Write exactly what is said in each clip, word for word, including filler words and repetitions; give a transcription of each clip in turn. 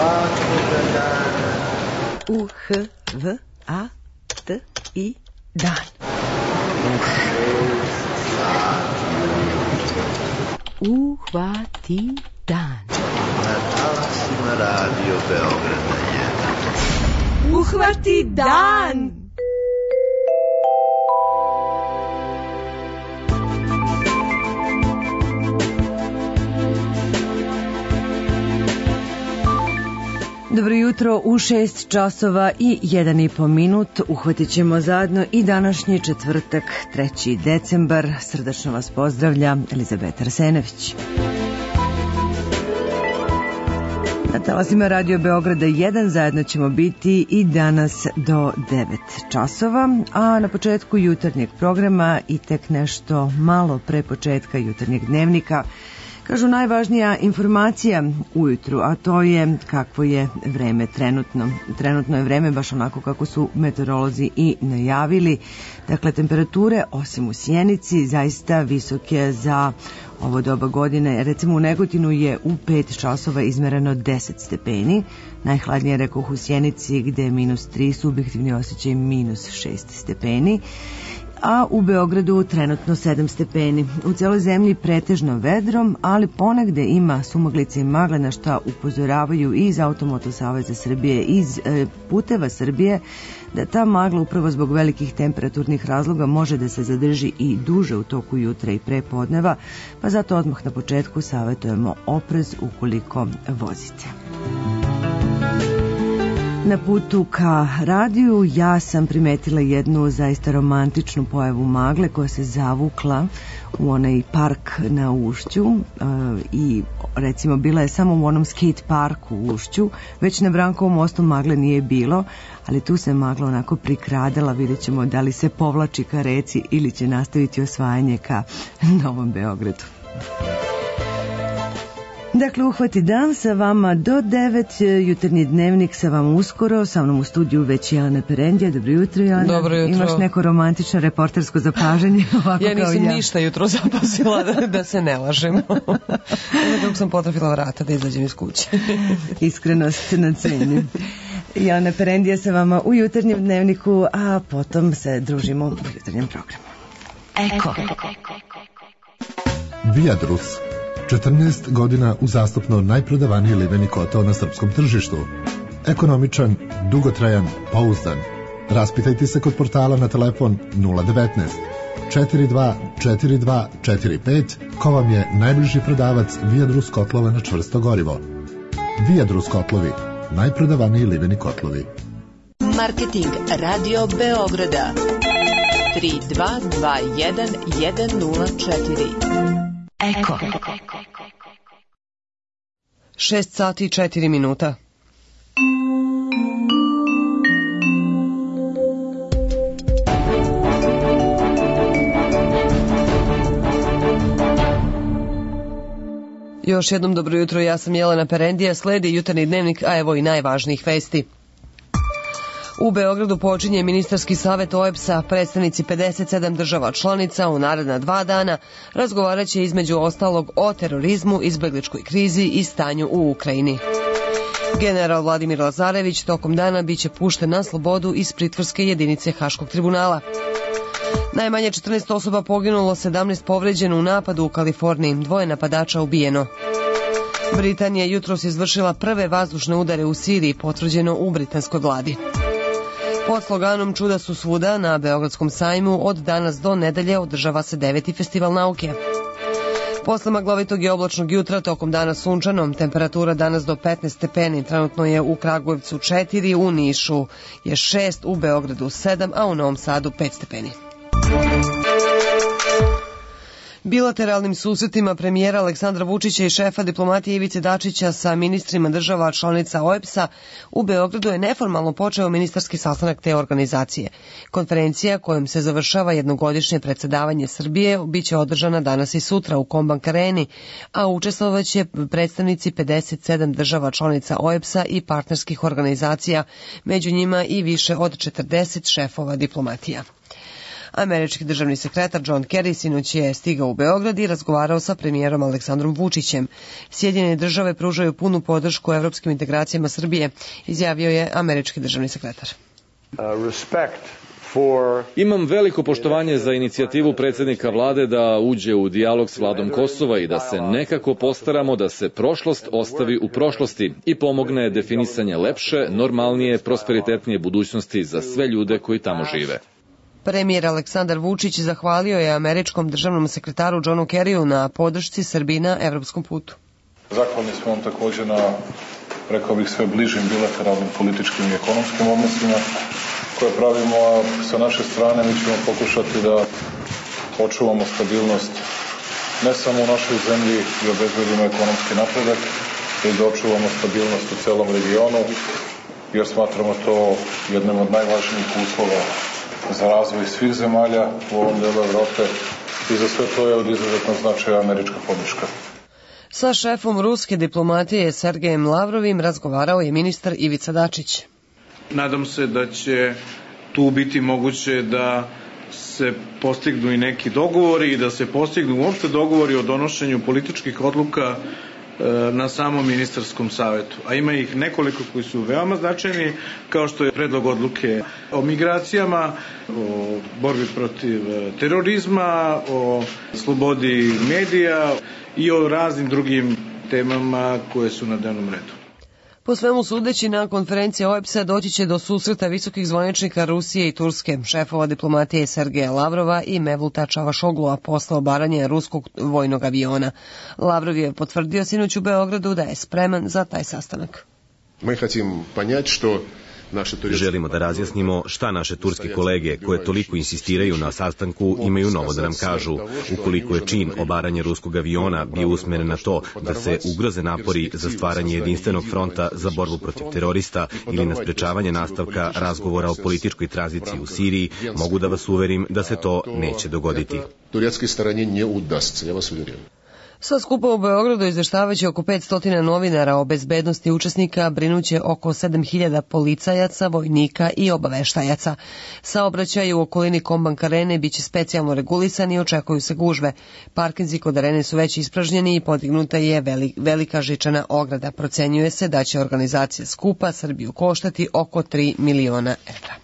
svakoga dana. U H V A T I dan. U šest sati. Uhvati dan. Na talasima Radio Beograda jedan. Uhvati dan! Dobro jutro, u šest časova i jedan i po minut uhvatit ćemo zajedno i današnji četvrtak, treći decembar. Srdačno vas pozdravlja Elizabeta Arsenović. Na talasima Radio Beograda jedan zajedno ćemo biti i danas do devet časova, a na početku jutarnjeg programa i tek nešto malo pre početka jutarnjeg dnevnika kažu najvažnija informacija ujutru, a to je kakvo je vreme trenutno. Trenutno je vreme baš onako kako su meteorolozi i najavili. Dakle, temperature, osim u Sjenici, zaista visoke za ovo doba godine. Recimo u Negotinu je u pet časova izmereno deset stepeni. Najhladnije rekoh u Sjenici gde je minus tri, subjektivni osjećaj minus šest stepeni. A u Beogradu trenutno sedam stepeni. U celoj zemlji pretežno vedrom, ali ponegde ima sumaglice i magle, na šta upozoravaju i iz Automoto saveza Srbije, iz e, Puteva Srbije, da ta magla upravo zbog velikih temperaturnih razloga može da se zadrži i duže u toku jutra i prepodneva, pa zato odmah na početku savjetujemo oprez ukoliko vozite. Na putu ka radiju ja sam primetila jednu zaista romantičnu pojavu magle koja se zavukla u onaj park na Ušću uh, i recimo bila je samo u onom skate parku u Ušću, već na Brankovom mostu magle nije bilo, ali tu se magla onako prikradala, vidjet ćemo da li se povlači ka reci ili će nastaviti osvajanje ka Novom Beogradu. Dakle, uhvati dan sa vama do devet, jutarnji dnevnik sa vama uskoro, sa mnom u studiju već Jelena Perendija. Dobro jutro, Jelena. Dobro jutro. Imaš neko romantično reportersko zapažanje? Ovako ja nisam kao ja. ništa jutro zapasila, da, da se ne lažem. Dok sam potrafila vrata da izađem iz kuće. Iskrenost na ceni. Jelena Perendija sa vama u jutarnjem dnevniku, a potom se družimo u jutarnjem programu. Eko. Viadrus. četrnaest godina uzastopno najprodavaniji liveni kotao na srpskom tržištu. Ekonomičan, dugotrajan, pouzdan. Raspitajte se kod portala na telefon nula devetnaest četrdeset dva četrdeset dva četrdeset pet ko vam je najbliži prodavac Viadrus kotlova na čvrsto gorivo. Viadrus kotlovi, najprodavaniji liveni kotlovi. Marketing Radio Beograda tri dva dva jedan jedan nula četiri. Eko. Šest sati i četiri minuta. Još jednom dobro jutro, ja sam Jelena Perendija, sledi jutarnji dnevnik, a evo i najvažnijih vesti. U Beogradu počinje ministarski savet O E B S-a, predstavnici pedeset sedam država članica u naredna dva dana razgovarat će između ostalog o terorizmu, izbegličkoj krizi i stanju u Ukrajini. General Vladimir Lazarević tokom dana biće pušten na slobodu iz pritvorske jedinice Haškog tribunala. Najmanje četrnaest osoba poginulo, sedamnaest povređeno u napadu u Kaliforniji, dvoje napadača ubijeno. Britanija jutros izvršila prve vazdušne udare u Siriji, potvrđeno u britanskoj vladi. Pod sloganom Čuda su svuda na Beogradskom sajmu od danas do nedelje održava se deveti festival nauke. Posle maglovitog i oblačnog jutra tokom dana sunčanom, temperatura danas do petnaest stepeni, trenutno je u Kragujevcu četiri, u Nišu je šest, u Beogradu sedam, a u Novom Sadu pet stepeni. Bilateralnim susretima premijera Aleksandra Vučića i šefa diplomatije Ivice Dačića sa ministrima država članica O E B S-a u Beogradu je neformalno počeo ministarski sastanak te organizacije. Konferencija kojom se završava jednogodišnje predsedavanje Srbije biće održana danas i sutra u Kombank Areni, a učestvovaće predstavnici pedeset sedam država članica O E B S-a i partnerskih organizacija, među njima i više od četrdeset šefova diplomatija. Američki državni sekretar John Kerry sinoć je stigao u Beograd i razgovarao sa premijerom Aleksandrom Vučićem. Sjedinjene države pružaju punu podršku evropskim integracijama Srbije, izjavio je američki državni sekretar. Uh, respect for... Imam veliko poštovanje za inicijativu predsjednika vlade da uđe u dijalog s vladom Kosova i da se nekako postaramo da se prošlost ostavi u prošlosti i pomogne definisanje lepše, normalnije, prosperitetnije budućnosti za sve ljude koji tamo žive. Premijer Aleksandar Vučić zahvalio je američkom državnom sekretaru Johnu Kerryu na podršci Srbiji na evropskom putu. Zahvalni smo vam također na, rekao bih, sve bližim bilateralnim političkim i ekonomskim odnosima koje pravimo, a sa naše strane mi ćemo pokušati da očuvamo stabilnost ne samo u našoj zemlji i obezbedimo ekonomski napredak, već da očuvamo stabilnost u celom regionu, jer smatramo to jednim od najvažnijih uslova za razvoj svih zemalja u ovom delu Evrope i za sve to je od izuzetnog značaja američka podrška. Sa šefom ruske diplomatije Sergejem Lavrovim razgovarao je ministar Ivica Dačić. Nadam se da će tu biti moguće da se postignu i neki dogovori i da se postignu uopšte dogovori o donošenju političkih odluka na samom ministarskom savetu. A ima ih nekoliko koji su veoma značajni, kao što je predlog odluke o migracijama, o borbi protiv terorizma, o slobodi medija i o raznim drugim temama koje su na dnevnom redu. Po svemu sudeći, na konferenciji O E B S-a doći će do susreta visokih zvaničnika Rusije i Turske, šefova diplomatije Sergeja Lavrova i Mevluta Čavašoglua posle obaranja ruskog vojnog aviona. Lavrov je potvrdio sinoć u Beogradu da je spreman za taj sastanak. Mi хотим понять, что Želimo da razjasnimo šta naše turske kolege, koje toliko insistiraju na sastanku, imaju novo da nam kažu. Ukoliko je čin obaranja ruskog aviona bio usmeren na to da se ugroze napori za stvaranje jedinstvenog fronta za borbu protiv terorista ili na sprečavanje nastavka razgovora o političkoj tranziciji u Siriji, mogu da vas uverim da se to neće dogoditi. Turskoj strani ne udasться, ja vas uvjerujem. Sa skupa u Beogradu izveštavajući oko petsto novinara o bezbednosti učesnika, brinuće oko sedam hiljada policajaca, vojnika i obaveštajaca. Saobraćaj u okolini Kombank arene biće specijalno regulisan i očekuju se gužve. Parkinzi kod arene su već ispražnjeni i podignuta je velika žičana ograda. Procenjuje se da će organizacija skupa Srbiju koštati oko tri miliona evra.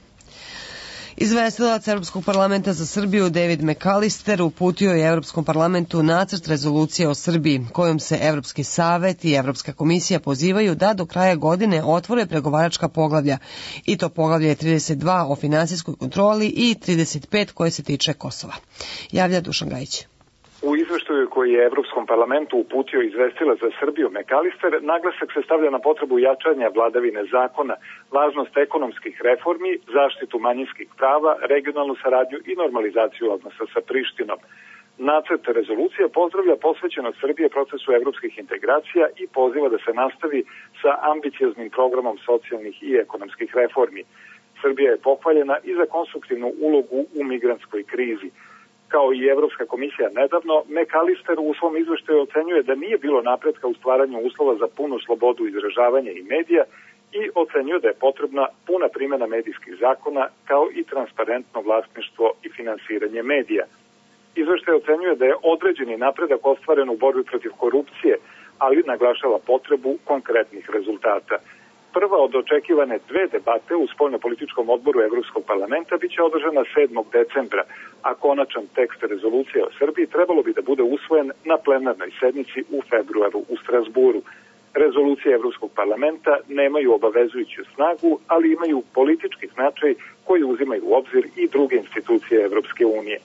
Izvestilac Evropskog parlamenta za Srbiju David McAllister uputio je Evropskom parlamentu nacrt rezolucije o Srbiji, kojom se Evropski savet i Evropska komisija pozivaju da do kraja godine otvore pregovaračka poglavlja, i to poglavlje trideset dva o finansijskoj kontroli i trideset pet koje se tiče Kosova. Javlja Dušan Gajić. U izveštaju koji je Evropskom parlamentu uputio izvestilac za Srbiju McAllister, naglasak se stavlja na potrebu jačanja vladavine zakona, važnost ekonomskih reformi, zaštitu manjinskih prava, regionalnu saradnju i normalizaciju odnosa sa Prištinom. Nacrt rezolucije pozdravlja posvećenost Srbije procesu evropskih integracija i poziva da se nastavi sa ambicioznim programom socijalnih i ekonomskih reformi. Srbija je pohvaljena i za konstruktivnu ulogu u migrantskoj krizi. Kao i Evropska komisija nedavno, McAllister u svom izveštaju ocenjuje da nije bilo napretka u stvaranju uslova za punu slobodu izražavanja i medija i ocenjuje da je potrebna puna primjena medijskih zakona kao i transparentno vlasništvo i finansiranje medija. Izveštaj ocenjuje da je određeni napredak ostvaren u borbi protiv korupcije, ali naglašava potrebu konkretnih rezultata. Prva od očekivane dve debate u spoljnopolitičkom odboru Evropskog parlamenta biće održana sedmog decembra, a konačan tekst rezolucije o Srbiji trebalo bi da bude usvojen na plenarnoj sednici u februaru u Strasburu. Rezolucije Evropskog parlamenta nemaju obavezujuću snagu, ali imaju politički značaj koji uzimaju u obzir i druge institucije Evropske unije.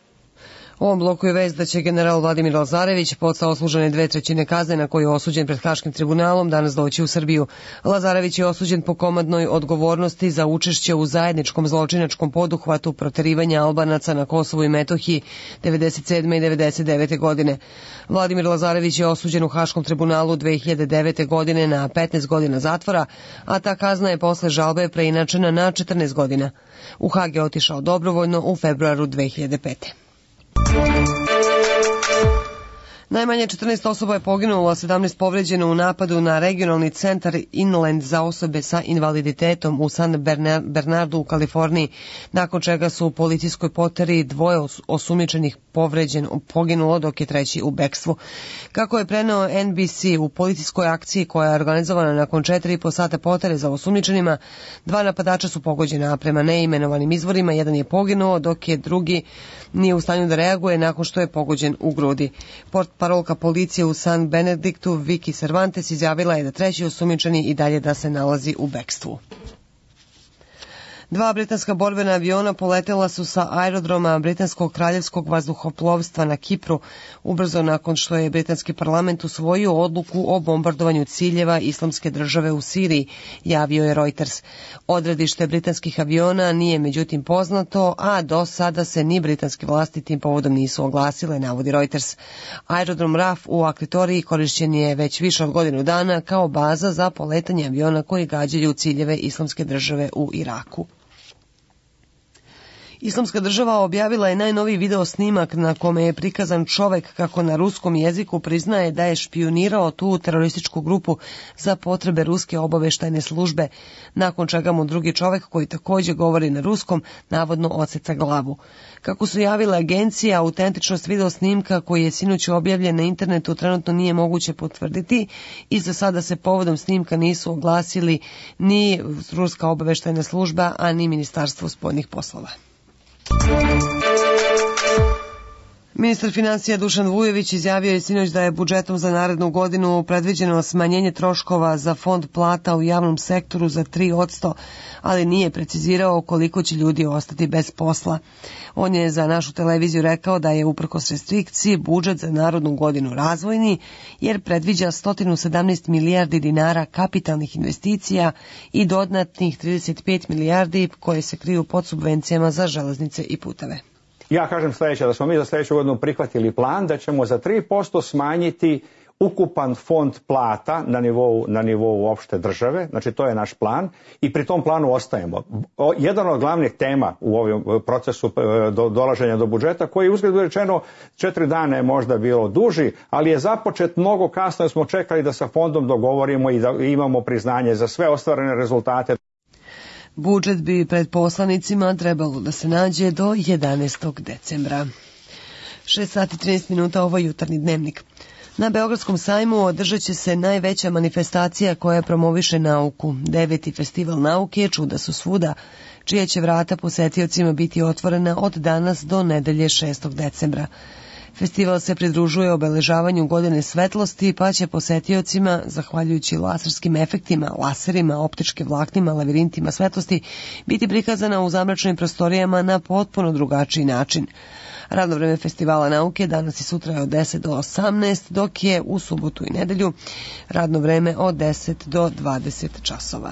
U ovom bloku je vest da će general Vladimir Lazarević, posle odslužene dve trećine kazne na koju je osuđen pred Haškim tribunalom, danas doći u Srbiju. Lazarević je osuđen po komandnoj odgovornosti za učešće u zajedničkom zločinačkom poduhvatu proterivanja Albanaca na Kosovu i Metohiji devedeset sedme i devedeset devete godine. Vladimir Lazarević je osuđen u Haškom tribunalu dve hiljade devete godine na petnaest godina zatvora, a ta kazna je posle žalbe preinačena na četrnaest godina. U Hag je otišao dobrovoljno u februaru dve hiljade pete. Najmanje četrnaest osoba je poginulo, a sedamnaest povređeno u napadu na regionalni centar Inland za osobe sa invaliditetom u San Bernardu u Kaliforniji, nakon čega su u policijskoj poteri dvoje osumnjičenih povređeno poginulo, dok je treći u bekstvu. Kako je preneo N B C, u policijskoj akciji koja je organizovana nakon četiri i po sata potere za osumnjičenima, dva napadača su pogođena, a prema neimenovanim izvorima jedan je poginuo, dok je drugi nije u stanju da reaguje nakon što je pogođen u grudi. Portparolka policije u San Benediktu Vicky Cervantes izjavila je da treći osumnjičeni i dalje da se nalazi u bekstvu. Dva britanska borbena aviona poletela su sa aerodroma Britanskog kraljevskog vazduhoplovstva na Kipru ubrzo nakon što je britanski parlament usvojio odluku o bombardovanju ciljeva Islamske države u Siriji, javio je Reuters. Odredište britanskih aviona nije međutim poznato, a do sada se ni britanske vlasti tim povodom nisu oglasile, navodi Reuters. Aerodrom Raf u Akritoriji korišćen je već više od godinu dana kao baza za poletanje aviona koji gađaju ciljeve Islamske države u Iraku. Islamska država objavila je najnoviji video snimak na kome je prikazan čovek kako na ruskom jeziku priznaje da je špijunirao tu terorističku grupu za potrebe ruske obaveštajne službe, nakon čega mu drugi čovek koji takođe govori na ruskom navodno odseca glavu. Kako su javile agencije, autentičnost video snimka koji je sinoć objavljen na internetu trenutno nije moguće potvrditi i za sada se povodom snimka nisu oglasili ni ruska obaveštajna služba, a ni Ministarstvo spoljnih poslova. Ministar finansija Dušan Vujović izjavio je sinoć da je budžetom za narednu godinu predviđeno smanjenje troškova za fond plata u javnom sektoru za tri posto, ali nije precizirao koliko će ljudi ostati bez posla. On je za našu televiziju rekao da je uprkos restrikciji budžet za narednu godinu razvojni, jer predviđa sto sedamnaest milijardi dinara kapitalnih investicija i dodatnih trideset pet milijardi koje se kriju pod subvencijama za železnice i puteve. Ja kažem sledeće, da smo mi za sledeću godinu prihvatili plan da ćemo za tri posto smanjiti ukupan fond plata na nivou, na nivou opšte države, znači to je naš plan i pri tom planu ostajemo. O, jedan od glavnih tema u ovom procesu do, dolaženja do budžeta, koji uzgledu rečeno četiri dana je možda bilo duži, ali je započet mnogo kasno jer smo čekali da sa fondom dogovorimo i da imamo priznanje za sve ostvarene rezultate. Budžet bi pred poslanicima trebalo da se nađe do jedanaestog decembra. šest sati trinaest minuta, ovo je jutarnji dnevnik. Na Beogradskom sajmu održat će se najveća manifestacija koja promoviše nauku. Deveti festival nauke, čuda su svuda, čija će vrata posetiocima biti otvorena od danas do nedelje šestog decembra. Festival se pridružuje obeležavanju godine svetlosti, pa će posetiocima, zahvaljujući laserskim efektima, laserima, optičkim vlaknima, lavirintima svetlosti, biti prikazana u zamračnim prostorijama na potpuno drugačiji način. Radno vreme festivala nauke danas i sutra je od deset do osamnaest, dok je u subotu i nedelju radno vreme od deset do dvadeset časova.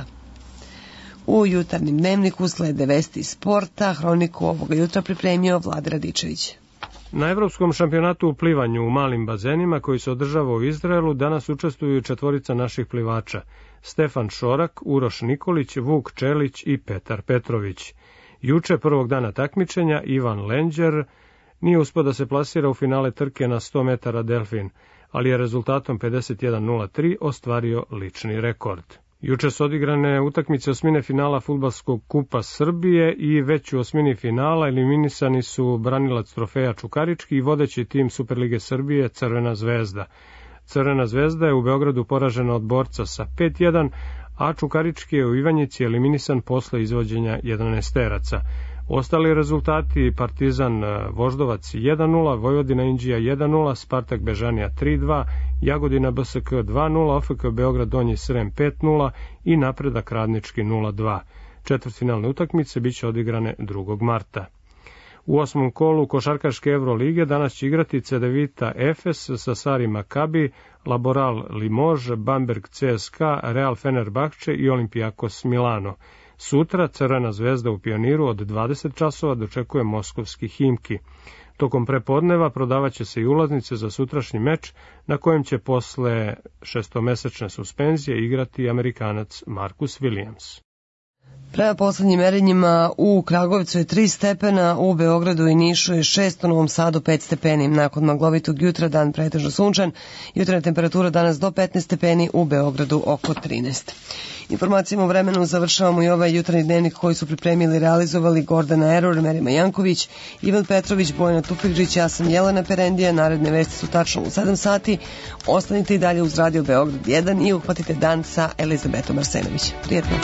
U jutarnjem dnevniku slede vesti sporta, hroniku ovoga jutra pripremio Vlada Radičević. Na Evropskom šampionatu u plivanju u malim bazenima koji se održava u Izraelu danas učestvuju četvorica naših plivača: Stefan Šorak, Uroš Nikolić, Vuk Čelić i Petar Petrović. Juče prvog dana takmičenja Ivan Lenđer nije uspeo da se plasira u finale trke na sto metara delfin, ali je rezultatom pedeset jedan nula tri ostvario lični rekord. Juče su odigrane utakmice osmine finala Fudbalskog kupa Srbije i već u osmini finala eliminisani su branilac trofeja Čukarički i vodeći tim Superlige Srbije Crvena zvezda. Crvena zvezda je u Beogradu poražena od Borca sa pet jedan, a Čukarički je u Ivanjici eliminisan posle izvođenja jedanaesteraca. Ostali rezultati: Partizan Voždovac jedan nula, Vojvodina Inđija jedan nula, Spartak Bežanija tri dva, Jagodina B S K dva nula, O F K Beograd Donji Srem pet nula i Napredak Radnički nula dva. Četvrtfinalne utakmice biće odigrane drugog marta. U osmom kolu košarkaške Evrolige danas će igrati Cedevita Efes sa Sari Makabi, Laboral Limož, Bamberg C S K A, Real Fenerbahče i Olimpijakos Milano. Sutra Crvena zvezda u Pioniru od dvadeset časova dočekuje moskovski Himki. Tokom prepodneva prodavaće se i ulaznice za sutrašnji meč na kojem će posle šestomesečne suspenzije igrati Amerikanac Marcus Williams. Prema poslednjim merenjima u Kragujevcu je tri stepena, u Beogradu i Nišu je šest, u Novom Sadu pet stepeni. Nakon maglovitog jutra dan pretežno sunčan, jutarnja temperatura danas do petnaest stepeni, u Beogradu oko trinaest. Informacijama o vremenu završavamo i ovaj jutarnji dnevnik koji su pripremili i realizovali Gordana Eror, Merima Janković, Ivan Petrović, Bojana Tufekđić, ja sam Jelena Perendija. Naredne vesti su tačno u sedam sati. Ostanite i dalje uz Radio Beograd jedan i uhvatite dan sa Elizabetom Arsenović. Prijetno.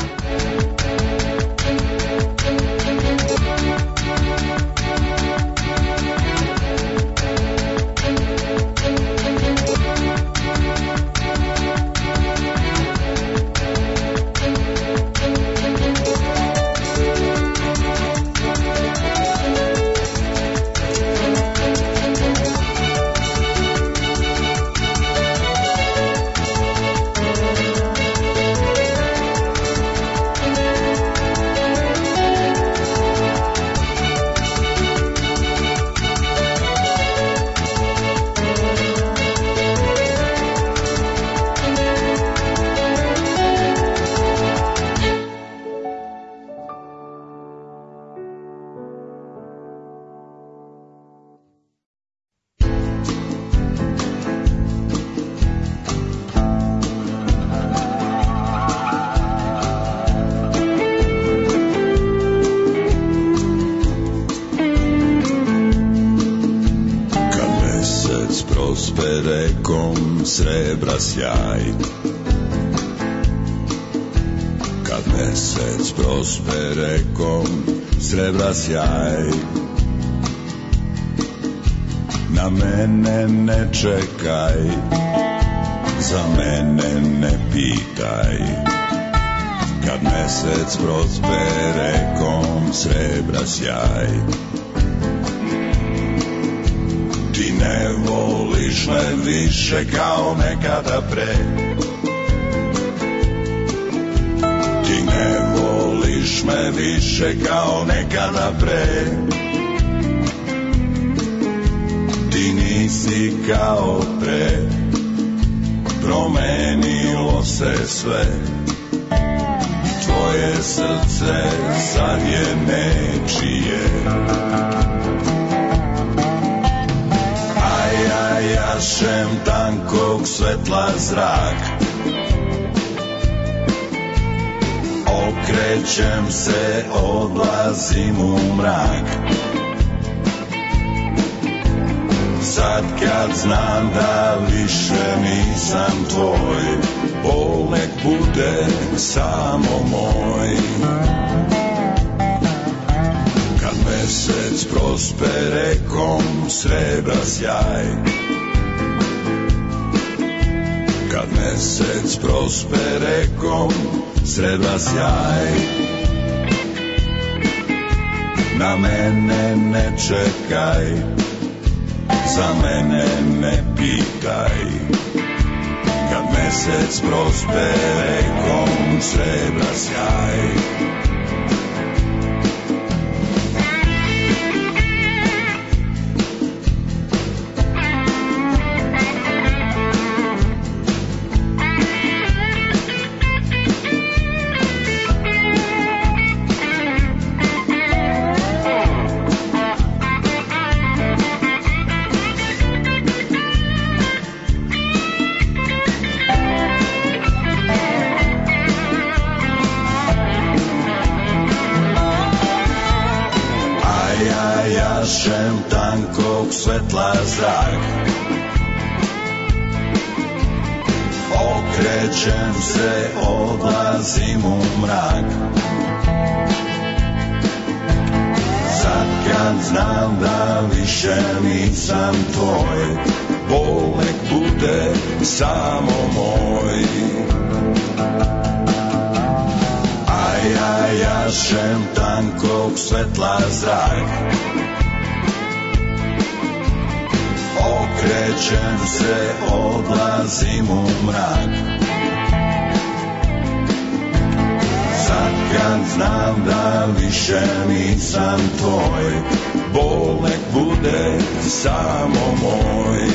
Srebra sjaj, kad mesec prospe rekom srebra sjaj, na mene ne čekaj, za mene ne pitaj, kad mesec prospe rekom srebra sjaj. Ti ne voliš me više kao nekada pre, ti ne voliš me više kao nekada pre, ti nisi kao pre, promenilo se sve, tvoje srce sad je nečije. Jašem tankog svetla zrak, okrećem se, odlazim u mrak. Sad kad znam da više nisam tvoj, bol nek bude samo moj. Kad mesec prospe rekom srebra sjaj, kad mesec prospe rekom srebra sjaj, na mene ne čekaj, za mene ne pitaj, kad mesec prospe rekom srebra sjaj. Svetla zrak, okrećem se, odlazim u mrak. Sad kad znam da više nisam tvoj, bol nek bude samo moj. A ja jašem tankog svetla zrak, okrećem se, odlazim u mrak. Sad kad znam da više nisam tvoj, bol nek bude samo moj.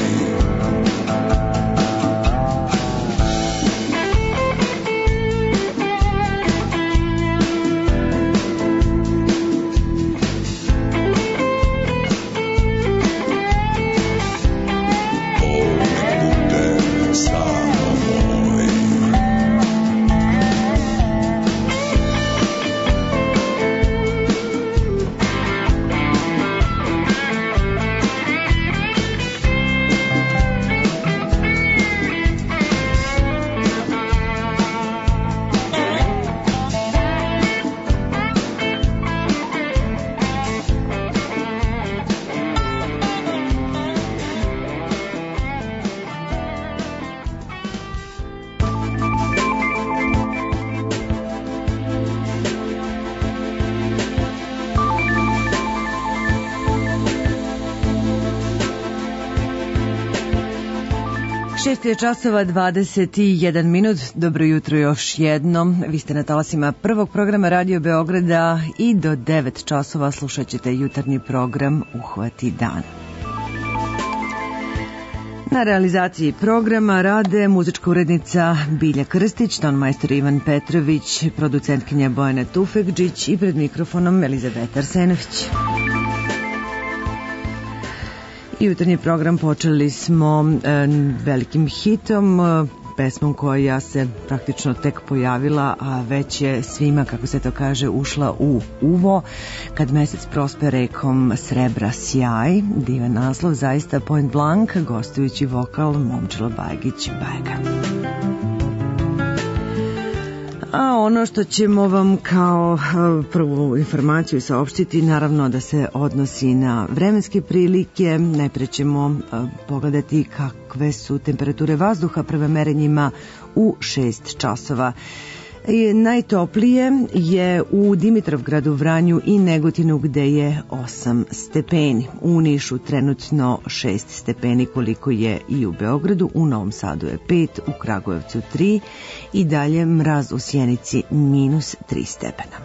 šest je časova dvadeset jedan minut. Dobro jutro još jednom. Vi ste na talasima prvog programa Radio Beograda i do devet časova slušat ćete jutarnji program Uhvati dan. Na realizaciji programa rade muzička urednica Bilja Krstić, tonmajstor Ivan Petrović, producentkinja Bojana Tufekđić i pred mikrofonom Elizabeta Arsenović. Jutarnji program počeli smo e, velikim hitom, e, pesmom koja se praktično tek pojavila, a već je svima, kako se to kaže, ušla u uvo. Kad mesec prospe rekom Srebra sjaj, divan naslov, zaista point blank, gostujući vokal Momčilo Bajgić Bajga. A ono što ćemo vam kao prvu informaciju saopštiti, naravno da se odnosi na vremenske prilike. Najpre ćemo pogledati kakve su temperature vazduha prema merenjima u šest časova. I najtoplije je u Dimitrovgradu, Vranju i Negotinu gde je osam stepeni. U Nišu trenutno šest stepeni koliko je i u Beogradu, u Novom Sadu je pet, u Kragujevcu tri i dalje mraz u Sjenici minus tri stepena.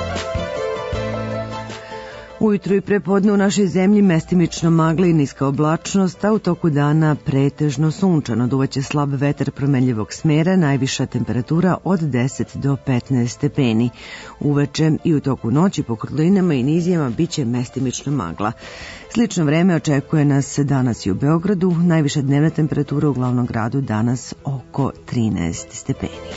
Ujutru i prepodne u našoj zemlji mestimično magla i niska oblačnost, a u toku dana pretežno sunčano. Duvaće slab vetar promenljivog smera, najviša temperatura od deset do petnaest stepeni. Uveče i u toku noći po kotlinama i nizijama biće mestimično magla. Slično vreme očekuje nas danas i u Beogradu, najviša dnevna temperatura u glavnom gradu danas oko trinaest stepeni.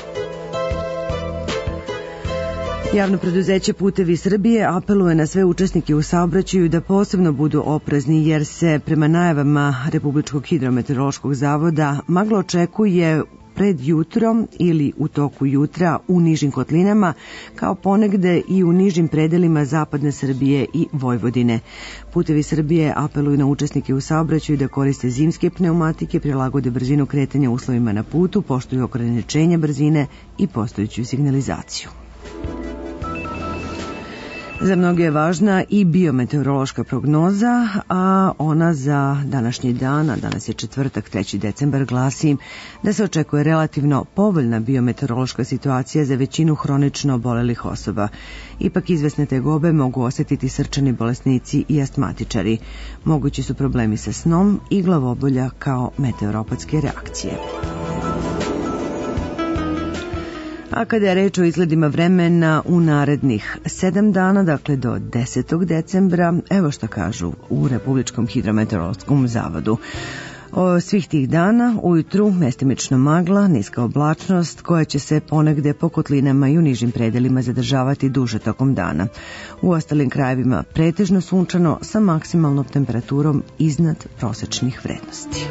Javno preduzeće Putevi Srbije apeluje na sve učesnike u saobraćaju da posebno budu oprezni jer se prema najavama Republičkog hidrometeorološkog zavoda magla očekuje pred jutrom ili u toku jutra u nižim kotlinama, kao ponegde i u nižim predelima zapadne Srbije i Vojvodine. Putevi Srbije apeluju na učesnike u saobraćaju da koriste zimske pneumatike, prilagode brzinu kretanja uslovima na putu, poštuju ograničenja brzine i postojeću signalizaciju. Za mnoge je važna i biometeorološka prognoza, a ona za današnji dan, a danas je četvrtak, treći decembar, glasi da se očekuje relativno povoljna biometeorološka situacija za većinu hronično obolelih osoba. Ipak izvesne tegobe mogu osetiti srčani bolesnici i astmatičari. Mogući su problemi sa snom i glavobolja kao meteoropatske reakcije. A kada je reč o izgledima vremena u narednih sedam dana, dakle do desetog decembra, evo što kažu u Republičkom hidrometeorološkom zavodu. O svih tih dana ujutru mestimično magla, niska oblačnost koja će se ponegde po kotlinama i u nižim predelima zadržavati duže tokom dana. U ostalim krajevima pretežno sunčano sa maksimalnom temperaturom iznad prosečnih vrednosti.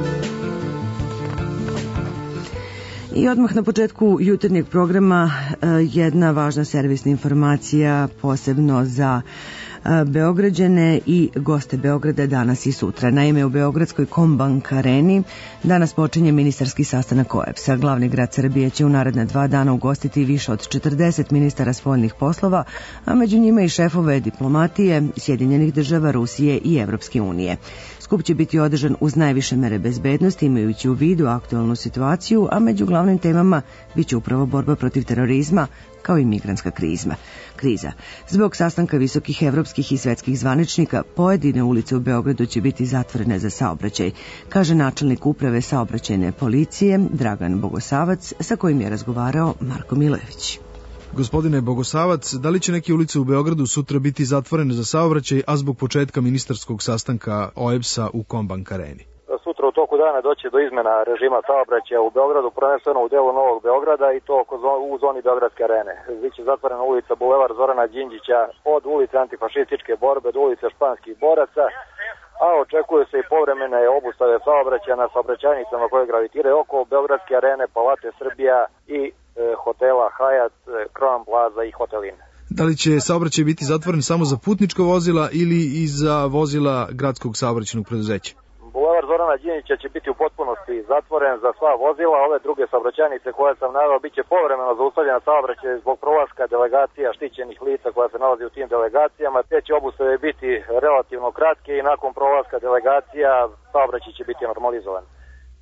I odmah na početku jutarnjeg programa jedna važna servisna informacija posebno za Beograđane i goste Beograda danas i sutra. Naime, u Beogradskoj Kombank areni danas počinje ministarski sastanak O E B S-a. Glavni grad Srbije će u naredna dva dana ugostiti više od četrdeset ministara spoljnih poslova, a među njima i šefove diplomatije Sjedinjenih država, Rusije i Evropske unije. Skup će biti održan uz najviše mere bezbednosti, imajući u vidu aktualnu situaciju, a među glavnim temama biće upravo borba protiv terorizma, kao i migrantska krizma. kriza. Zbog sastanka visokih evropskih i svetskih zvaničnika, pojedine ulice u Beogradu će biti zatvorene za saobraćaj, kaže načelnik uprave saobraćajne policije Dragan Bogosavac, sa kojim je razgovarao Marko Milojević. Gospodine Bogosavac, da li će neke ulice u Beogradu sutra biti zatvorene za saobraćaj, a zbog početka ministarskog sastanka O E B S-a u Kombank areni? Sutra u toku dana doće do izmena režima saobraćaja u Beogradu, prvenstveno u delu Novog Beograda i to u zoni Beogradske arene. Biće zatvorena ulica Bulevar Zorana Đinđića od ulice antifašističke borbe do ulice Španskih boraca, a očekuje se i povremene obustave saobraćaja na saobraćajnicama koje gravitiraju oko Beogradske arene, Palate Srbija i e, hotela Hyatt, Crown Plaza i Hotelin. Da li će saobraćaj biti zatvoren samo za putnička vozila ili i za vozila gradskog saobraćajnog preduzeća? Bulevar Zorana Đinđića će biti u potpunosti zatvoren za sva vozila, ove druge saobraćajnice koje sam naveo biće povremeno zaustavljena saobraćaj zbog prolaska delegacija štićenih lica koja se nalazi u tim delegacijama, te će obustave biti relativno kratke i nakon prolaska delegacija saobraćaj će biti normalizovan.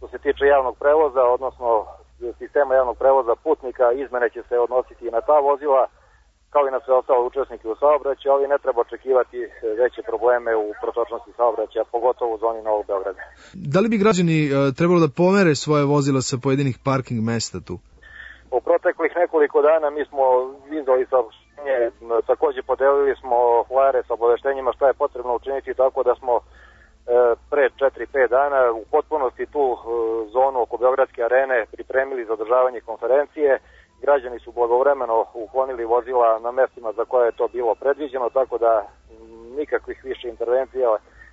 Što se tiče javnog prevoza, odnosno sistema javnog prevoza putnika, izmene će se odnositi i na ta vozila, kao i na sve ostale učesnike u saobraćaju, ali ne treba očekivati veće probleme u protočnosti saobraćaja, pogotovo u zoni Novog Beograda. Da li bi građani uh, trebalo da pomere svoje vozila sa pojedinih parking mesta tu? U proteklih nekoliko dana mi smo izdali saopštenje, takođe podelili smo flajere sa obaveštenjima šta je potrebno učiniti, tako da smo e, pre četiri pet dana u potpunosti tu e, zonu oko Beogradske arene pripremili za održavanje konferencije. Građani su blagovremeno uklonili vozila na mestima za koje je to bilo predviđeno, tako da nikakvih više intervencija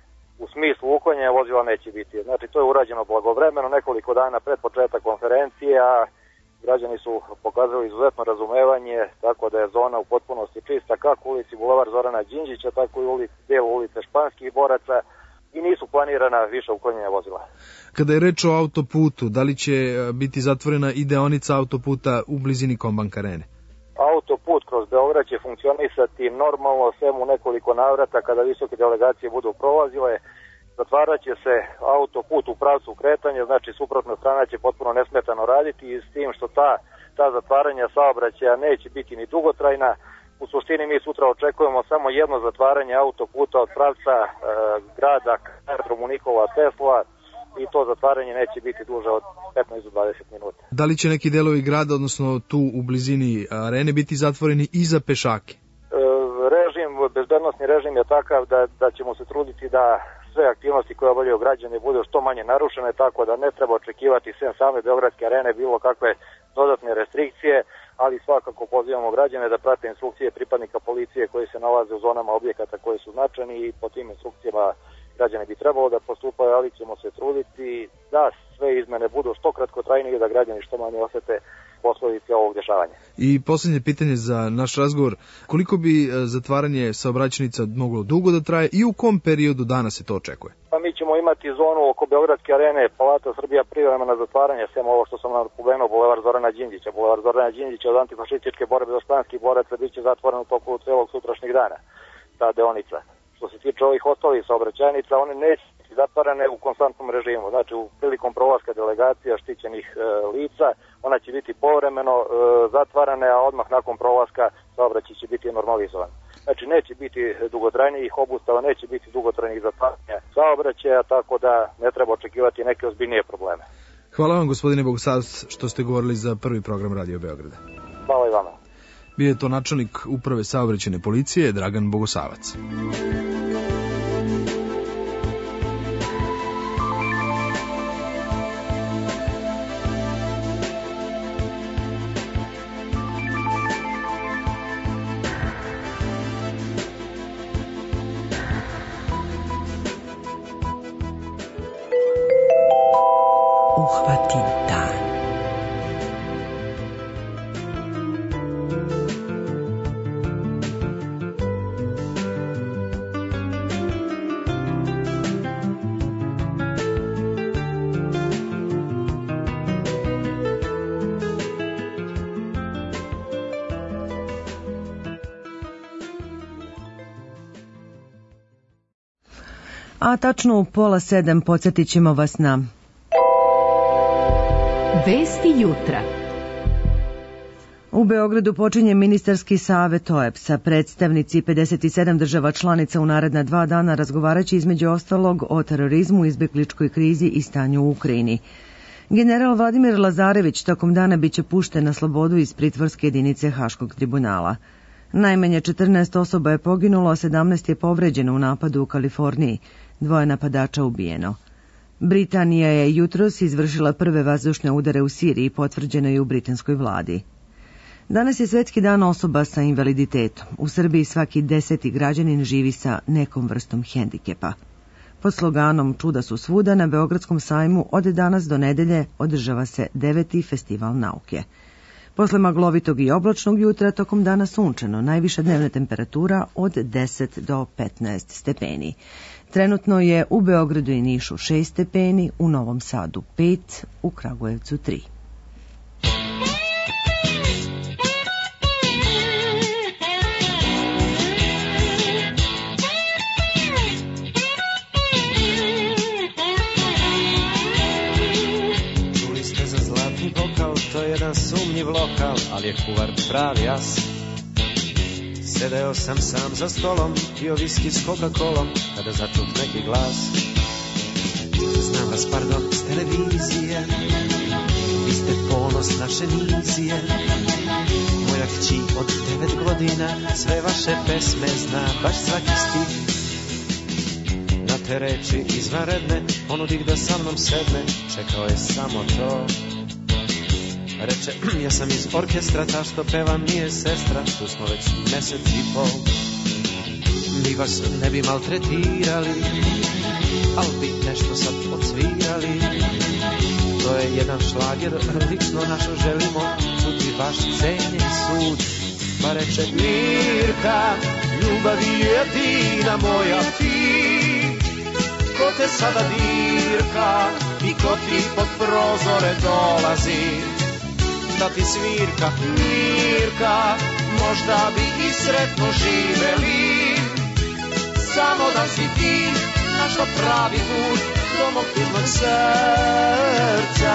u smislu uklanjanja vozila neće biti. Znači, to je urađeno blagovremeno, nekoliko dana pred početak konferencije, a građani su pokazali izuzetno razumevanje, tako da je zona u potpunosti čista, kako u ulici Bulevar Zorana Đinđića, tako i u ulici, delu ulice Španskih boraca, i nisu planirana više uklanjanja vozila. Kada je reč o autoputu, da li će biti zatvorena i deonica autoputa u blizini Kombank arene? Autoput kroz Beograd će funkcionisati normalno, sve u nekoliko navrata kada visoke delegacije budu prolazile. Zatvarat će se autoput u pravcu kretanja, znači suprotna strana će potpuno nesmetano raditi, i s tim što ta, ta zatvaranja saobraćaja neće biti ni dugotrajna. U suštini mi sutra očekujemo samo jedno zatvaranje autoputa od pravca e, grada k aerodromu Nikola Tesla, i to zatvaranje neće biti duže od petnaest do dvadeset minuta. Da li će neki delovi grada, odnosno tu u blizini arene, biti zatvoreni i za pešake? E, režim, bezbednostni režim je takav da, da ćemo se truditi da sve aktivnosti koje obavljaju građane budu što manje narušene, tako da ne treba očekivati sem same Beogradske arene bilo kakve dodatne restrikcije, ali svakako pozivamo građane da prate instrukcije pripadnika policije koji se nalaze u zonama objekata koji su značajni, i po tim instrukcijama građani bi trebalo da postupaju, ali ćemo se truditi da sve izmene budu što kratkotrajnije i da građani što manje osete posledice ovog dešavanja. I poslednje pitanje za naš razgovor, koliko bi zatvaranje saobraćajnica moglo dugo da traje i u kom periodu dana se to očekuje? Pa mi ćemo imati zonu oko Beogradske arene, Palata Srbija privremena zatvaranja, sem ovo što sam napomenuo, Bulevar Zorana Đinđića. Bulevar Zorana Đinđića od antifašističke borbe do Španskih boraca biće zatvoren u toku celog sutrašnjeg dana, ta deonica. Što se tiče ovih ostalih saobraćajnica, one neće biti zatvarane u konstantnom režimu, znači u prilikom prolaska delegacija štićenih e, lica, ona će biti povremeno e, zatvarane, a odmah nakon prolaska saobraćaj će biti normalizovan. Znači neće biti dugotrajnijih obustava, neće biti dugotrajnih zatvaranja saobraćaja, tako da ne treba očekivati neke ozbiljnije probleme. Hvala vam, gospodine Bogosavac, što ste govorili za prvi program Radio Beograda. Hvala i vama. Bio je to načelnik Uprave saobraćajne policije Dragan Bogosavac. Uhvati dan. A tačno u pola sedam podsjetit ćemo vas na Vesti jutra. U Beogradu počinje ministarski savet O E B S-a. Predstavnici pedeset sedam država članica u naredna dva dana razgovaraće između ostalog o terorizmu, izbegličkoj krizi i stanju u Ukrajini. General Vladimir Lazarević tokom dana biće pušten na slobodu iz pritvorske jedinice Haškog tribunala. Najmanje četrnaest osoba je poginulo, a sedamnaest je povređeno u napadu u Kaliforniji. Dvoje napadača ubijeno. Britanija je jutros izvršila prve vazdušne udare u Siriji, potvrđeno je u britanskoj vladi. Danas je svetski dan osoba sa invaliditetom. U Srbiji svaki deseti građanin živi sa nekom vrstom hendikepa. Pod sloganom Čuda su svuda na Beogradskom sajmu od danas do nedelje održava se deveti festival nauke. Posle maglovitog i oblačnog jutra tokom dana sunčano, najviša dnevna temperatura od deset do petnaest stepeni. Trenutno je u Beogradu i Nišu šest stepeni, u Novom Sadu pet, u Kragujevcu tri. manji lokal, ali je kuvar pravi as. Sedeo sam sam za stolom, pio viski s Coca-Colom, kada začuh neki glas. Znam vas, pardon, s televizije, vi ste ponos naše nizije. Moja kći od devet godina sve vaše pesme zna, baš svaki stih. Na te reči izvanredne ponudih da sa mnom sedne, čekao je samo to. Reče, ja sam iz orkestra, ta što peva mi je sestra, tu smo već mesec i pol. Mi vas ne bi maltretirali, al bi nešto sad odsvirali. To je jedan šlager, lično našo želimo čuti vaš cenjen sud. Pa reče, Mirka, ljubavi jedina moja ti, ko te sada dirka i ko ti pod prozore dolazi. Da ti svirka, Mirka, možda bi i sretno živeli, samo da si ti našla pravi put do mog tužnog srca.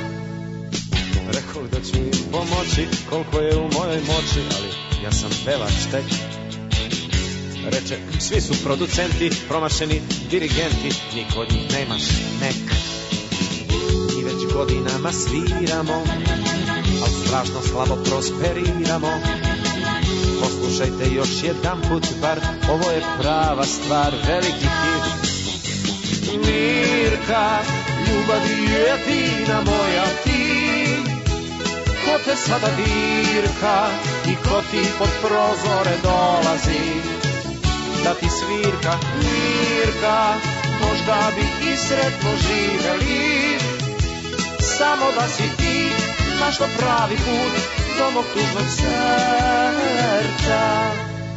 Rekao da ću im pomoći koliko je u mojoj moći, ali ja sam pevač tek. Reče, svi su producenti, promašeni dirigenti, niko od njih nemaš nek. Mi već godinama sviramo, al strašno slabo prosperiramo. Poslušajte još jedan put, bar ovo je prava stvar, veliki hit. Mirka, ljubavi jedina moja ti, ko te sada dirka i ko ti pod prozore dolazi. Da ti svirka, Mirka, možda bi i sretno živeli, samo da si ti našla pravi put do mog tužnog srca.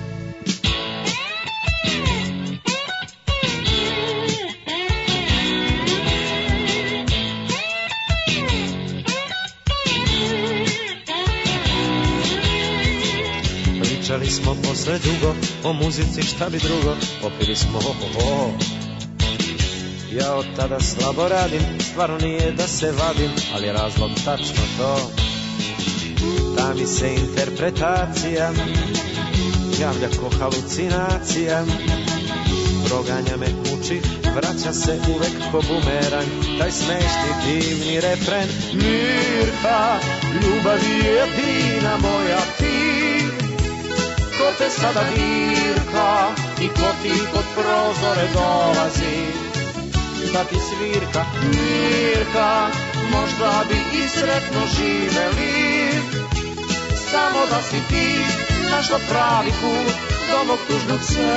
Pričali smo posle dugo o muzici, šta bi drugo, popili smo ho-ho-ho. Ja od tada slabo radim, stvarno nije da se vadim, ali je razlog tačno to. Ta mi se interpretacija javlja ko halucinacija, proganja me, muči, vraća se uvek ko bumerang, taj smešni divni refren. Mirka, ljubavi jedina moja ti, ko te sada dirka i ko ti kod prozore dolazi. Da ti svirka, Mirka, možda bi i sretno živeli, samo da si ti našla pravi put do mog tužnog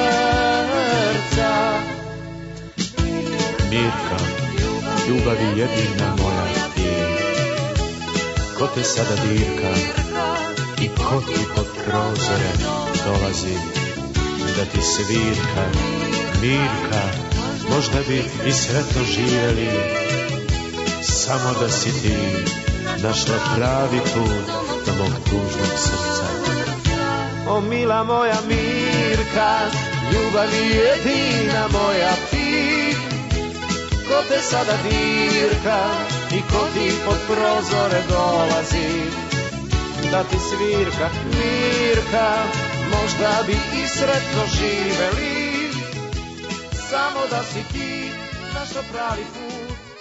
srca. Mirka, ljubavi jedina moja ti, ko te sada dirka i ko ti pod prozore dolazi. Da ti svirka, Mirka, možda bi i sretno živjeli, samo da si ti našla pravi put do mog tužnog srca. O mila moja Mirka, ljubavi jedina moja ti, ko te sada dirka i ko ti pod prozore dolazi. Da ti svirka, Mirka, možda bi i sretno živeli, samo da si ti našla pravi put.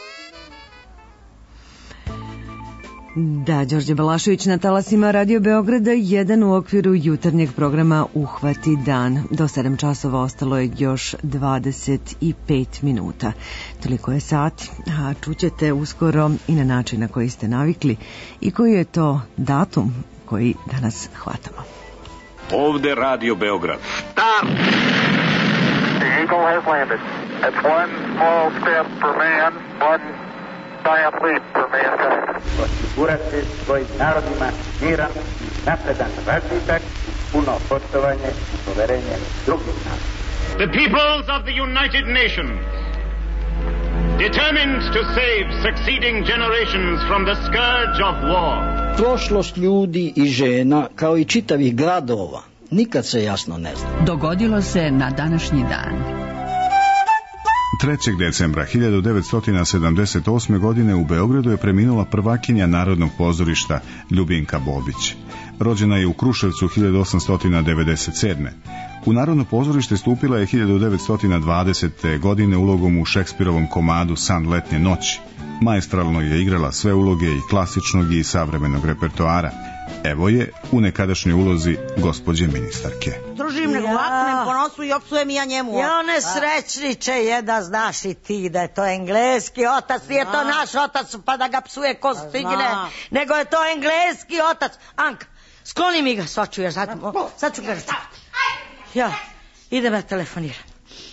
Da, Đorđe Balašević na talasima Radio Beograda, jedan u okviru jutarnjeg programa Uhvati dan. Do sedam časova ostalo je još dvadeset pet minuta. Toliko je sati, a čućete uskoro i na način na koji ste navikli i koji je to datum koji danas hvatamo. Ovde Radio Beograd. Stop! The Eagle has landed. It's one small step for man, one giant leap for mankind. Osigurati svojim narodima miran, napredan razvitak, puno poštovanje i poverenje drugih naroda. The peoples of the United Nations, determined to save succeeding generations from the scourge of war. Prošlost ljudi i žena, kao i čitavih gradova, nikad se jasno ne zna. Dogodilo se na današnji dan. trećeg decembra hiljadu devetsto sedamdeset osme. godine u Beogradu je preminula prvakinja Narodnog pozorišta Ljubinka Bobić. Rođena je u Kruševcu hiljadu osamsto devedeset sedme. U Narodno pozorište stupila je hiljadu devetsto dvadesete. godine ulogom u Šekspirovom komadu San letnje noći. Maestralno je igrala sve uloge i klasičnog i savremenog repertoara. Evo je u nekadašnjoj ulozi gospođe ministarke. Družim nego laknem po nosu i opsujem i ja njemu. Ja nesrećniče je da znaš i ti da je to engleski otac, nije to naš otac pa da ga psuje ko stigne, nego je to engleski otac. Anka, skloni mi ga, sad ću ja, sad, sad ću ga računati. Ja, idem ja telefoniram.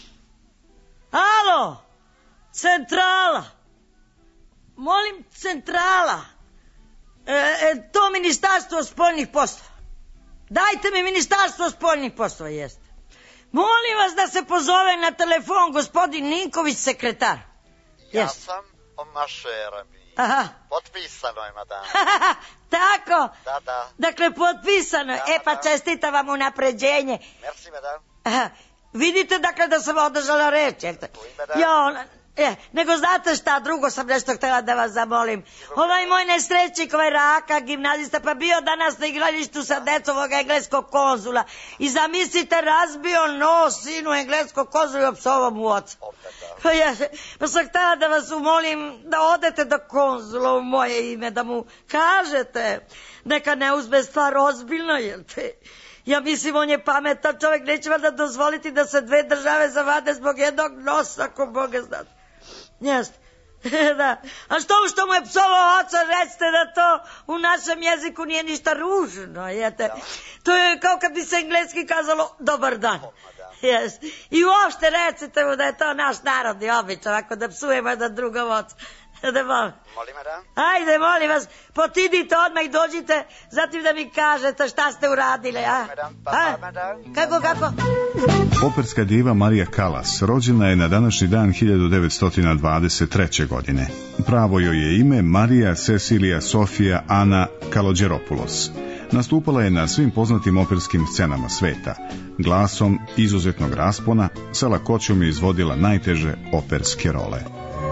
Alo, centrala. Molim, centrala. E, e, to ministarstvo spoljnih poslova. Dajte mi ministarstvo spoljnih poslova, jeste. Molim vas da se pozove na telefon gospodin Ninković, sekretar. Ja Jest. sam omašera mi. Aha. Potpisano je, madame. Tako? Da, da. Dakle, potpisano je. Da, E, pa da. čestitam vam unapređenje. Merci, madame. Aha. Vidite, dakle, da sam održala reč, jel te? madame. Ja, ona... E, nego znate šta, drugo sam nešto htjela da vas zamolim. Ovaj moj nesrećnik, ovaj Raka, gimnazista, pa bio danas na igralištu sa decom ovog engleskog konzula. I zamislite, razbio nos sinu engleskog konzula i opsovao mu oca. Pa ja pa sam htjela da vas umolim da odete do konzula u moje ime, da mu kažete. Neka ne uzme stvar ozbiljno, jel te? Ja mislim, on je pametan čovjek, neće valjda dozvoliti da se dve države zavade zbog jednog nosa, ako Boga zna. Jeste. Da. A što što mu je psovao oca, recite da to u našem jeziku nije ništa ružno, jete. To je kao kad bi se engleski kazalo dobar dan. Yes. I uopšte recite mu da je to naš narodni običaj, ako da psujemo da drugom oca. Da molim. Molim, madame. Ajde, molim vas, potidite odmah i dođite, zatim da mi kažete šta ste uradili, a? A? Kako, kako? Operska diva Marija Kalas rođena je na današnji dan hiljadu devetsto dvadeset treće. godine. Pravo joj je ime Marija Cecilija Sofija Ana Kalođeropoulos. Nastupala je na svim poznatim operskim scenama sveta. Glasom izuzetnog raspona, sa lakoćom je izvodila najteže operske role.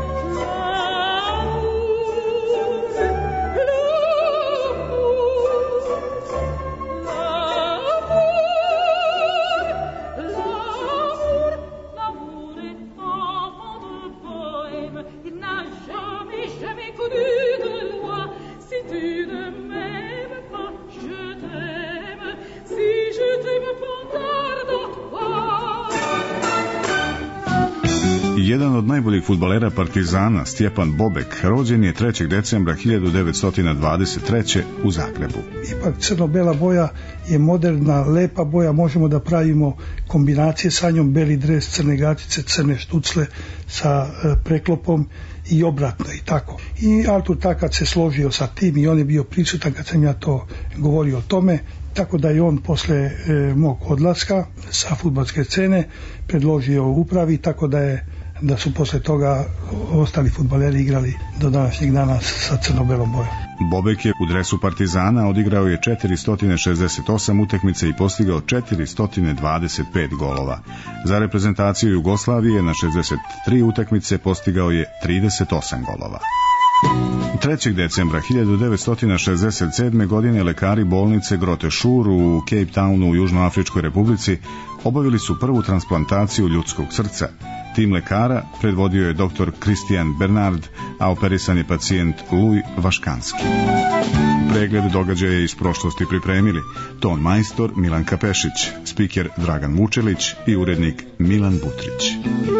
Jedan od najboljih fudbalera Partizana, Stjepan Bobek, rođen je trećeg decembra hiljadu devetsto dvadeset treće. u Zagrebu. Ipak crno-bela boja je moderna, lepa boja, možemo da pravimo kombinacije sa njom, beli dres, crne gačice, crne štucle sa e, preklopom i obratno i tako. I Artur Takac se složio sa tim i on je bio prisutan kad sam ja to govorio o tome, tako da je on posle e, mog odlaska sa fudbalske scene predložio upravi, tako da je da su posle toga ostali fudbaleri igrali do današnjeg dana sa crno-belom bojom. Bobek je u dresu Partizana odigrao je četiristo šezdeset osam utakmice i postigao četiristo dvadeset pet golova. Za reprezentaciju Jugoslavije na šezdeset tri utakmice postigao je trideset osam golova. trećeg decembra hiljadu devetsto šezdeset sedme. godine lekari bolnice Grote Šur u Cape Townu u Južnoafričkoj republici obavili su prvu transplantaciju ljudskog srca. Tim lekara predvodio je doktor Christian Bernard, a operisan je pacijent Luj Vaškanski. Pregled događaja iz prošlosti pripremili ton majstor Milanka Pešić, spiker Dragan Vučelić i urednik Milan Butrić.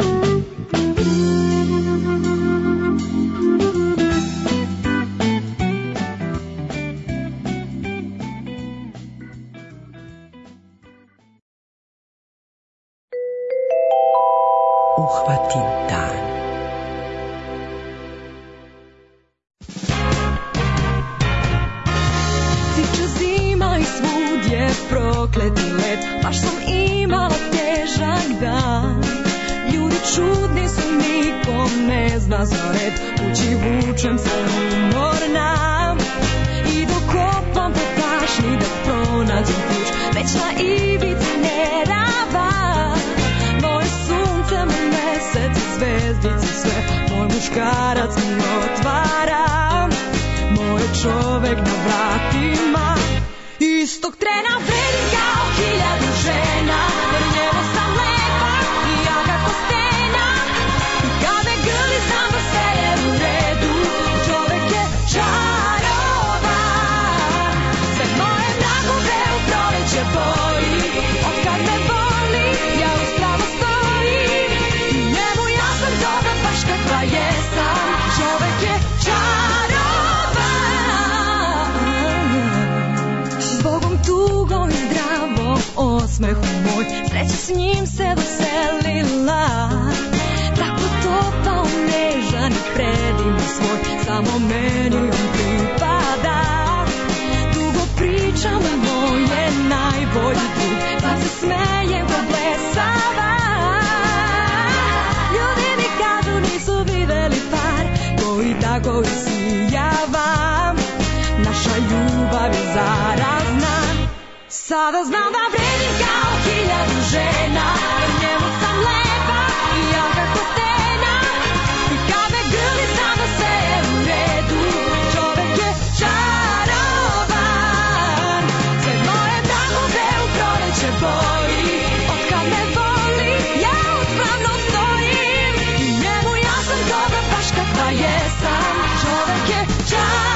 Uhvati dan. Tiče zima i svud je prokleti let, baš sam imala težak dan. Ljudi čudni su, nikom ne zna za red, kući vučem se umorna. I dok kopam po pašnji da pronađem ključ, već na ivici nerava. Moje sunce, moj mesec, sve Istog trena vredi kao hiljadu žena, jer njemu sam lepa i jaka ko stena. I kad me grli znam da sve je u redu, čovek je čarovan. Sve moje mrakove u proleće boji, od kad me voli ja uspravo stojim. I njemu ja sam dobra baš kakva jesam, čovek je čarovan. Zbogom tugom i zdravom osmehu moj, sreća s njim se doselila. Tako topao, nežan i predivno svoj, samo meni on pripada. Dugo pričam o moje najbolji drug, pa se smejem ko blesava. Ljudi mi kažu nisu videli par koji tako isijava. Naša ljubav je zarazna, sada znam da vredim kao hiljadu žena, jer njemu sam lepa i jaka ko stena. I kad me grli znam da sve je u redu, čovek je čarovan. Sve moje mrakove u proleće boji, od kad me voli ja uspravno stojim. I njemu ja sam dobra baš kakva jesam, čovek je čarovan.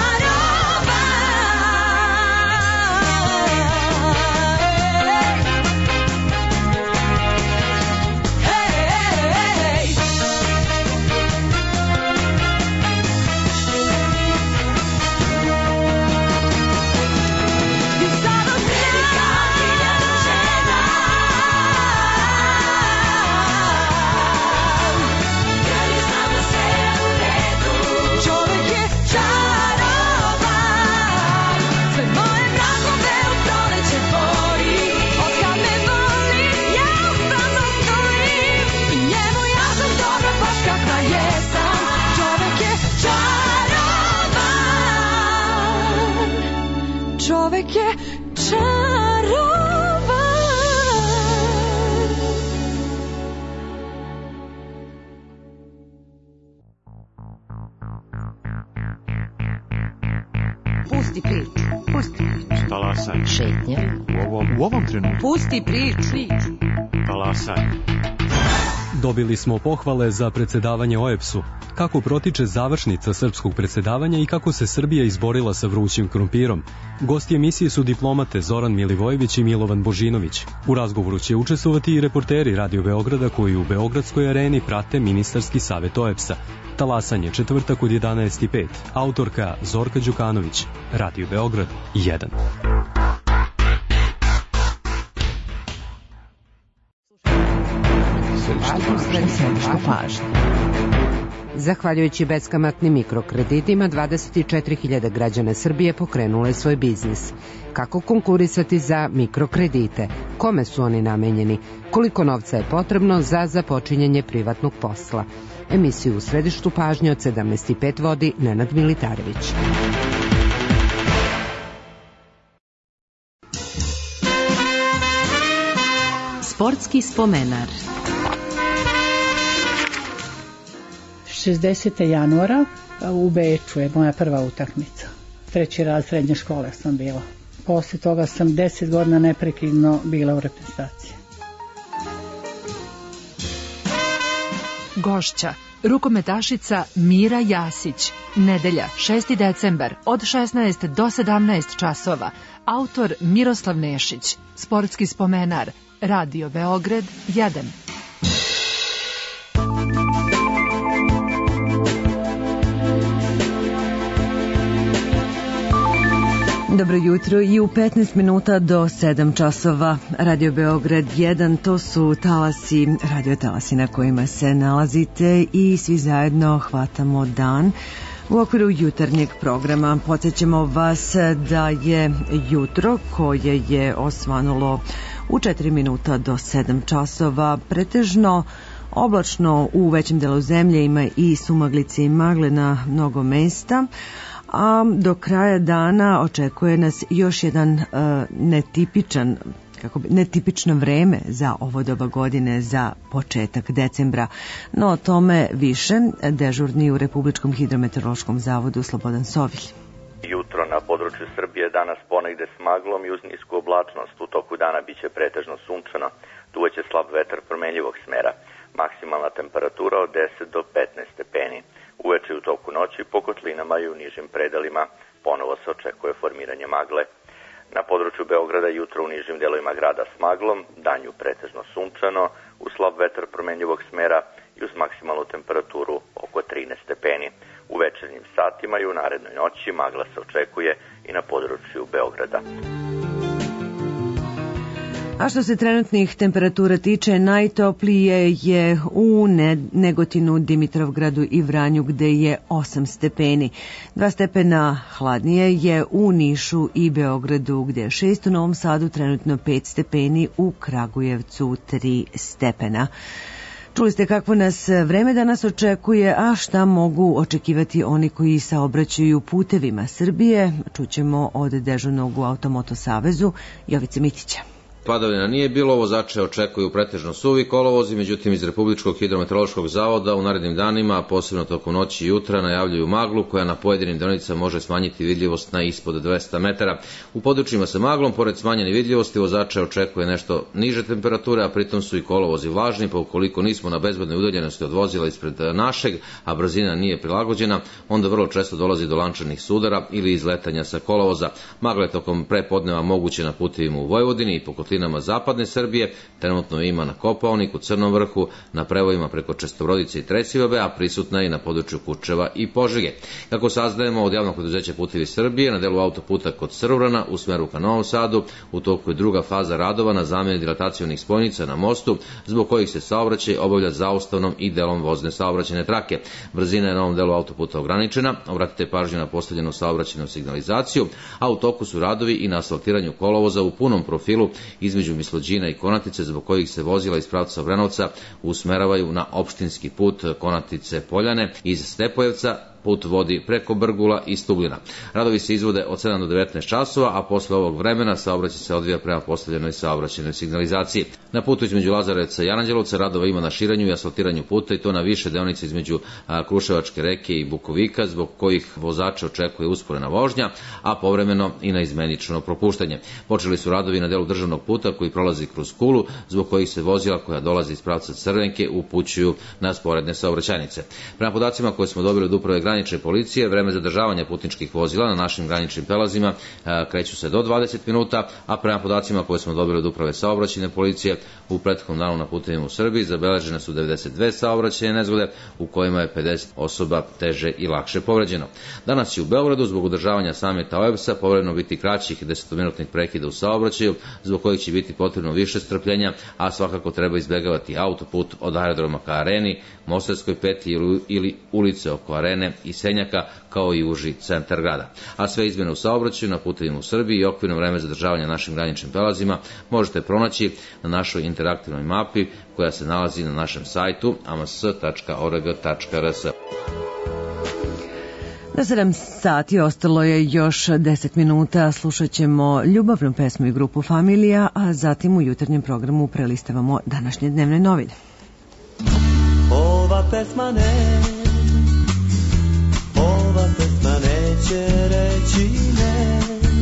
Čovek je čarovan. Pusti priču, pusti priču. Talasaj. Šetnja. U ovom, u ovom trenutku. Pusti priču. Talasaj. Dobili smo pohvale za predsedavanje O E B S-u, kako protiče završnica srpskog predsedavanja i kako se Srbija izborila sa vrućim krompirom. Gosti emisije su diplomate Zoran Milivojević i Milovan Božinović. U razgovoru će učestvovati i reporteri Radio Beograda koji u Beogradskoj areni prate ministarski savet O E B S-a. Talasanje četvrtak od jedanaest i pet. Autorka Zorka Đukanović. Radio Beograd jedan. Središtu pažnje. Zahvaljujući beskamatnim mikrokreditima, dvadeset četiri hiljade građana Srbije pokrenulo je svoj biznis. Kako konkurisati za mikrokredite? Kome su oni namenjeni? Koliko novca je potrebno za započinjanje privatnog posla? Emisiju u središtu pažnje od sedamnaest i pet vodi Nenad Militarević. Sportski spomenar. šezdesetog januara u Beču je moja prva utakmica. Treći raz srednje škole sam bila. Posle toga sam deset godina neprekidno bila u reprezentaciji. Gošća, rukometašica Mira Jasić. Nedelja, šesti decembar, od šesnaest do sedamnaest časova. Autor Miroslav Nešić. Sportski spomenar. Radio Beograd jedan. Dobro jutro i u petnaest minuta do sedam časova. Radio Beograd jedan, to su talasi, radio talasi na kojima se nalazite i svi zajedno hvatamo dan. U okviru jutarnjeg programa podsjećamo vas da je jutro koje je osvanulo u četiri minuta do sedam časova pretežno oblačno u većem delu zemlje, ima i sumaglice i magle na mnogo mesta, a do kraja dana očekuje nas još jedan uh, netipičan kako bi, netipično vreme za ovo doba godine, za početak decembra. No o tome više dežurni u Republičkom hidrometeorološkom zavodu Slobodan Sovilj. Jutro Na području Srbije danas ponegde s maglom i uz nisku oblačnost. U toku dana biće pretežno sunčano. Duvaće slab vetar promenljivog smera. Maksimalna temperatura od deset do petnaest stepeni. Uveče u toku noći po kotlinama i u nižim predelima ponovo se očekuje formiranje magle. Na području Beograda jutro u nižim delovima grada s maglom, danju pretežno sunčano, uz slab vetar promenljivog smera i uz maksimalnu temperaturu oko trinaest stepeni. U večernjim satima i u narednoj noći magla se očekuje i na području Beograda. A što se trenutnih temperatura tiče, najtoplije je u Negotinu, Dimitrovgradu i Vranju gde je osam stepeni. Dva stepena hladnije je u Nišu i Beogradu gde je šest, u Novom Sadu trenutno pet stepeni, u Kragujevcu tri stepena. Čuli ste kakvo nas vreme danas očekuje, a šta mogu očekivati oni koji saobraćaju putevima Srbije. Čućemo od dežurnog u Automoto savezu Jovice Mitića. Padavina nije bilo, vozače očekuju pretežno suvi kolovozi, međutim iz Republičkog hidrometeorološkog zavoda u narednim danima, a posebno tokom noći i jutra, najavljuju maglu koja na pojedinim deonicama može smanjiti vidljivost na ispod dvesta metara. U područjima sa maglom, pored smanjene vidljivosti, vozače očekuje nešto niže temperature, a pritom su i kolovozi vlažni, pa ukoliko nismo na bezbednoj udaljenosti od vozila ispred našeg, a brzina nije prilagođena, onda vrlo često dolazi do lančanih sudara ili izletanja sa kolovoza. Magla je tokom prepodneva moguće na putevima u Vojvodini i po kotlinama zapadne Srbije, trenutno ima na Kopaoniku, Crnom vrhu, na prevojima preko Čestorodice i Tresibabe, a prisutna je i na području Kučeva i Požege. Kako saznajemo od javnog preduzeća Putevi Srbije, na delu autoputa kod Crvrana u smeru ka Novom Sadu, u toku je druga faza radova na zameni dilatacionih spojnica na mostu, zbog kojih se saobraćaj obavlja zaustavnom i delom vozne saobraćajne trake. Brzina je na ovom delu autoputa ograničena, obratite pažnju na postavljenu saobraćajnu signalizaciju, a u toku su radovi i na asfaltiranju kolovoza u punom profilu između Mislođina i Konatice, zbog kojih se vozila iz pravca Obrenovca usmeravaju na opštinski put Konatice Poljane iz Stepojevca. Put vodi preko Brgula i Stubljina. Radovi se izvode od sedam do devetnaest časova, a posle ovog vremena saobraćaj se odvija prema postavljenoj saobraćajnoj signalizaciji. Na putu između Lazarevca i Aranđelovca radova ima na širenju i asfaltiranju puta, i to na više deonice između Kruševačke reke i Bukovika, zbog kojih vozače očekuje usporena vožnja, a povremeno i na izmenično propuštanje. Počeli su radovi na delu državnog puta koji prolazi kroz Kulu, zbog kojih se vozila koja dolazi iz pravca Crvenke upućuju na sporedne saobraćajnice. Prema podacima koje smo dobili od uprave granične policije, vreme zadržavanja putničkih vozila na našim graničnim prelazima kreću se do dvadeset minuta, a prema podacima koje smo dobili od uprave saobraćajne policije, u prethodnom danu na putevima u Srbiji zabeležene su devedeset dve saobraćajne nezgode, u kojima je pedeset osoba teže i lakše povređeno. Danas je u Beogradu zbog održavanja samita O E B S-a povremeno biti kraćih desetominutnih prekida u saobraćaju, zbog kojih će biti potrebno više strpljenja, a svakako treba izbegavati autoput od aerodroma ka Areni, Mostarskoj petlji ili ulice oko Arene i Senjaka, kao i uži centar grada. A sve izmene u saobraćaju na putevima u Srbiji i okvirno vreme zadržavanja našim graničnim prelazima možete pronaći na našoj interaktivnoj mapi koja se nalazi na našem sajtu a m s tačka org tačka r s. Na sedam sati ostalo je još deset minuta, slušat ćemo ljubavnu pesmu i grupu Familija, a zatim u jutarnjem programu prelistavamo današnje dnevne novine. Ova pesma ne, ova pesma neće reći ne,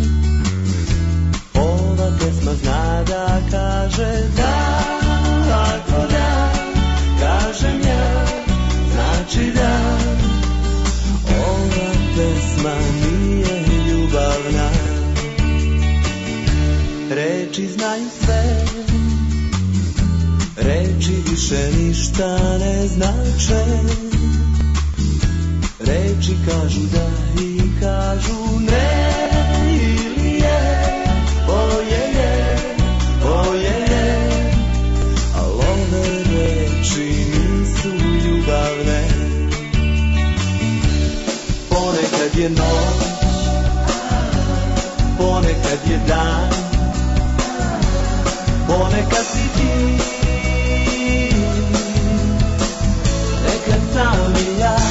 ova pesma zna da kaže da, ako da, kažem ja, znači da. Ova pesma nije ljubavna, reči znaju sve, reči više ništa ne znače, reči kažu da i kažu ne, ili je, oje je, oje je, al ove reči nisu ljubavne. Ponekad je noć, ponekad je dan, ponekad si ti, nekad sam i ja.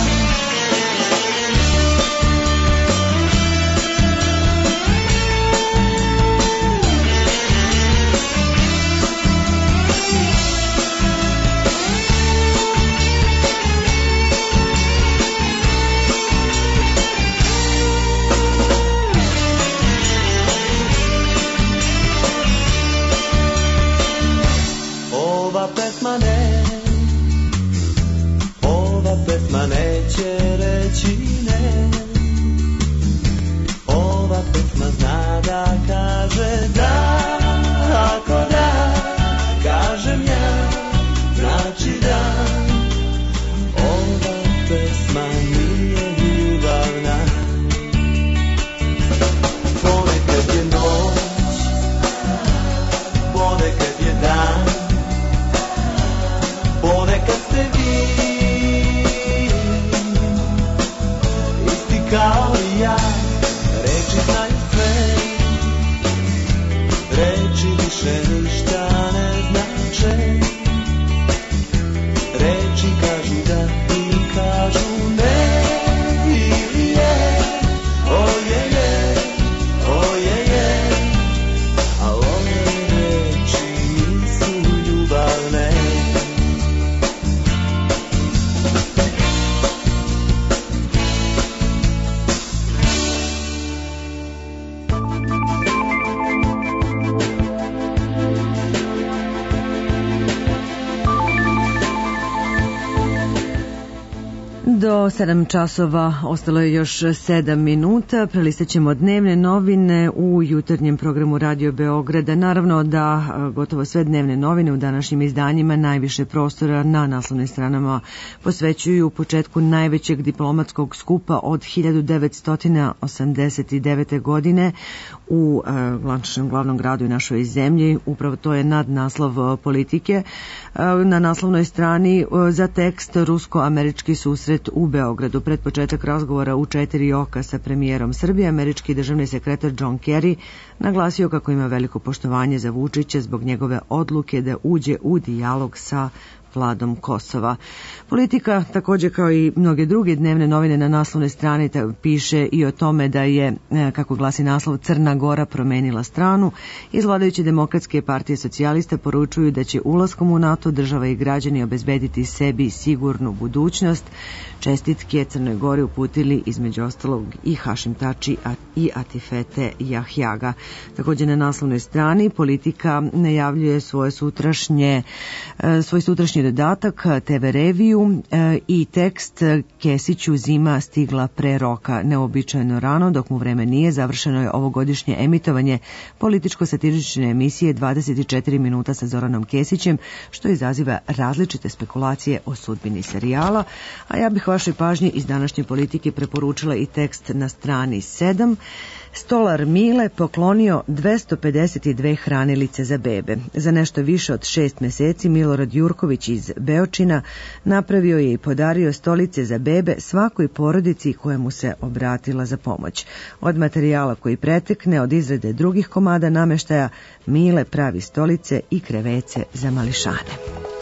Do sedam časova ostalo je još sedam minuta. Prelistat ćemo dnevne novine u jutarnjem programu Radio Beograda. Naravno da gotovo sve dnevne novine u današnjim izdanjima najviše prostora na naslovnim stranama posvećuju početku najvećeg diplomatskog skupa od hiljadu devetsto osamdeset devete. godine u našem glavnom gradu i našoj zemlji. Upravo to je nadnaslov Politike. Na naslovnoj strani za tekst rusko-američki susret u Beogradu. Pred početak razgovora u četiri oka sa premijerom Srbije, američki državni sekretar John Kerry naglasio kako ima veliko poštovanje za Vučića zbog njegove odluke da uđe u dijalog sa vladom Kosova. Politika, također kao i mnoge druge dnevne novine na naslovnoj strani, piše i o tome da je, kako glasi naslov, Crna Gora promenila stranu. Iz vladajuće Demokratske partije socijalista poručuju da će ulaskom u NATO država i građani obezbediti sebi sigurnu budućnost. Čestitke Crnoj Gori uputili između ostalog i Hašim Tači i Atifete Jahjaga. Također na naslovnoj strani Politika najavljuje svoje sutrašnje, svoj sutrašnji dodatak te ve reviju i tekst Kesiću zima stigla pre roka. Neobičajno rano, dok mu vreme nije, završeno je ovogodišnje emitovanje političko-satirične emisije dvadeset četiri minuta sa Zoranom Kesićem, što izaziva različite spekulacije o sudbini serijala, a ja bih vašoj pažnji iz današnje Politike preporučila i tekst na strani sedam. Stolar Mile poklonio dvesta pedeset dve hranilice za bebe. Za nešto više od šest meseci Milorad Jurković iz Beočina napravio je i podario stolice za bebe svakoj porodici koja mu se obratila za pomoć. Od materijala koji pretekne od izrade drugih komada nameštaja, Mile pravi stolice i krevece za mališane.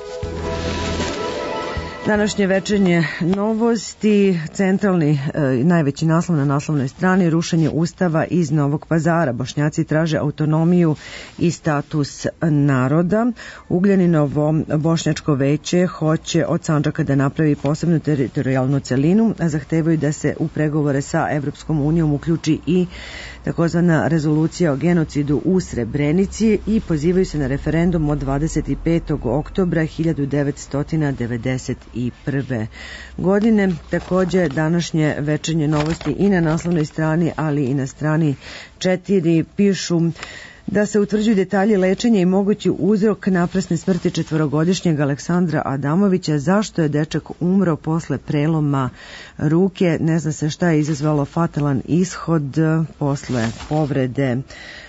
Današnje večernje novosti, centralni e, najveći naslov na naslovnoj strani, rušenje ustava iz Novog Pazara. Bošnjaci traže autonomiju i status naroda. Ugljaninovo bošnjačko veće hoće od Sandžaka da napravi posebnu teritorijalnu celinu, a zahtevaju da se u pregovore sa Evropskom unijom uključi i takozvana rezolucija o genocidu u Srebrenici i pozivaju se na referendum od dvadeset petog oktobra hiljadu devetsto devedeset prve. godine. Također današnje večernje novosti i na naslovnoj strani, ali i na strani četiri pišu da se utvrđuju detalji lečenja i mogući uzrok naprasne smrti četvorogodišnjeg Aleksandra Adamovića. Zašto je dečak umro posle preloma ruke? Ne zna se šta je izazvalo fatalan ishod posle povrede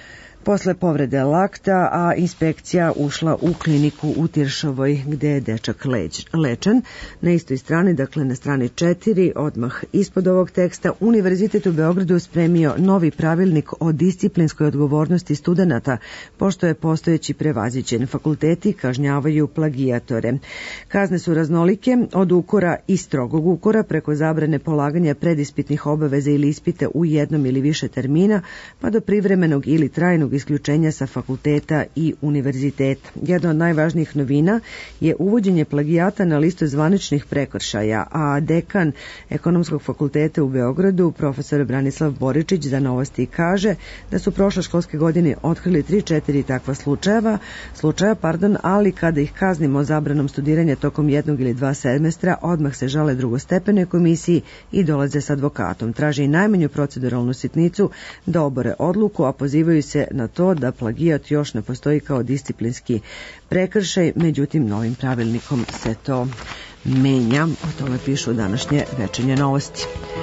Posle povrede lakta, a inspekcija ušla u kliniku u Tiršovoj gde je dečak leč, lečen. Na istoj strani, dakle na strani četiri, odmah ispod ovog teksta, Univerzitet u Beogradu spremio novi pravilnik o disciplinskoj odgovornosti studenata, pošto je postojeći prevaziđen. Fakulteti kažnjavaju plagijatore. Kazne su raznolike, od ukora i strogog ukora, preko zabrane polaganja predispitnih obaveza ili ispita u jednom ili više termina, pa do privremenog ili trajnog isključenja sa fakulteta i univerziteta. Jedna od najvažnijih novina je uvođenje plagijata na listu zvaničnih prekršaja, a dekan Ekonomskog fakulteta u Beogradu, profesor Branislav Boričić, za Novosti kaže da su prošle školske godine otkrili tri četiri takva slučajeva, slučaja, pardon, ali kada ih kaznimo zabranom studiranja tokom jednog ili dva semestra, odmah se žale drugostepenoj komisiji i dolaze s advokatom. Traže i najmanju proceduralnu sitnicu da obore odluku, a pozivaju se na to da plagijat još ne postoji kao disciplinski prekršaj, međutim novim pravilnikom se to menja. O tome pišu današnje večernje novosti.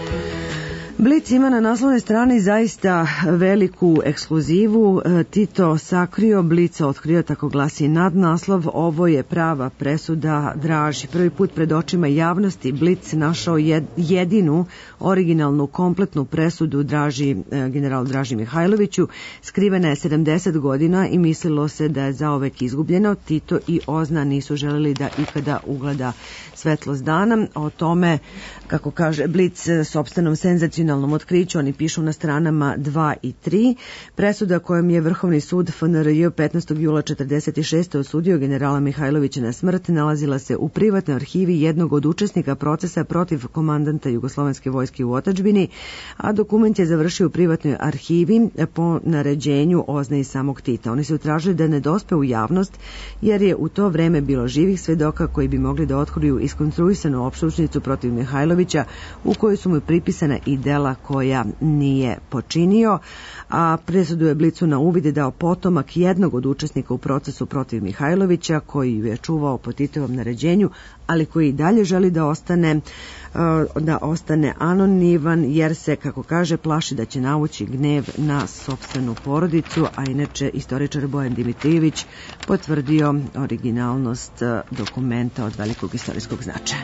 Blic ima na naslovnoj strani zaista veliku ekskluzivu. Tito sakrio, Blic otkrio, tako glasi nadnaslov. Ovo je prava presuda Draži. Prvi put pred očima javnosti Blic našao jedinu originalnu kompletnu presudu Draži, general Draži Mihajloviću. Skrivena je sedamdeset godina i mislilo se da je zaovek izgubljeno. Tito i Ozna nisu želeli da ikada ugleda svetlost dana. O tome, kako kaže Blic, sopstvenom senzacijom originalnom otkriću, oni pišu na stranama dva i tri. Presuda kojom je Vrhovni sud F N R J petnaestog jula četrdeset šeste osudio generala Mihajlovića na smrt nalazila se u privatnoj arhivi jednog od učesnika procesa protiv komandanta Jugoslovenske vojske u otadžbini, a dokument je završio u privatnoj arhivi po naređenju Ozne i samog Tita. Oni su tražili da ne dospe u javnost jer je u to vreme bilo živih svedoka koji bi mogli da otkriju iskonstruisanu optužnicu protiv Mihajlovića u kojoj su mu pripisana i dela koja nije počinio, a presudu je Blicu na uvid dao potomak jednog od učesnika u procesu protiv Mihajlovića koji ju je čuvao po Titovom naređenju, ali koji i dalje želi da ostane da ostane anoniman jer se, kako kaže, plaši da će navući gnev na sopstvenu porodicu, a inače istoričar Bojan Dimitrijević potvrdio originalnost dokumenta od velikog istorijskog značaja.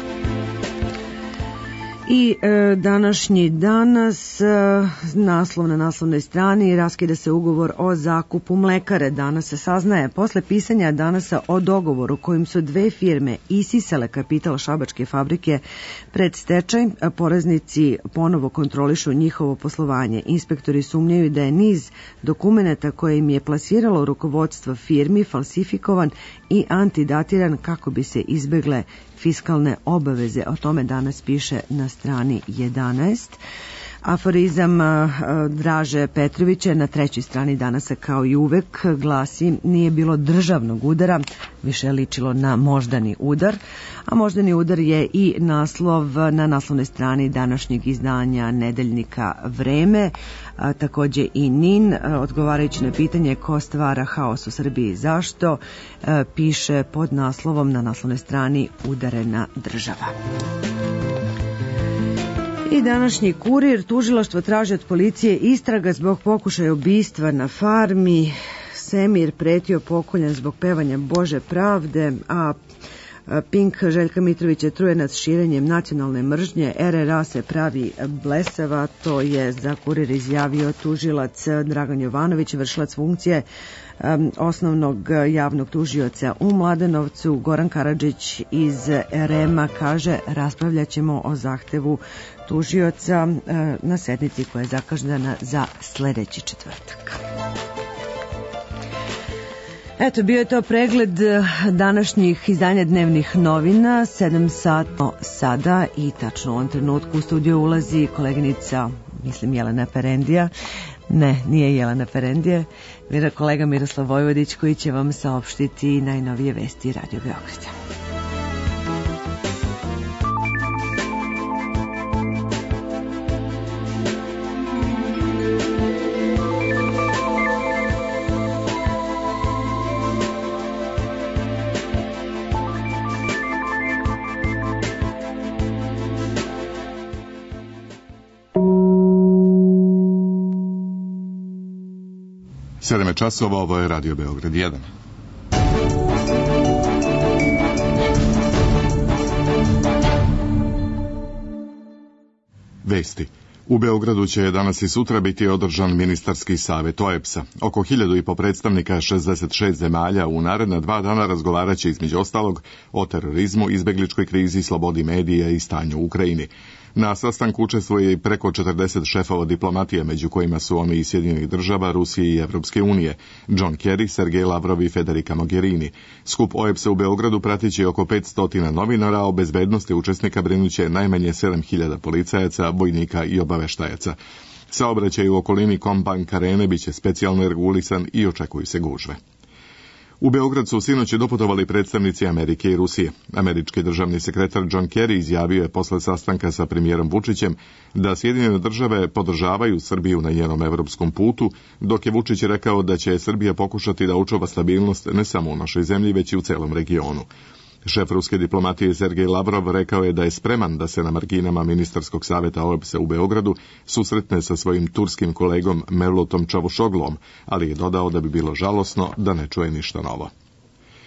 I e, današnji danas e, naslov na naslovnoj strani raskida se ugovor o zakupu mlekare. Danas se saznaje posle pisanja danasa o dogovoru kojim su dve firme isisale kapital šabačke fabrike pred stečaj. Poreznici ponovo kontrolišu njihovo poslovanje. Inspektori sumnjaju da je niz dokumenata koje im je plasiralo rukovodstvo firmi falsifikovan i antidatiran kako bi se izbegle fiskalne obaveze. O tome danas piše na strani jedanaest. Aforizam Draže Petrovića na trećoj strani danasa kao i uvek glasi: nije bilo državnog udara, više je ličilo na moždani udar. A moždani udar je i naslov na naslovnoj strani današnjeg izdanja nedeljnika Vreme, a, takođe i N I N, a, odgovarajući na pitanje ko stvara haos u Srbiji i zašto, a, piše pod naslovom na naslovnoj strani udarena država. I današnji Kurir, tužilaštvo traži od policije istraga zbog pokušaja ubistva na farmi, Semir pretio pokoljan zbog pevanja Bože pravde, a Pink Željka Mitrovića truje nad širenjem nacionalne mržnje, R R A se pravi blesava, to je za Kurir izjavio tužilac Dragan Jovanović, vršilac funkcije um, osnovnog javnog tužioca u Mladenovcu. Goran Karadžić iz R E M-a kaže: raspravljat ćemo o zahtevu tužioca uh, na sednici koja je zakaždana za sledeći četvrtak. Eto, bio je to pregled današnjih izdanja dnevnih novina, sedam sati sada i tačno u ovom trenutku u studiju ulazi koleginica, mislim Jelena Perendija, ne, nije Jelena Perendija, vira kolega Miroslav Vojvodić koji će vam saopštiti najnovije vesti Radio Beograda. sedam je časova, ovo je Radio Beograd jedan. Vesti. U Beogradu će danas i sutra biti održan ministarski savjet O E B S-a. Oko hiljadu i po predstavnika šezdeset šest zemalja u naredna dva dana razgovarat će između ostalog o terorizmu, izbegličkoj krizi, slobodi medija i stanju u Ukrajini. Na sastanku učestvuje i preko četrdeset šefova diplomatije, među kojima su oni iz Sjedinjenih država, Rusije i Evropske unije, John Kerry, Sergej Lavrov i Federica Mogherini. Skup O E B S-a u Beogradu pratiće oko petsto novinara, a o bezbednosti učesnika brinuće najmanje sedam hiljada policajaca, vojnika i obaveštajaca. Saobraćaj u okolini Combank arene biće specijalno regulisan i očekuju se gužve. U Beograd su sinoć doputovali predstavnici Amerike i Rusije. Američki državni sekretar John Kerry izjavio je posle sastanka sa premijerom Vučićem da Sjedinjene države podržavaju Srbiju na njenom evropskom putu, dok je Vučić rekao da će Srbija pokušati da očuva stabilnost ne samo u našoj zemlji, već i u celom regionu. Šef ruske diplomatije Sergej Lavrov rekao je da je spreman da se na marginama ministarskog savjeta O E B S-a u Beogradu susretne sa svojim turskim kolegom Mevlutom Čavušoglom, ali je dodao da bi bilo žalosno da ne čuje ništa novo.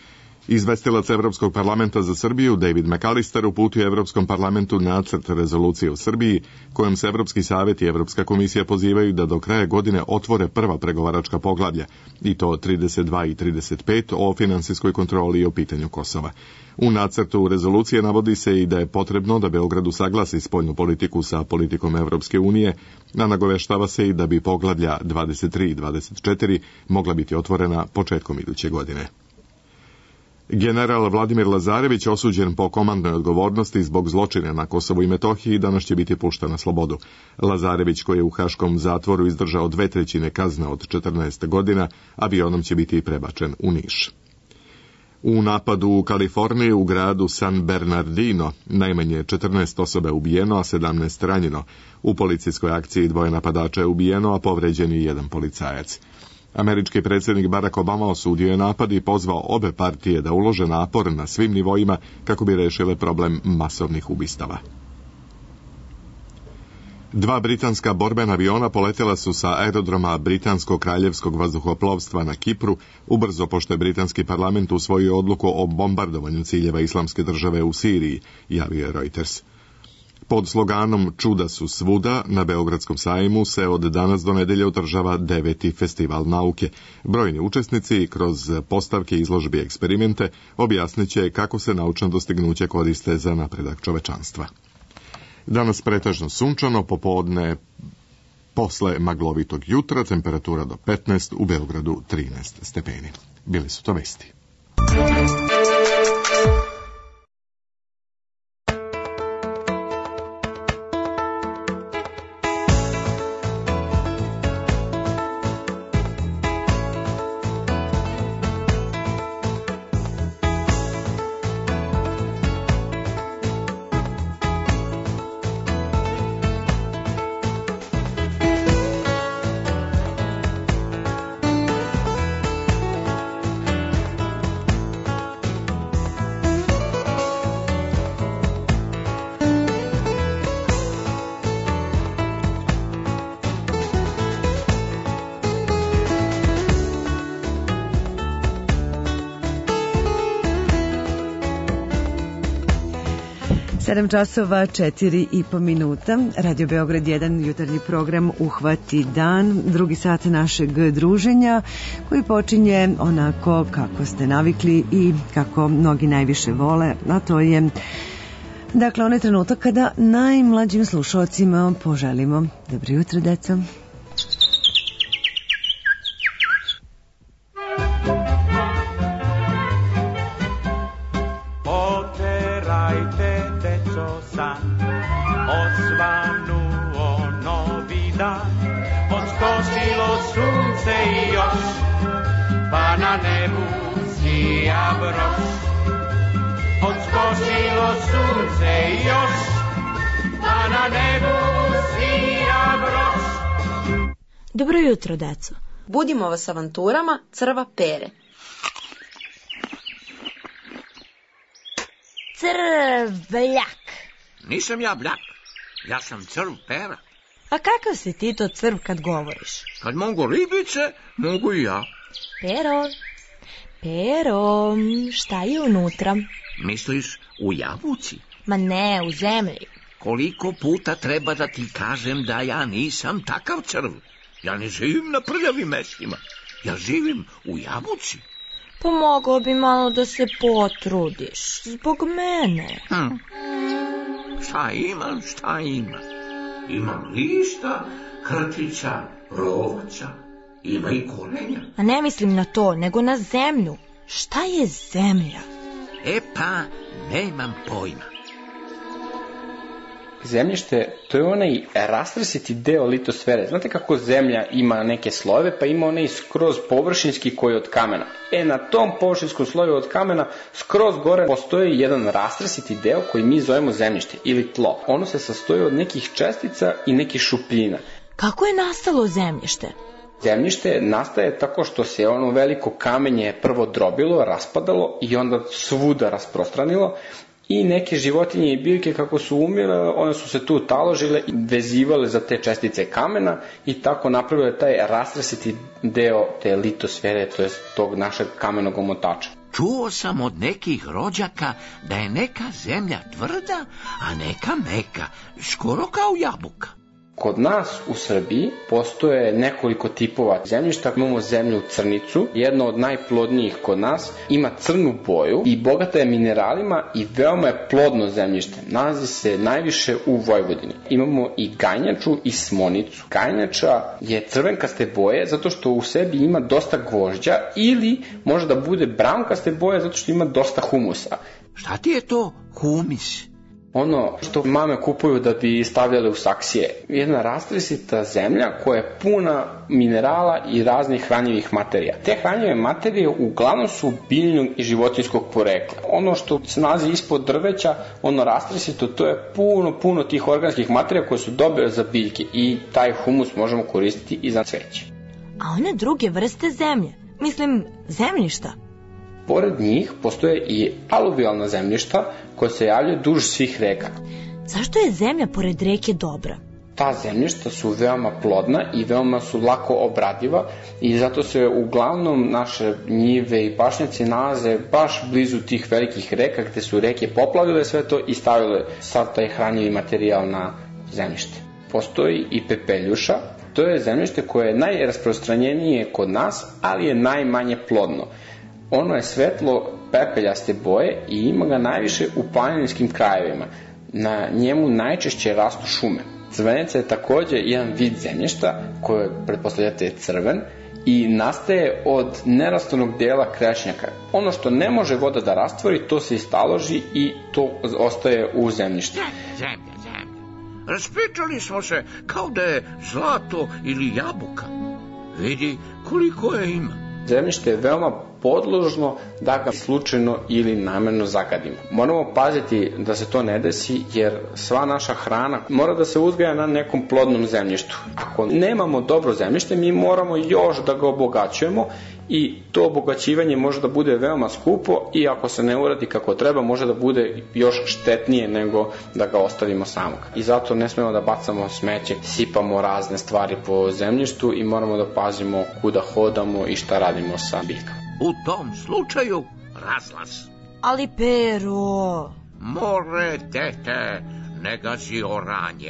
Izvestilac Evropskog parlamenta za Srbiju David McAllister uputio Evropskom parlamentu nacrt rezolucije o Srbiji kojom se Evropski savjet i Evropska komisija pozivaju da do kraja godine otvore prva pregovaračka poglavlja, i to trideset dva i trideset pet o finansijskoj kontroli i o pitanju Kosova. U nacrtu rezolucije navodi se i da je potrebno da Beograd usaglasi spoljnu politiku sa politikom Evropske unije, a nagoveštava se i da bi poglavlja dvadeset tri i dvadeset četiri mogla biti otvorena početkom iduće godine. General Vladimir Lazarević, osuđen po komandnoj odgovornosti zbog zločina na Kosovu i Metohiji, danas će biti pušten na slobodu. Lazarević, koji je u haškom zatvoru izdržao dve trećine kazne od četrnaest godina, avionom će biti prebačen u Niš. U napadu u Kaliforniji u gradu San Bernardino najmanje četrnaest osoba je ubijeno, a sedamnaest ranjeno. U policijskoj akciji dvoje napadača je ubijeno, a povređen je jedan policajac. Američki predsjednik Barack Obama osudio je napad i pozvao obe partije da ulože napor na svim nivoima kako bi rešile problem masovnih ubistava. Dva britanska borbena aviona poletjela su sa aerodroma Britanskog kraljevskog vazduhoplovstva na Kipru ubrzo pošto je britanski parlament usvojio odluku o bombardovanju ciljeva Islamske države u Siriji, javio je Reuters. Pod sloganom Čuda su svuda na Beogradskom sajmu se od danas do nedelje održava deveti festival nauke. Brojni učesnici kroz postavke, izložbe i eksperimente objasnit će kako se naučna dostignuća koriste za napredak čovečanstva. Danas pretežno sunčano, popodne posle maglovitog jutra, temperatura do petnaest, u Beogradu trinaest stepeni. Bili su to vesti. sedam časova, četiri i po minuta. Radio Beograd jedan, jutarnji program Uhvati dan, drugi sat našeg druženja koji počinje onako kako ste navikli i kako mnogi najviše vole, a to je dakle onaj trenutak kada najmlađim slušalcima poželimo dobro jutro, deco. Odskočilo sunce još, a na nebu sija broš. Dobro jutro, deco. Budimo vas avanturama crva pere. Crvljak. Nisam ja bljak, ja sam crv pera. A kakav si ti to crv kad govoriš? Kad mogu ribice, mogu i ja. Pero, pero, šta je unutra? Misliš u jabuci? Ma ne, u zemlji. Koliko puta treba da ti kažem da ja nisam takav crv? Ja ne živim na prljavim mestima. Ja živim u jabuci. Pomogao bi malo da se potrudiš. Zbog mene. Hm. Šta imam, šta imam? Imam lišta, krtića, rovaca. Ima i korenja. A ne mislim na to, nego na zemlju. Šta je zemlja? E pa, nemam pojma. Zemljište, to je onaj rastresiti deo litosfere. Znate kako zemlja ima neke slojeve, pa ima onaj skroz površinski koji je od kamena. E, na tom površinskom sloju od kamena, skroz gore, postoji jedan rastresiti deo koji mi zovemo zemljište ili tlo. Ono se sastoji od nekih čestica i nekih šupljina. Kako je nastalo zemljište? Zemljište nastaje tako što se ono veliko kamenje prvo drobilo, raspadalo i onda svuda rasprostranilo i neke životinje i biljke kako su umire, one su se tu taložile i vezivale za te čestice kamena i tako napravile taj rastresiti deo te litosfere, to je tog našeg kamenog omotača. Čuo sam od nekih rođaka da je neka zemlja tvrda, a neka meka, skoro kao jabuka. Kod nas u Srbiji postoje nekoliko tipova zemljišta. Imamo zemlju crnicu, jedna od najplodnijih kod nas, ima crnu boju i bogata je mineralima i veoma je plodno zemljište. Nalazi se najviše u Vojvodini. Imamo i gajnjaču i smonicu. Gajnjača je crvenkaste boje zato što u sebi ima dosta gvožđa ili može da bude braunkaste boje zato što ima dosta humusa. Šta ti je to humis? Ono što mame kupuju da bi stavljale u saksije. Jedna rastresita zemlja koja je puna minerala i raznih hranjivih materija. Te hranjive materije uglavnom su biljnog i životinjskog porekla. Ono što se nalazi ispod drveća, ono rastresito, to je puno, puno tih organskih materija koje su dobre za biljke i taj humus možemo koristiti i za cveće. A one druge vrste zemlje, mislim zemljišta? Pored njih postoje i aluvijalna zemljišta koja se javljaju duž svih reka. Zašto je zemlja pored reke dobra? Ta zemljišta su veoma plodna i veoma su lako obradiva i zato se uglavnom naše njive i pašnjaci nalaze baš blizu tih velikih reka gde su reke poplavile sve to i stavile sav taj hranjivi materijal na zemljište. Postoji i pepeljuša, to je zemljište koje je najrasprostranjenije kod nas, ali je najmanje plodno. Ono je svetlo pepeljaste boje i ima ga najviše u planinskim krajevima. Na njemu najčešće rastu šume. Crvenica je takođe jedan vid zemljišta koje pretpostavljate je crven i nastaje od nerastornog dela krešnjaka. Ono što ne može voda da rastvori, to se istaloži i to ostaje u zemljištu. Zemlja, zemlja. Raspričali smo se kao da je zlato ili jabuka. Vidi koliko je ima. Zemljište je veoma podložno da ga slučajno ili namerno zagadimo. Moramo paziti da se to ne desi jer sva naša hrana mora da se uzgaja na nekom plodnom zemljištu. Ako nemamo dobro zemljište, mi moramo još da ga obogaćujemo i to obogaćivanje može da bude veoma skupo i ako se ne uradi kako treba može da bude još štetnije nego da ga ostavimo samog. I zato ne smemo da bacamo smeće, sipamo razne stvari po zemljištu i moramo da pazimo kuda hodamo i šta radimo sa biljkama. U tom slučaju razlaz. Ali Pero... More, tete, ne gazi oranje.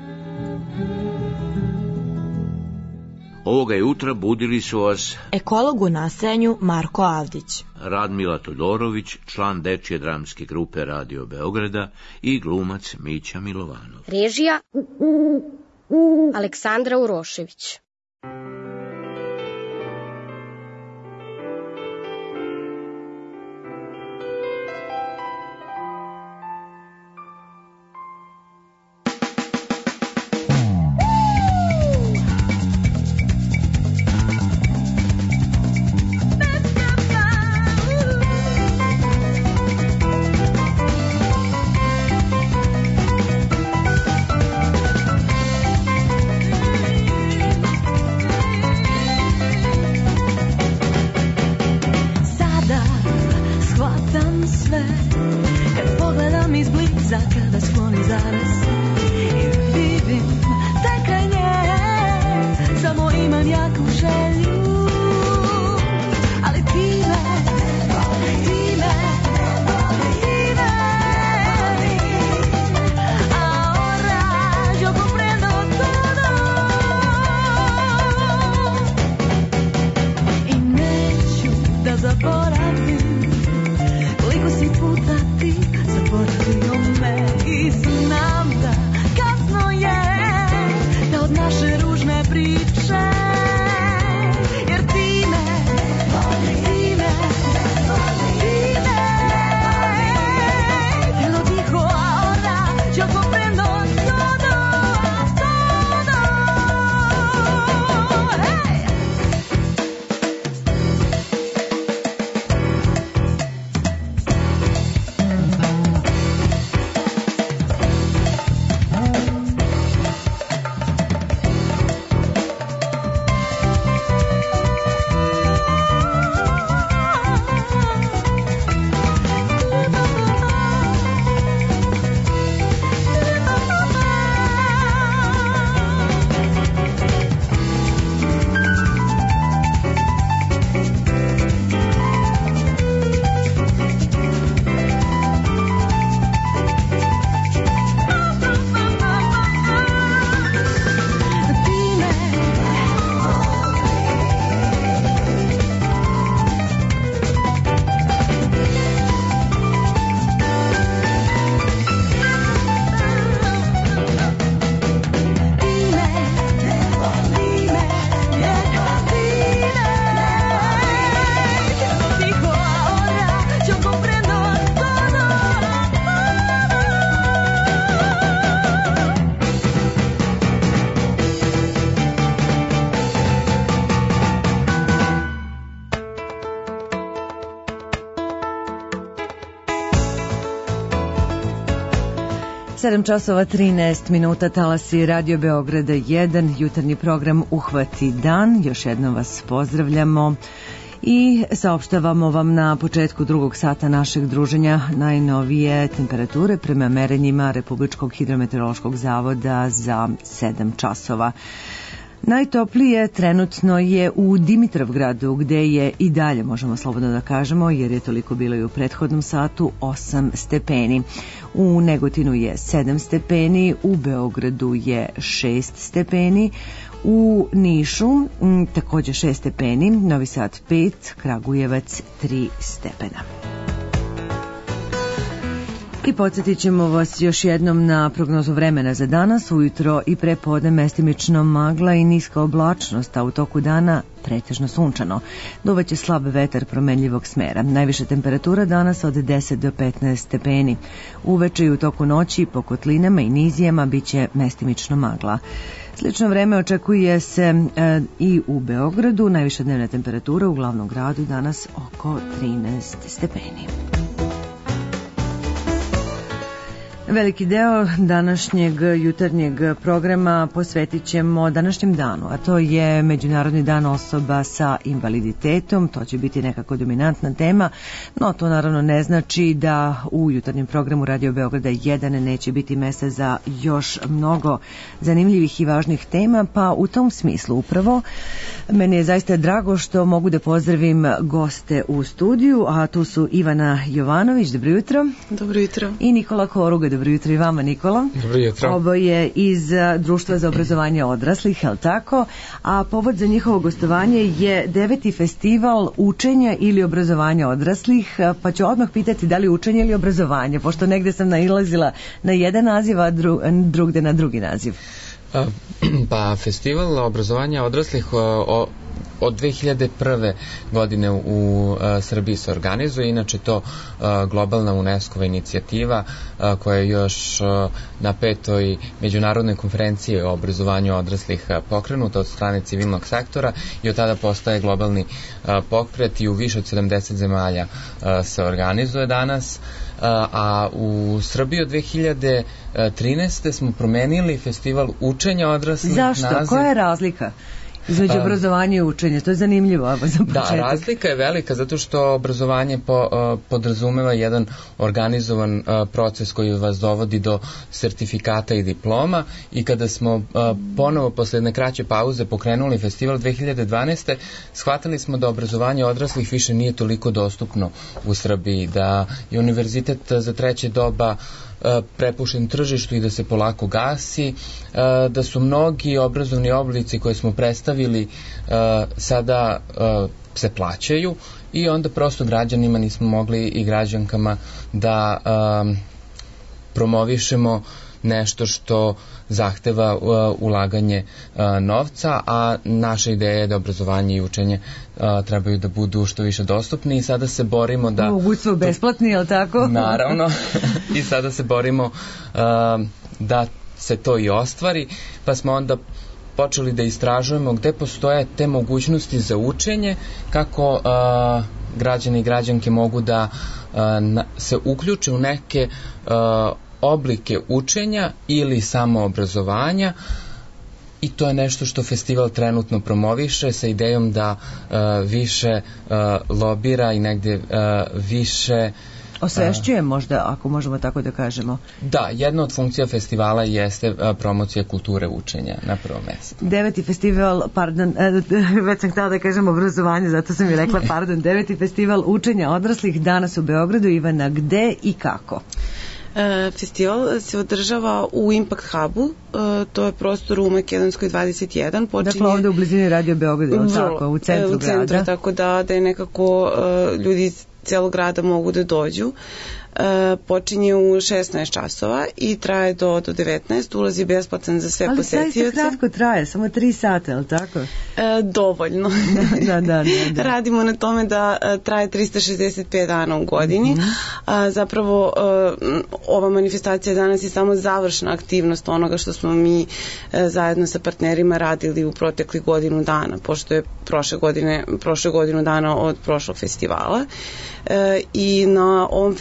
Ovoga jutra budili su vas ekolog u nastajanju Marko Avdić, Radmila Todorović, član dečje dramske grupe Radio Beograda i glumac Mića Milovanov. Režija Aleksandra Urošević. sedam časova trinaest minuta, talasi Radio Beograda jedan, jutarnji program Uhvati dan. Još jednom vas pozdravljamo i saopštavamo vam na početku drugog sata našeg druženja najnovije temperature prema merenjima Republičkog hidrometeorološkog zavoda za sedam časova. Najtoplije trenutno je u Dimitrovgradu, gde je i dalje, možemo slobodno da kažemo, jer je toliko bilo i u prethodnom satu, osam stepeni. U Negotinu je sedam stepeni, u Beogradu je šest stepeni, u Nišu m, takođe šest stepeni, Novi Sad pet, Kragujevac tri stepena. I podsjetit ćemo vas još jednom na prognozu vremena za danas. Ujutro i prepodne mestimično magla i niska oblačnost, a u toku dana pretežno sunčano. Duvaće slab vetar promenljivog smera. Najviša temperatura danas od deset do petnaest stepeni. Uveče i u toku noći po kotlinama i nizijama biće mestimično magla. Slično vreme očekuje se e, i u Beogradu. Najviša dnevna temperatura u glavnom gradu danas oko trinaest stepeni. Veliki deo današnjeg jutarnjeg programa posvetit ćemo današnjem danu, a to je Međunarodni dan osoba sa invaliditetom. To će biti nekako dominantna tema, no to naravno ne znači da u jutarnjem programu Radio Beograda jedan neće biti mesta za još mnogo zanimljivih i važnih tema, pa u tom smislu upravo meni je zaista drago što mogu da pozdravim goste u studiju, a tu su Ivana Jovanović, dobro jutro. Dobro jutro. I Nikola Koruga, dobro jutro i vama, Nikola. Dobro jutro. Oboje iz Društva za obrazovanje odraslih, je li tako? A povod za njihovo gostovanje je deveti festival učenja ili obrazovanja odraslih, pa ću odmah pitati da li učenje ili obrazovanje, pošto negde sam nailazila na jedan naziv, a dru, drugde na drugi naziv. Pa, festival obrazovanja odraslih o, od dve hiljade prve. godine u uh, Srbiji se organizuje, inače to uh, globalna UNESCO-va inicijativa uh, koja je još uh, na petoj međunarodnoj konferenciji o obrazovanju odraslih uh, pokrenuta od strane civilnog sektora i od tada postaje globalni uh, pokret i u više od sedamdeset zemalja uh, se organizuje danas. Uh, a u Srbiji od dve hiljade trinaeste. smo promenili festival učenja odraslih. Zašto? Naziv... Koja je razlika između obrazovanja i učenja? To je zanimljivo, a za početak. Da, razlika je velika zato što obrazovanje po, uh, podrazumeva jedan organizovan uh, proces koji vas dovodi do sertifikata i diploma i kada smo uh, ponovo posle jedne kraće pauze pokrenuli festival dve hiljade dvanaeste. shvatili smo da obrazovanje odraslih više nije toliko dostupno u Srbiji, da je univerzitet za treće doba prepušten tržištu i da se polako gasi, da su mnogi obrazovni oblici koje smo predstavili sada se plaćaju i onda prosto građanima nismo mogli i građankama da promovišemo nešto što zahteva uh, ulaganje uh, novca, a naša ideja je da obrazovanje i učenje uh, trebaju da budu što više dostupni i sada se borimo da... Mogućstvo besplatni, je li tako? Naravno. I sada se borimo uh, da se to i ostvari, pa smo onda počeli da istražujemo gde postoje te mogućnosti za učenje, kako uh, građani i građanke mogu da uh, na, se uključe u neke uh, oblike učenja ili samoobrazovanja i to je nešto što festival trenutno promoviše sa idejom da uh, više uh, lobira i negde uh, više osvešćuje možda, ako možemo tako da kažemo. Da, jedna od funkcija festivala jeste uh, promocija kulture učenja na prvom mjestu. Deveti festival, pardon, već sam htjela da kažem obrazovanje, zato sam i rekla pardon, deveti festival učenja odraslih danas u Beogradu. Ivana, gde i kako? Festival se održava u Impact Hubu, to je prostor u Makedonskoj dvadeset jedan. Počinje... Dakle, ovde u blizini Radio Beograda, ili tako, u centru, u centru grada. Tako da, da je nekako ljudi iz celog grada mogu da dođu. Počinje u šesnaest časova i traje do, do devetnaest. Ulaz je besplatan za sve ali posetioce. Ali zaista kratko traje, samo tri sata, je li tako? E, dovoljno. Da, da, da, da. Radimo na tome da traje trista šezdeset pet dana u godini. Mm-hmm. A, zapravo, a, ova manifestacija danas je samo završna aktivnost onoga što smo mi a, zajedno sa partnerima radili u protekli godinu dana, pošto je prošle godine, prošle godinu dana od prošlog festivala. E, I na ovom festivalu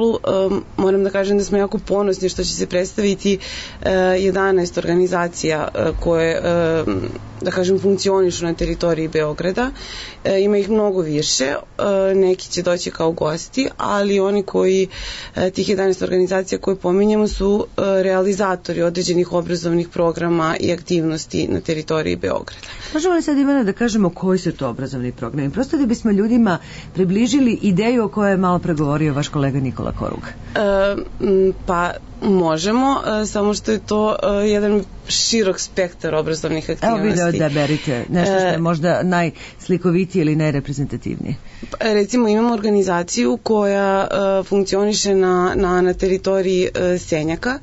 festivalu um, moram da kažem da smo jako ponosni što će se predstaviti uh, jedanaest organizacija uh, koje uh, da kažem funkcionišu na teritoriji Beograda. Uh, ima ih mnogo više, uh, neki će doći kao gosti, ali oni koji uh, tih jedanaest organizacija koje pominjemo su uh, realizatori određenih obrazovnih programa i aktivnosti na teritoriji Beograda. Možemo li sad, Ivana, da kažemo koji su to obrazovni programi? Prosto da bismo ljudima približili ideju o kojoj je malo pregovorio vaš kolega Nikola Korug. E, pa možemo, e, samo što je to e, jedan širok spektar obrazovnih aktivnosti. Evo vi da odaberite nešto što je možda najslikovitije ili najreprezentativnije. Recimo imamo organizaciju koja e, funkcioniše na, na, na teritoriji e, Senjaka,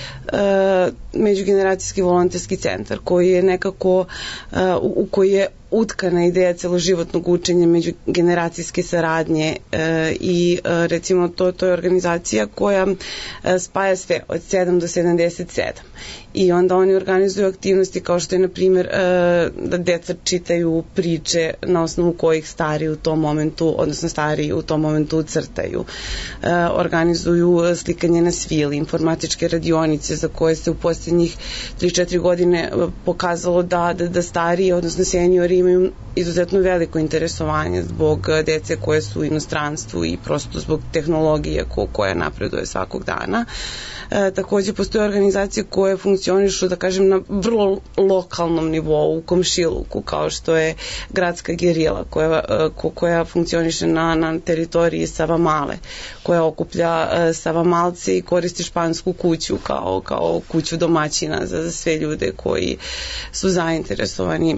e, međugeneracijski volonterski centar koji je nekako e, u, u koji je utkana ideja celoživotnog učenja, međugeneracijske saradnje e, i e, recimo to, to je organizacija koja e, spaja sve od sedam do sedamdeset sedam i onda oni organizuju aktivnosti kao što je na primjer e, da deca čitaju priče na osnovu kojih stari u tom momentu, odnosno stari u tom momentu crtaju, e, organizuju slikanje na svili, informatičke radionice za koje se u posljednjih tri četiri godine pokazalo da, da, da stariji, odnosno seniori imaju izuzetno veliko interesovanje zbog dece koje su u inostranstvu i prosto zbog tehnologije ko, koja napreduje svakog dana. E, takođe postoje organizacije koje funkcionišu, da kažem, na vrlo lokalnom nivou, u komšiluku, kao što je gradska gerila koja, ko, koja funkcioniše na, na teritoriji Savamale, koja okuplja e, Savamalce i koristi špansku kuću kao, kao kuću domaćina za, za sve ljude koji su zainteresovani.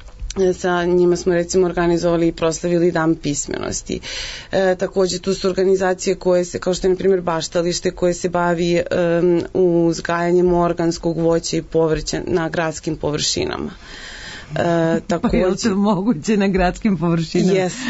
Sa njima smo recimo organizovali i proslavili dan pismenosti. E, takođe tu su organizacije koje se, kao što je na primjer baštalište koje se bavi um, uzgajanjem organskog voća i povrća na gradskim površinama. E, takođe, je li to moguće na gradskim površinama? Jeste.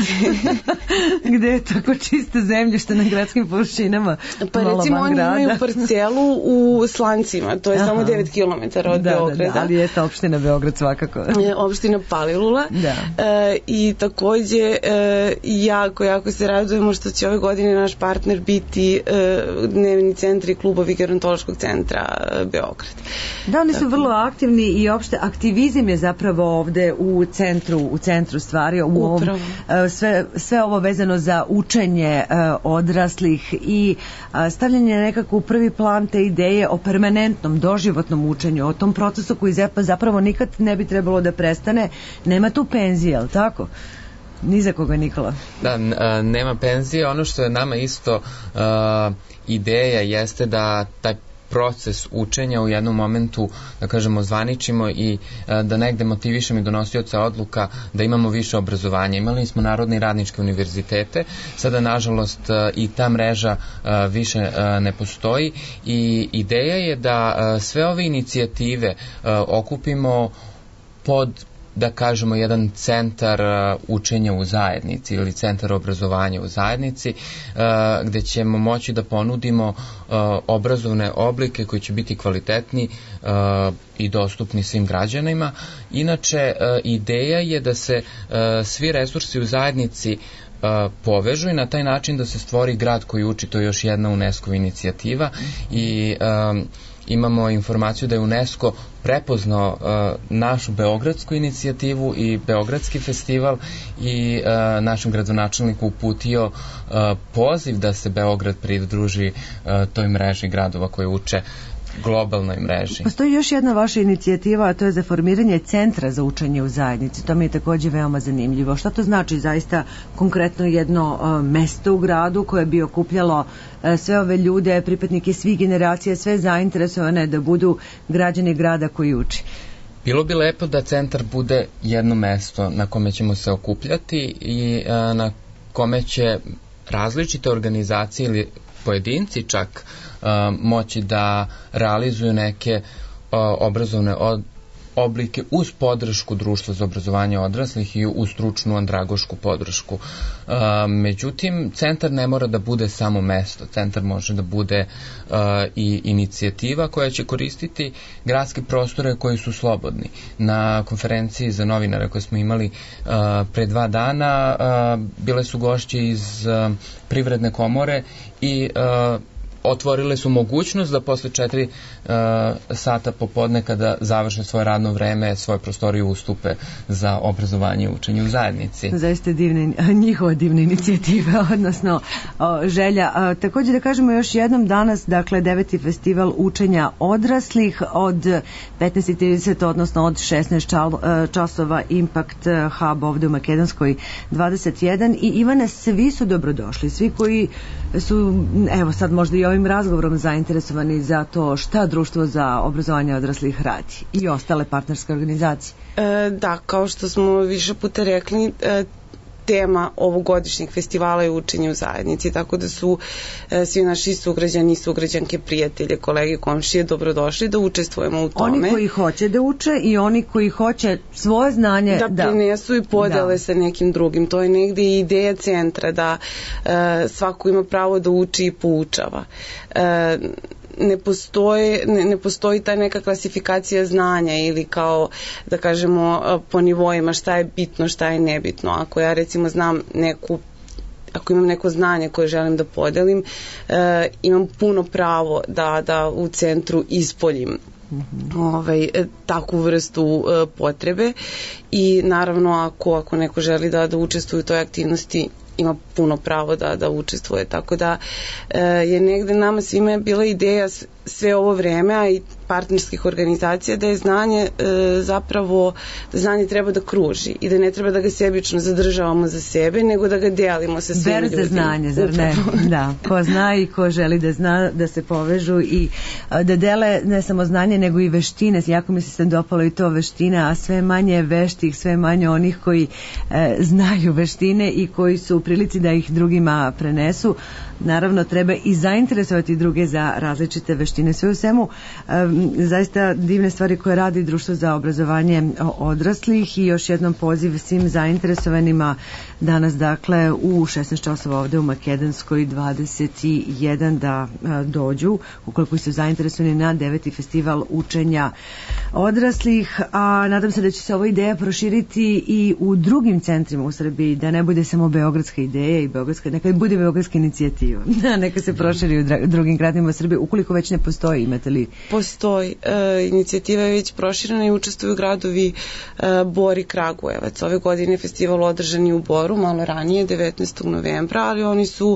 Gde je tako čista zemljište na gradskim površinama? Pa recimo oni imaju parcelu u Slancima, to je Aha. samo devet kilometara od da, Beograda. Da, da, ali je to opština Beograd svakako. Opština Palilula. Da. E, I takođe e, jako, jako se radujemo što će ove godine naš partner biti e, dnevni centri klubovi Gerontološkog centra e, Beograd. Da, oni su vrlo aktivni i opšte aktivizam je zapravo ovde u centru, u centru stvari, u ovom, sve, sve ovo vezano za učenje odraslih i stavljanje nekako u prvi plan te ideje o permanentnom, doživotnom učenju, o tom procesu koji zapravo nikad ne bi trebalo da prestane. Nema tu penzije, ali tako? Ni za koga, Nikola. Da, nema penzije. Ono što je nama isto uh, ideja jeste da taj proces učenja u jednom momentu, da kažemo, zvaničimo i a, da negde motivišemo i donosioca odluka da imamo više obrazovanja. Imali smo narodne i radničke univerzitete, sada nažalost a, i ta mreža a, više a, ne postoji i ideja je da a, sve ove inicijative a, okupimo pod, da kažemo, jedan centar uh, učenja u zajednici ili centar obrazovanja u zajednici uh, gde ćemo moći da ponudimo uh, obrazovne oblike koji će biti kvalitetni uh, i dostupni svim građanima. Inače, uh, ideja je da se uh, svi resursi u zajednici Uh, povežu i na taj način da se stvori grad koji uči. To je još jedna UNESCO inicijativa i um, imamo informaciju da je UNESCO prepoznao uh, našu beogradsku inicijativu i beogradski festival i uh, našem gradonačelniku uputio uh, poziv da se Beograd pridruži uh, toj mreži gradova koji uče globalnoj mreži. Postoji još jedna vaša inicijativa, a to je za formiranje centra za učenje u zajednici. To mi je takođe veoma zanimljivo. Šta to znači zaista konkretno jedno uh, mesto u gradu koje bi okupljalo uh, sve ove ljude, pripadnike svih generacija, sve zainteresovane da budu građani grada koji uči? Bilo bi lepo da centar bude jedno mesto na kome ćemo se okupljati i uh, na kome će različite organizacije ili pojedinci čak uh, moći da realizuju neke uh, obrazovne od, oblike uz podršku Društva za obrazovanje odraslih i uz stručnu andragošku podršku. Međutim, centar ne mora da bude samo mesto. Centar može da bude i inicijativa koja će koristiti gradske prostore koji su slobodni. Na konferenciji za novinare koje smo imali pre dva dana bile su gošće iz Privredne komore i otvorile su mogućnost da posle četiri uh, sata popodne kada završe svoje radno vreme, svoje prostorije ustupe za obrazovanje i učenje u zajednici. Zaista divne, njihova divna inicijativa, odnosno o, želja. A, također da kažemo još jednom danas, dakle, deveti festival učenja odraslih od petnaest i trideset, odnosno od šesnaest čal, časova Impact Hub ovde u Makedonskoj dvadeset jedan. I Ivane, svi su dobrodošli, svi koji su, evo sad možda i ovim razgovorom zainteresovani za to šta Društvo za obrazovanje odraslih radi i ostale partnerske organizacije. E, da, kao što smo više puta rekli, e, tema ovogodišnjeg festivala je učenje u zajednici, tako da su e, svi naši sugrađani, sugrađanke, prijatelje, kolege, komšije dobrodošli da učestvujemo u tome. Oni koji hoće da uče i oni koji hoće svoje znanje da, da prinesu i podele da. sa nekim drugim. To je negde i ideja centra da e, svako ima pravo da uči i poučava. E, ne postoji, ne, ne postoji ta neka klasifikacija znanja ili kao da kažemo po nivoima šta je bitno, šta je nebitno. Ako ja recimo znam neku ako imam neko znanje koje želim da podelim, e, imam puno pravo da, da u centru ispoljim mm-hmm. ovaj, takvu vrstu e, potrebe i naravno ako, ako neko želi da, da učestvuje u toj aktivnosti ima puno pravo da, da učestvuje, tako da e, je negde nama svima je bila ideja sve ovo vreme, a i partnerskih organizacija, da je znanje e, zapravo, da znanje treba da kruži i da ne treba da ga sebično zadržavamo za sebe, nego da ga delimo sa svim ljudima. Berze znanje, zar ne? Da, ko zna i ko želi da zna, da se povežu i a, da dele ne samo znanje, nego i veštine. Jako mi se dopalo i to veština, a sve manje veštih, sve manje onih koji e, znaju veštine i koji su u prilici da ih drugima prenesu. Naravno, treba i zainteresovati druge za različite veštine. Sve u svemu, um, zaista divne stvari koje radi Društvo za obrazovanje odraslih i još jednom poziv svim zainteresovanima danas, dakle, u šesnaest časova ovde u Makedonskoj dvadeset jedan da uh, dođu, ukoliko su zainteresovani na deveti festival učenja odraslih, a nadam se da će se ova ideja proširiti i u drugim centrima u Srbiji, da ne bude samo beogradska ideja i beogradska, neka bude beogradska inicijativa. Neka se proširi u drugim gradima u Srbiji, ukoliko već ne postoji, imate li? Postoji. E, inicijativa je već proširena i učestvuju gradovi e, Bor i Kragujevac. Ove godine je festival održan i u Boru, malo ranije, devetnaestog novembra, ali oni su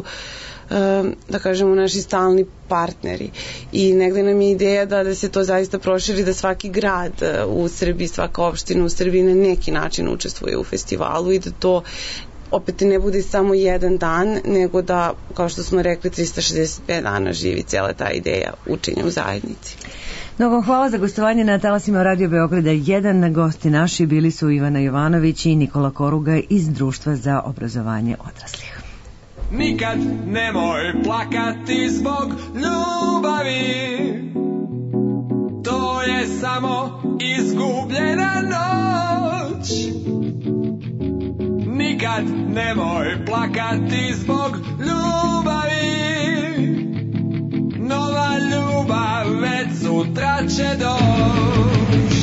e, da kažemo naši stalni partneri i negde nam je ideja da, da se to zaista proširi, da svaki grad u Srbiji, svaka opština u Srbiji na neki način učestvuje u festivalu i da to opet ne bude samo jedan dan, nego da, kao što smo rekli, trista šezdeset pet dana živi cijela ta ideja učenja u zajednici. Mnogo hvala za gostovanje na talasima Radio Beograda jedan. Gosti naši bili su Ivana Jovanović i Nikola Koruga iz Društva za obrazovanje odraslih. Nikad nemoj plakati zbog ljubavi, to je samo izgubljena noć. Nikad nemoj plakati zbog ljubavi, nova ljubav već sutra će doć.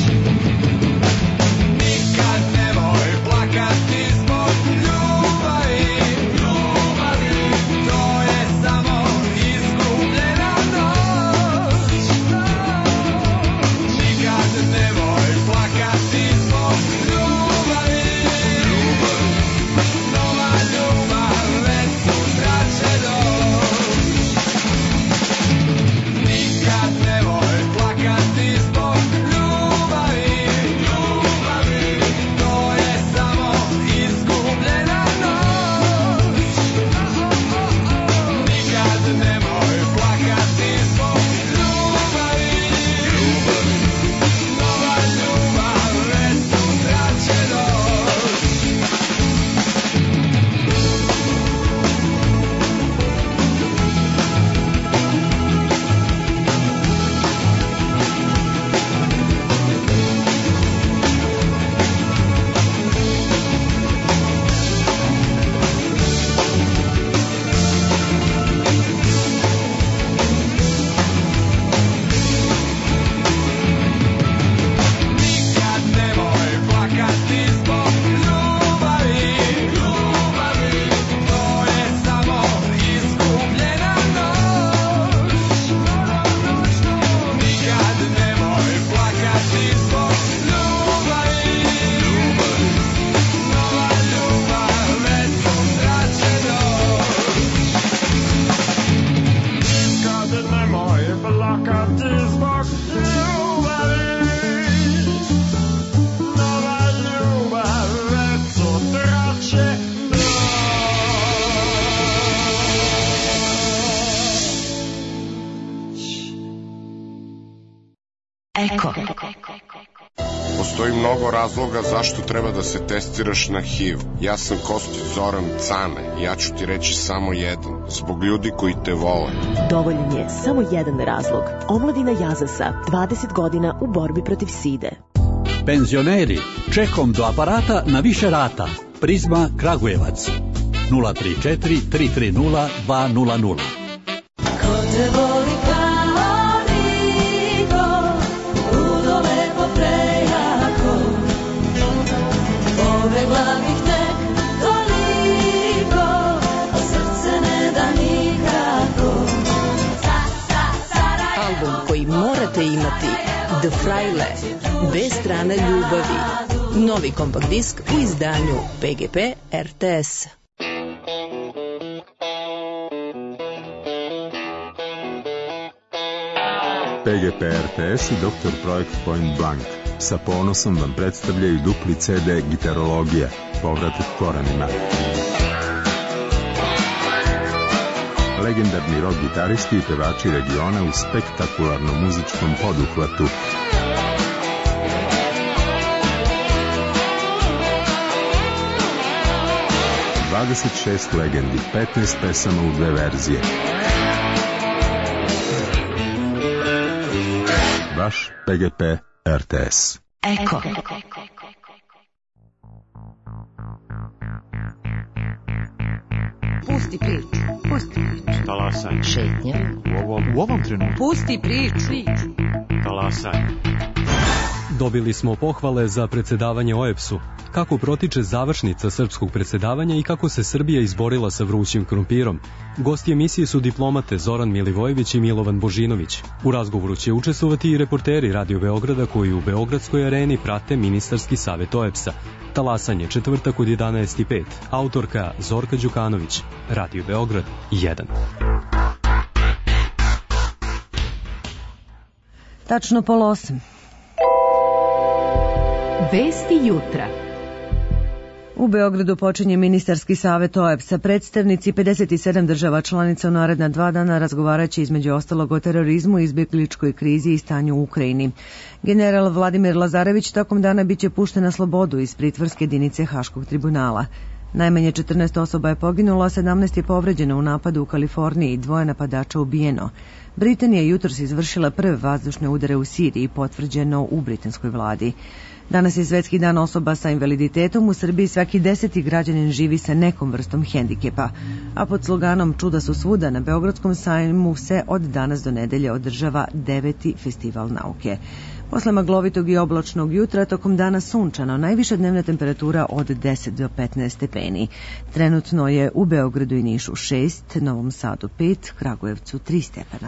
Nikad nemoj plakati zbog ljubavi, ljubavi, to je samo izgubljena noć. Nikad nemoj plakati zbog ljubavi, nova ljubav već sutra će doć. Nikad nemoj plakati zbog ljubavi. Eko. Postoji mnogo razloga zašto treba da se testiraš na H I V. Ja sam Kostić Zoran Cane i ja ću ti reći samo jedan. Zbog ljudi koji te vole. Dovoljan je samo jedan razlog. Omladina Jazasa, dvadeset godina u borbi protiv side. Penzioneri, čekom do aparata na više rata. Prizma Kragujevac. nula tri četiri tri tri nula dva nula nula. Ko te voli kao niko, ludo lepo prejako, pobegla bih tek toliko, a srce ne da nikako. Album koji morate imati, The Fraile, B strana ljubavi. Novi kompakt disk u izdanju P G P R T S. P G P R T S i doktor Projekt Point Blank sa ponosom vam predstavljaju dupli C D Gitarologija, povratak korenima. Legendarni rock gitaristi i pevači regiona u spektakularnom muzičkom poduhvatu. dvadeset šest legendi, petnaest pesama u dve verzije. Vaš P G P R T S. Eko. Pusti priču, pusti priču. Talasaj. Šetnja. U ovom, u ovom trenutku. Pusti priču. Talasaj. Dobili smo pohvale za predsedavanje O E B S-u, kako protiče završnica srpskog predsedavanja i kako se Srbija izborila sa vrućim krompirom. Gosti emisije su diplomate Zoran Milivojević i Milovan Božinović. U razgovoru će učestvovati i reporteri Radio Beograda koji u Beogradskoj areni prate ministarski savet O E B S-a. Talasanje četvrtak od jedanaest i pet. Autorka Zorka Đukanović. Radio Beograd jedan. Tačno pola osam. Vesti jutra. U Beogradu počinje ministarski savet O E B S-a. Predstavnici pedeset sedam država članica u naredna dva dana razgovaraće između ostalog o terorizmu, izbjegličkoj krizi i stanju u Ukrajini. General Vladimir Lazarević tokom dana biće pušten na slobodu iz pritvorske jedinice Haškog tribunala. Najmanje četrnaest osoba je poginulo, a sedamnaest je povređeno u napadu u Kaliforniji i dvoje napadača ubijeno. Britanija jutros izvršila prve vazdušne udare u Siriji, potvrđeno u britanskoj vladi. Danas je svetski dan osoba sa invaliditetom. U Srbiji svaki deseti građanin živi sa nekom vrstom hendikepa. A pod sloganom Čuda su svuda na Beogradskom sajmu se od danas do nedelje održava deveti festival nauke. Posle maglovitog i oblačnog jutra, tokom dana sunčano, najviša dnevna temperatura od deset do petnaest stepeni. Trenutno je u Beogradu i Nišu šest, Novom Sadu pet, Kragujevcu tri stepena.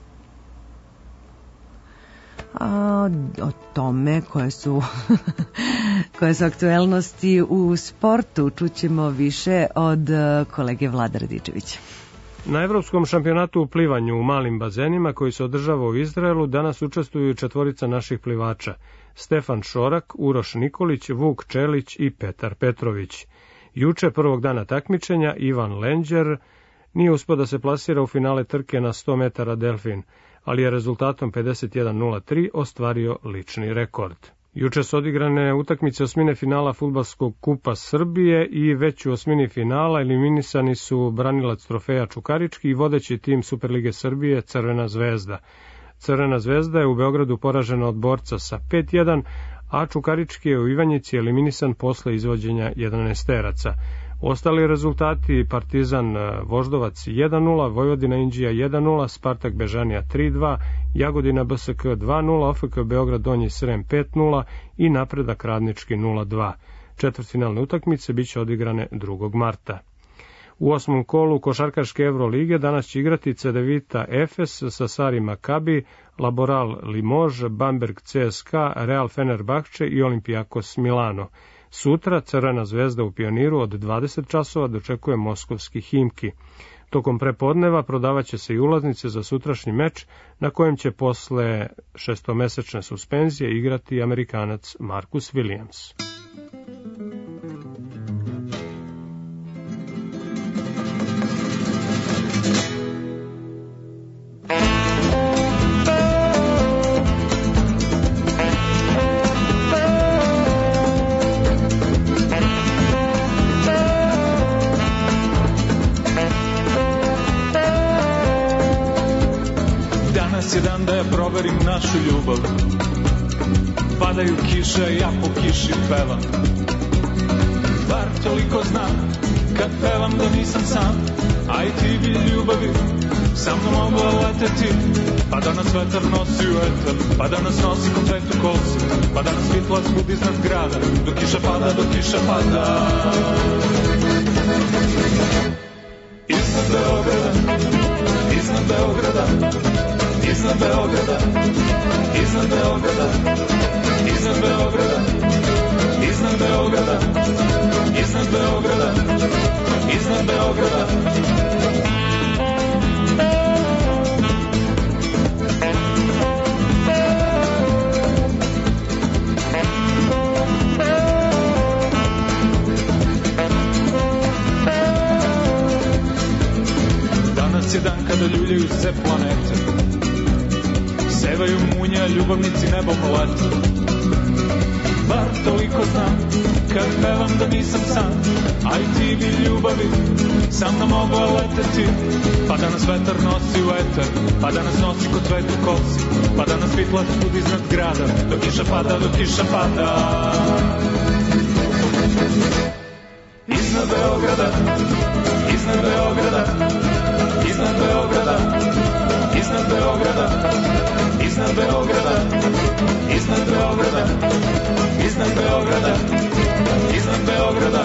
A o tome koje su koje su aktuelnosti u sportu čućemo više od kolege Vlada Radičevića. Na Evropskom šampionatu u plivanju u malim bazenima koji se održava u Izraelu danas učestvuju četvorica naših plivača: Stefan Šorak, Uroš Nikolić, Vuk Čelić i Petar Petrović. Juče prvog dana takmičenja Ivan Lenđer nije uspeo da se plasira u finale trke na sto metara delfin, ali je rezultatom pedeset jedan nula tri ostvario lični rekord. Juče su odigrane utakmice osmine finala Fudbalskog kupa Srbije i već u osmini finala eliminisani su branilac trofeja Čukarički i vodeći tim Superlige Srbije Crvena zvezda. Crvena zvezda je u Beogradu poražena od Borca sa pet jedan, a Čukarički je u Ivanjici eliminisan posle izvođenja jedanaesteraca. Ostali rezultati: Partizan Voždovac jedan nula, Vojvodina Inđija jedan nula, Spartak Bežanija tri dva, Jagodina B S K dva nula, O F K Beograd Donji Srem pet nula i Napredak Radnički nula dva. Četvrtfinalne utakmice biće odigrane drugog marta. U osmom kolu košarkaške Evrolige danas će igrati Cedevita Efes sa Sari Makabi, Laboral Limož, Bamberg C S K A, Real Fenerbahče i Olimpijakos Milano. Sutra Crvena zvezda u Pioniru od dvadeset časova dočekuje moskovski Himki. Tokom prepodneva prodavaće se i ulaznice za sutrašnji meč na kojem će posle šestomesečne suspenzije igrati Amerikanac Marcus Williams. Danas je dan da ja proverim našu ljubav. Padaju kiše, ja po kiši pevam. Bar toliko znam, kad pevam da nisam sam. A i ti bi ljubavi sa mnom mogla leteti. Pa da nas vetar nosi u etar, pa da nas nosi ko cvet u kosi, pa da nas svitla svud iznad grada, dok kiša pada, dok kiša pada. Iznad Beograda, iznad Beograda, iznad Beograda, iznad Beograda, iznad Beograda, iznad Beograda, iznad Beograda, iznad Beograda. Danas je dan kada ljuljaju se planete, sevaju munja, ljubavnici nebom lete. Bar toliko znam, kad pevam da nisam sam, a i ti bi ljubavi sa mnom mogla leteti. Pa da nas vetar nosi u eter, pa da nas nosi ko cvet u kosi, pa da nas svitla svud iznad grada, dok kiša pada, dok kiša pada. Iznad Beograda, iznad Beograda, iznad Beograda, iznad Beograda, iznad Beograda, iznad Beograda, iznad Beograda, iznad Beograda.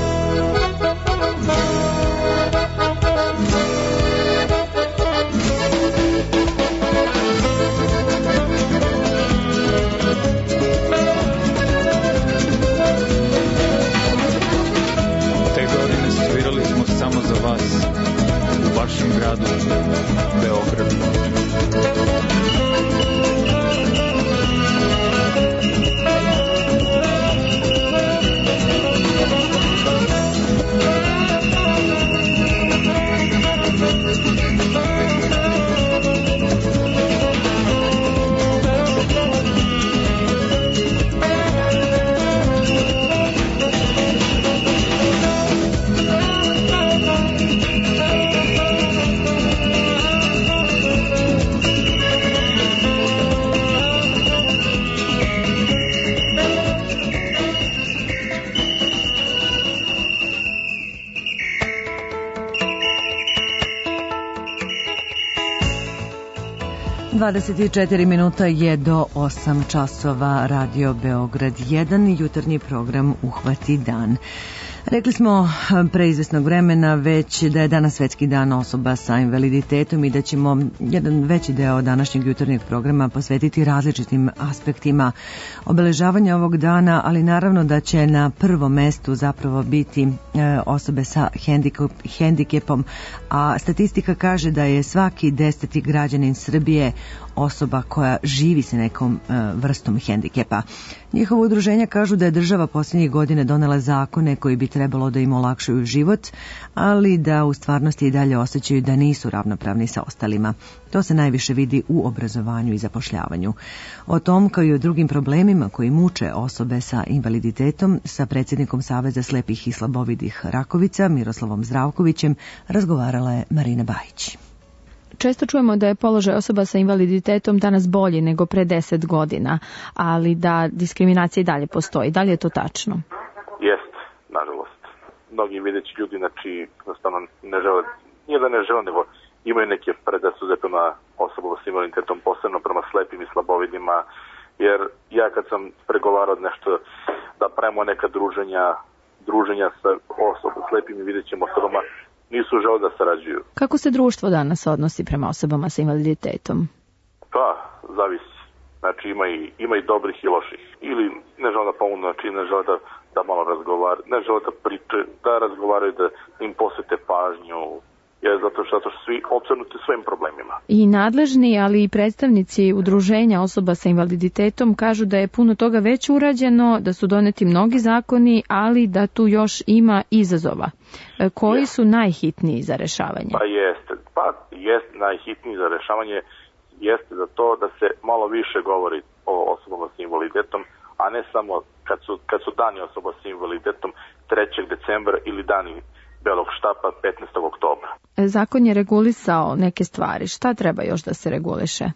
Te godine svirali smo samo za vas, u vašem gradu, Beogradu. dvadeset četiri minuta je do osam časova. Radio Beograd jedan, jutarnji program Uhvati dan. Rekli smo pre izvesnog vremena već da je danas svetski dan osoba sa invaliditetom i da ćemo jedan veći deo današnjeg jutarnjeg programa posvetiti različitim aspektima obeležavanja ovog dana, ali naravno da će na prvom mestu zapravo biti osobe sa hendikepom, a statistika kaže da je svaki deseti građanin Srbije osoba koja živi sa nekom vrstom hendikepa. Njihova udruženja kažu da je država posljednjih godine donela zakone koji bi trebalo da im olakšaju život, ali da u stvarnosti i dalje osjećaju da nisu ravnopravni sa ostalima. To se najviše vidi u obrazovanju i zapošljavanju. O tom, kao i o drugim problemima koji muče osobe sa invaliditetom, sa predsjednikom Saveza slepih i slabovidih Rakovica, Miroslavom Zdravkovićem, razgovarala je Marina Bajić. Često čujemo da je položaj osoba sa invaliditetom danas bolji nego pre deset godina, ali da diskriminacija i dalje postoji. Da li je to tačno? Jeste, nažalost. Mnogi videći ljudi, znači, jednostavno ne žele, nije da ne žele, nego imaju neke predrasude prema osobama sa invaliditetom, posebno prema slepim i slabovidima, jer ja kad sam pregovarao nešto da pravimo neka druženja, druženja sa osobom, slepim i videćim osobama, nisu žele da sarađuju. Kako se društvo danas odnosi prema osobama sa invaliditetom? Pa, zavisi. Znači ima i, ima i dobrih i loših. Ili ne žele da pomogu, znači ne žele da, da malo razgovaraju, ne žele da priče, da razgovaraju, da im posvete pažnju, jer zato što, zato što svi opsednuti svojim problemima. I nadležni, ali i predstavnici udruženja osoba sa invaliditetom kažu da je puno toga već urađeno, da su doneti mnogi zakoni, ali da tu još ima izazova. Koji su najhitniji za rešavanje? Pa jeste, pa jeste najhitniji za rešavanje jeste za to da se malo više govori o osobama sa invaliditetom, a ne samo kad su, kad su dani osoba sa invaliditetom trećeg decembra ili dani Belog štapa petnaestog oktobra. Zakon je regulisao neke stvari. Šta treba još da se reguliše? Za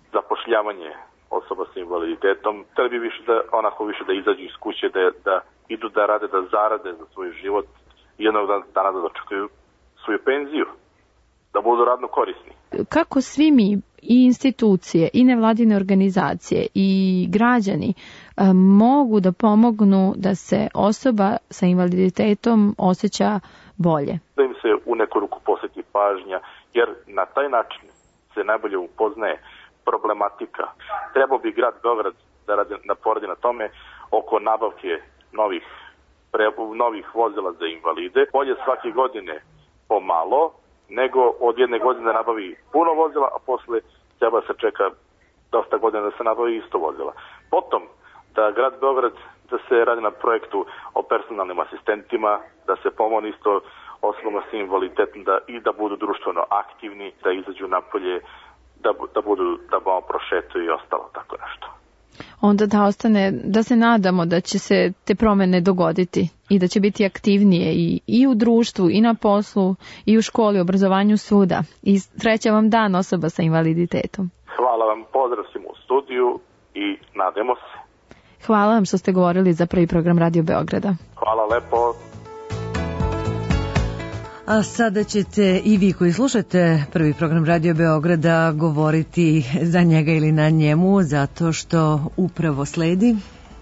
zapošljavanje osoba sa invaliditetom. Treba bi više da, onako više da izađu iz kuće, da, da idu da rade, da zarade za svoj život i jednog dana da dočekaju svoju penziju, da budu radno korisni. Kako svi mi, i institucije, i nevladine organizacije, i građani a, mogu da pomognu da se osoba sa invaliditetom osjeća bolje? Da im se u neku ruku posveti pažnja, jer na taj način se najbolje upoznaje problematika. Trebao bi grad Beograd da radi, da poradi na tome oko nabavke novih, pre, novih vozila za invalide. Bolje svake godine pomalo, nego od jedne godine da nabavi puno vozila, a posle treba se čeka dosta godina da se nabavi isto vozila. Potom, da grad Beograd da se radi na projektu o personalnim asistentima, da se pomogne isto osobama sa invaliditetom da, i da budu društveno aktivni, da izađu napolje, da, da budu, da malo prošetuju i ostalo tako nešto. Onda da ostane, da se nadamo da će se te promene dogoditi i da će biti aktivnije i, i u društvu, i na poslu, i u školi, obrazovanju, svuda. I sreća vam dan osoba sa invaliditetom. Hvala vam, pozdrav svima u studiju i nadamo se. Hvala vam što ste govorili za prvi program Radio Beograda. Hvala lepo. A sada ćete i vi koji slušate prvi program Radio Beograda govoriti za njega ili na njemu, zato što upravo sledi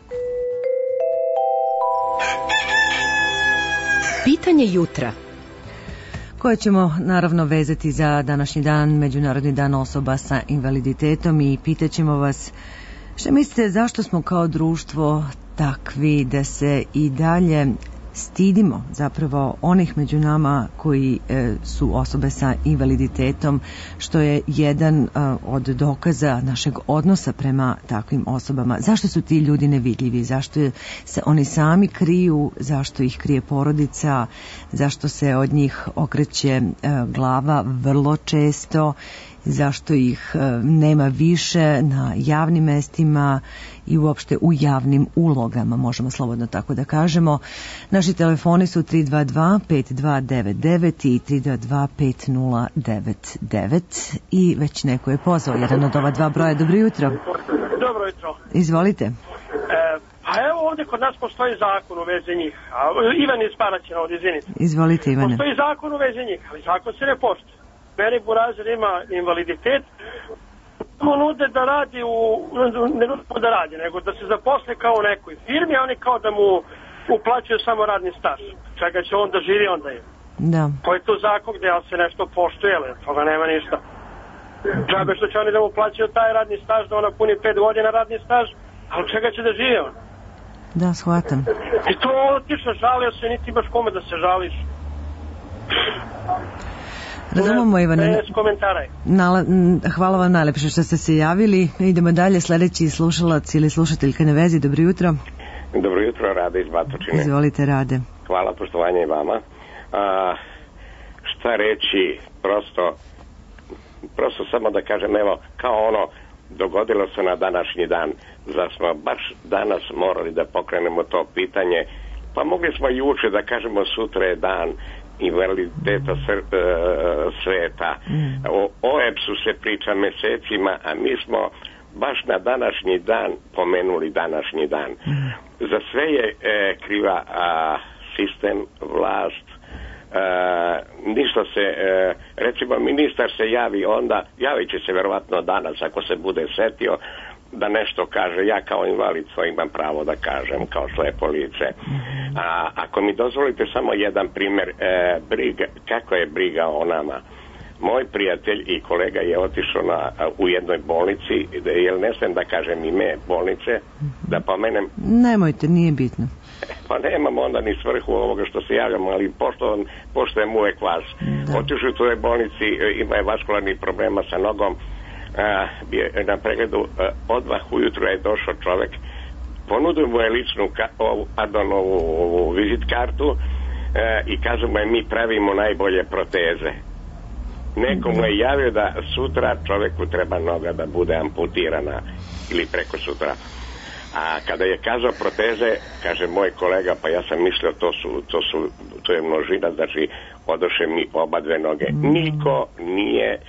Pitanje jutra, koje ćemo naravno vezati za današnji dan, Međunarodni dan osoba sa invaliditetom, i pitaćemo vas šta mislite zašto smo kao društvo takvi da se i dalje stidimo zapravo onih među nama koji e, su osobe sa invaliditetom, što je jedan a, od dokaza našeg odnosa prema takvim osobama. Zašto su ti ljudi nevidljivi? Zašto se oni sami kriju? Zašto ih krije porodica? Zašto se od njih okreće e, glava vrlo često? Zašto ih e, nema više na javnim mestima i uopšte u javnim ulogama, možemo slobodno tako da kažemo. Naši telefoni su tri dva dva pet dva devet devet i tri dva dva pet nula devet devet i već neko je pozvao jedan od ova dva broja. Dobro jutro. Dobro jutro. Izvolite. E, pa evo ovdje kod nas postoji zakon u vezi njih. A, Ivan iz Paraćina, ovdje, izvinite. Izvolite, Ivane. Postoji zakon u vezi njih, ali zakon se ne poštuje. Meni Burazer ima invaliditet, mu nude da radi u, ne nude da radi, nego da se zaposle kao u nekoj firmi, a oni kao da mu uplaćuju samo radni staž. Čega će on da živi, onda je. Da. Koji je to zakon gdje se nešto poštuje, ali toga nema ništa. Džabe što će oni da mu plaćaju taj radni staž, da ona puni pet godina radni staž, ali čega će da živi on? Da, shvatam. I to otično, žalio se, niti imaš kome da se žališ. Razumemo, Ivane. Nala, hvala vam najlepše što ste se javili. Idemo dalje, sledeći slušalac ili slušateljka na vezi. Dobro jutro. Dobro jutro, Rade iz Batočine. Izvolite, Rade. Hvala, poštovanje i vama. A, šta reći, prosto prosto samo da kažem, evo, kao ono dogodilo se na današnji dan, zar smo baš danas morali da pokrenemo to pitanje, pa mogli smo juče da kažemo sutra je dan invaliditeta sveta. O O E P S-u se priča mesecima, a mi smo baš na današnji dan pomenuli današnji dan. Za sve je e, kriva a, sistem, vlast, e, ništa se, e, recimo ministar se javi onda, javit će se verovatno danas ako se bude setio da nešto kaže, ja kao invalid svoj imam pravo da kažem, kao slepo lice. A ako mi dozvolite samo jedan primjer, e, briga, kako je briga o nama. Moj prijatelj i kolega je otišao na, u jednoj bolnici, jel ne smijem da kažem ime bolnice, da pomenem? Nemojte, nije bitno. Pa nemam onda ni svrhu ovoga što se javljamo, ali pošto, poštojem uvek vas. Otišao u toj bolnici, ima je vaskularnih problema sa nogom, a, na pregledu odmah ujutru je došao čovek, ponudio mu je ličnu ka, ovu, pardon, ovu, ovu vizit kartu e, i kažu mu je mi pravimo najbolje proteze. Neko mu je javio da sutra čoveku treba noga da bude amputirana ili preko sutra. A kada je kazao proteze, kaže moj kolega, pa ja sam mislio to su, to su, to je množina, znači odoše mi oba dve noge. Niko nije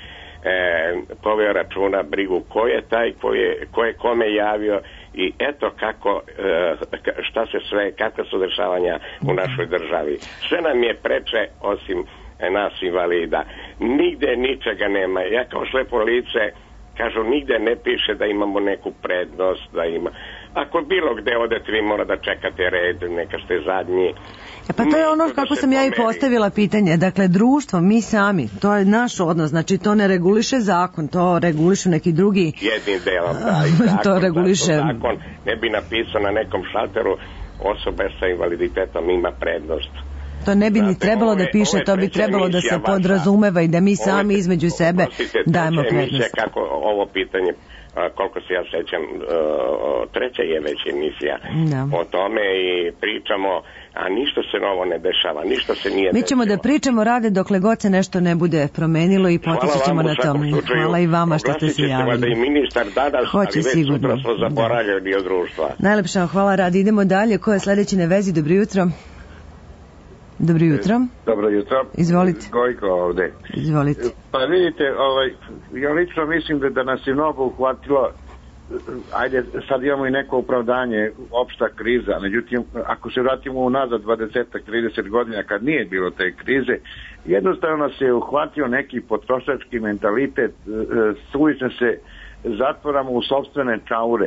poveo računa brigu ko je taj, ko je, ko je kome javio i eto kako, e, šta se sve, kakva su dešavanja u našoj državi. Sve nam je preče osim e, nas invalida. Nigde ničega nema. Ja kao slepo lice, kažu, nigde ne piše da imamo neku prednost, da ima. Ako bilo gde odete, vi mora da čekate red, neka ste zadnji. E pa to je ono kako sam ja i postavila pitanje. Dakle, društvo, mi sami, to je naš odnos, znači to ne reguliše zakon, to regulišu neki drugi... Jednim delom, da, i zakon, to reguliše... da, to zakon ne bi napisao na nekom šalteru osobe sa invaliditetom ima prednost. To ne bi ni trebalo da piše, to bi trebalo da se podrazumeva i da mi sami između sebe dajemo prednost. Kako ovo pitanje, koliko se ja sećam, treća je već emisija o tome i pričamo, a ništa se novo ne dešava, ništa se nije Mi ćemo desilo. da pričamo rade dokle god se nešto ne bude promenilo i potičit ćemo na tom. Hvala i vama što ste se javili. Da i ministar danas, Hoće ali već sigurno. sutra smo zaboravljali od društva. Najlepša vam hvala, Radi. Idemo dalje. Ko je sledeći na vezi? Dobro jutro. Dobro jutro. Dobro jutro. Izvolite. Gojko ovde. Izvolite. Pa vidite, ovaj, ja lično mislim da, da nas je mnogo uhvatilo, ajde, sad imamo i neko opravdanje, opšta kriza, međutim, ako se vratimo unazad dvadeset do trideset godina kad nije bilo te krize, jednostavno se uhvatio neki potrošački mentalitet, suviše se zatvoramo u sopstvene čaure.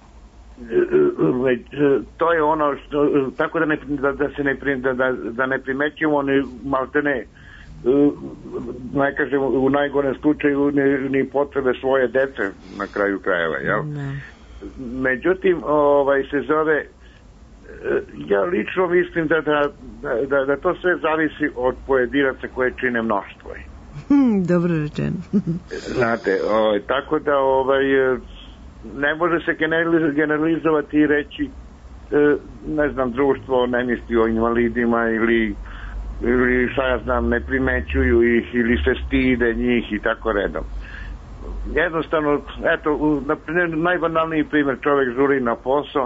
To je ono što, tako da ne, da, da se ne, da, da, da ne primećujemo ni maltene, ne kažem u najgorem slučaju ni, ni potrebe svoje dece na kraju krajeva, jel? Ne. Međutim, ovaj se zove, ja lično mislim da, da, da, da to sve zavisi od pojedinaca koje čine mnoštvo. Dobro rečeno. Znate, ovaj, tako da ovaj ne može se generalizovati i reći ne znam, društvo ne misli o invalidima ili ili šta ja znam, ne primećuju ih ili se stide njih i tako redom. Jednostavno, eto, najbanalniji primjer, čovjek žuri na posao,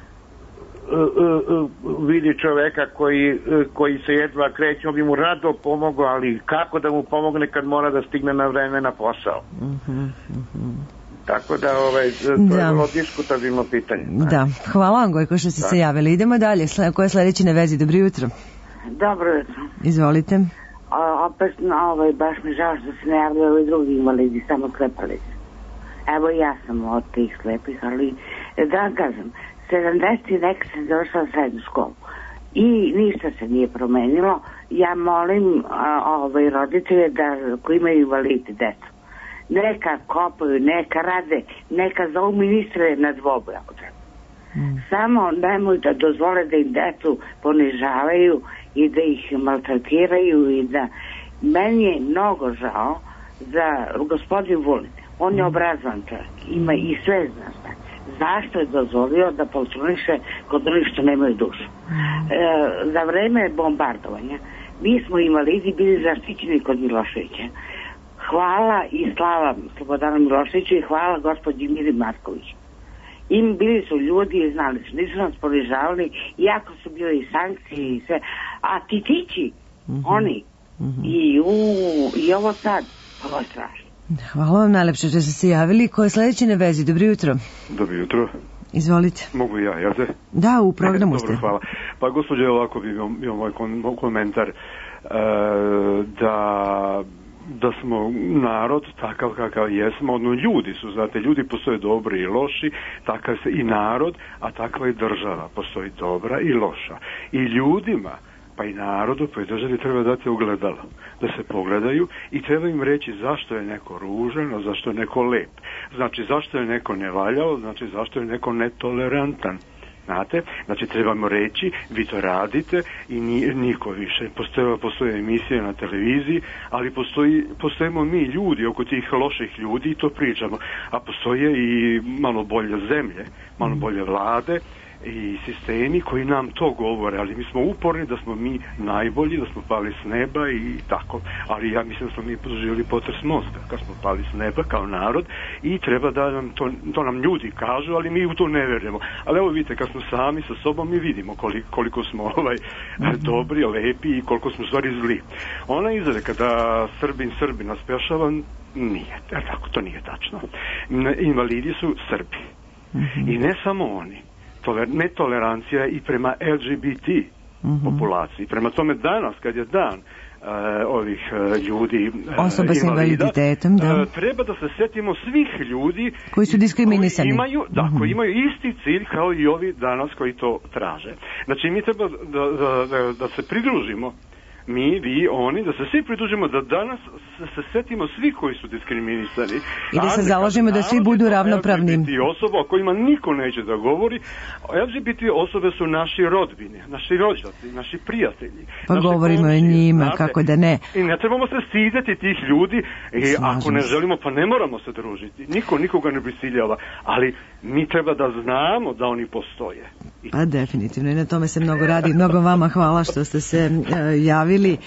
vidi čoveka koji, koji se jedva kreće, on bi mu rado pomogao, ali kako da mu pomogne kad mora da stigne na vreme na posao? Mhm, mhm. Tako da, ovaj, to da. je vrlo diskutabilno pitanje. Da, hvala vam Gojko što ste da. se javili. Idemo dalje, ko je sledeći na vezi? Dobro jutro. Dobro jutro. Izvolite. O, opet, no, ovaj, baš mi žao što se ne javljaju ovi drugi invalidi, samo slepali se. Evo ja sam od tih slepih, ali da vam kažem, sedamdeset i neka sam završila srednju školu i ništa se nije promenilo. Ja molim a, ovaj, roditelje da, koji imaju invalidi, decu, neka kopaju, neka rade, neka zovu ministre na dvoboj. Mm. Samo nemoj da dozvole da im decu ponižavaju i da ih maltretiraju i da... Meni je mnogo žao za gospodin Vulin. On je obrazovan čovjek, ima i sve zna šta. Zašto je dozvolio da poltroniše kod onih što nemaju dušu? Mm. E, za vreme bombardovanja mi smo invalidi bili zaštićeni kod Miloševića. Hvala i slava Slobodanu Miloševiću i hvala gospođi Miri Marković. Im bili su ljudi i znali su, nisu nas ponižavali, iako su bile i sankcije i sve. A ti tići, mm-hmm. oni, mm-hmm. I, u, i ovo sad, ovo je strašno. Hvala vam najlepše što ste se javili. Ko je sledeći na vezi? Dobro jutro. Dobro jutro. Izvolite. Mogu ja, jel te? Da, u programu ste. Dobro, hvala. Pa gospođo, ovako bi imao moj komentar, e, da... da smo narod takav kakav jesmo, odno ljudi su, znate, ljudi postoje dobri i loši, takav se i narod, a takva i država, postoji dobra i loša. I ljudima, pa i narodu, pa i državi treba dati ogledalo, da se pogledaju i treba im reći zašto je neko ružan, a zašto je neko lep. Znači, zašto je neko nevaljao, znači zašto je neko netolerantan. Znate, znači trebamo reći, vi to radite i niko više. Postoje, postoje emisije na televiziji, ali postoji, postojimo mi ljudi oko tih loših ljudi i to pričamo. A postoje i malo bolje zemlje, malo bolje vlade i sistemi koji nam to govore, ali mi smo uporni da smo mi najbolji, da smo pali s neba i tako, ali ja mislim da smo mi doživjeli potres mozga kad smo pali s neba kao narod i treba da nam to, to nam ljudi kažu, ali mi u to ne verujemo. Ali evo vidite, kad smo sami sa sobom mi vidimo koliko, koliko smo ovaj, dobri, lepi i koliko smo stvari zli. Ona izreka da Srbin Srbina spešava, nije, tako, to nije tačno. Invalidi su Srbi. I ne samo oni. Toler, netolerancija i prema L G B T mm-hmm. populaciji. Prema tome danas, kad je dan uh, ovih uh, ljudi uh, osoba s invaliditetom, da. Uh, treba da se setimo svih ljudi koji su diskriminisani. Koji imaju, da, mm-hmm. koji imaju isti cilj kao i ovi danas koji to traže. Znači mi treba da, da, da, da se pridružimo, mi, vi, oni, da se svi pridružimo, da danas se, se setimo svih koji su diskriminisani. I da se založimo da svi budu ravnopravni. L G B T osoba o kojima niko neće da govori. L G B T osobe su naši rodbine, naši rođaci, naši prijatelji. Pa govorimo o njima, znate, kako da ne. I ne trebamo se stideti tih ljudi i ako ne želimo, pa ne moramo se družiti. Niko nikoga ne prisiljava, ali mi treba da znamo da oni postoje. Pa definitivno, i na tome se mnogo radi. Mnogo vama hvala što ste se uh, javili.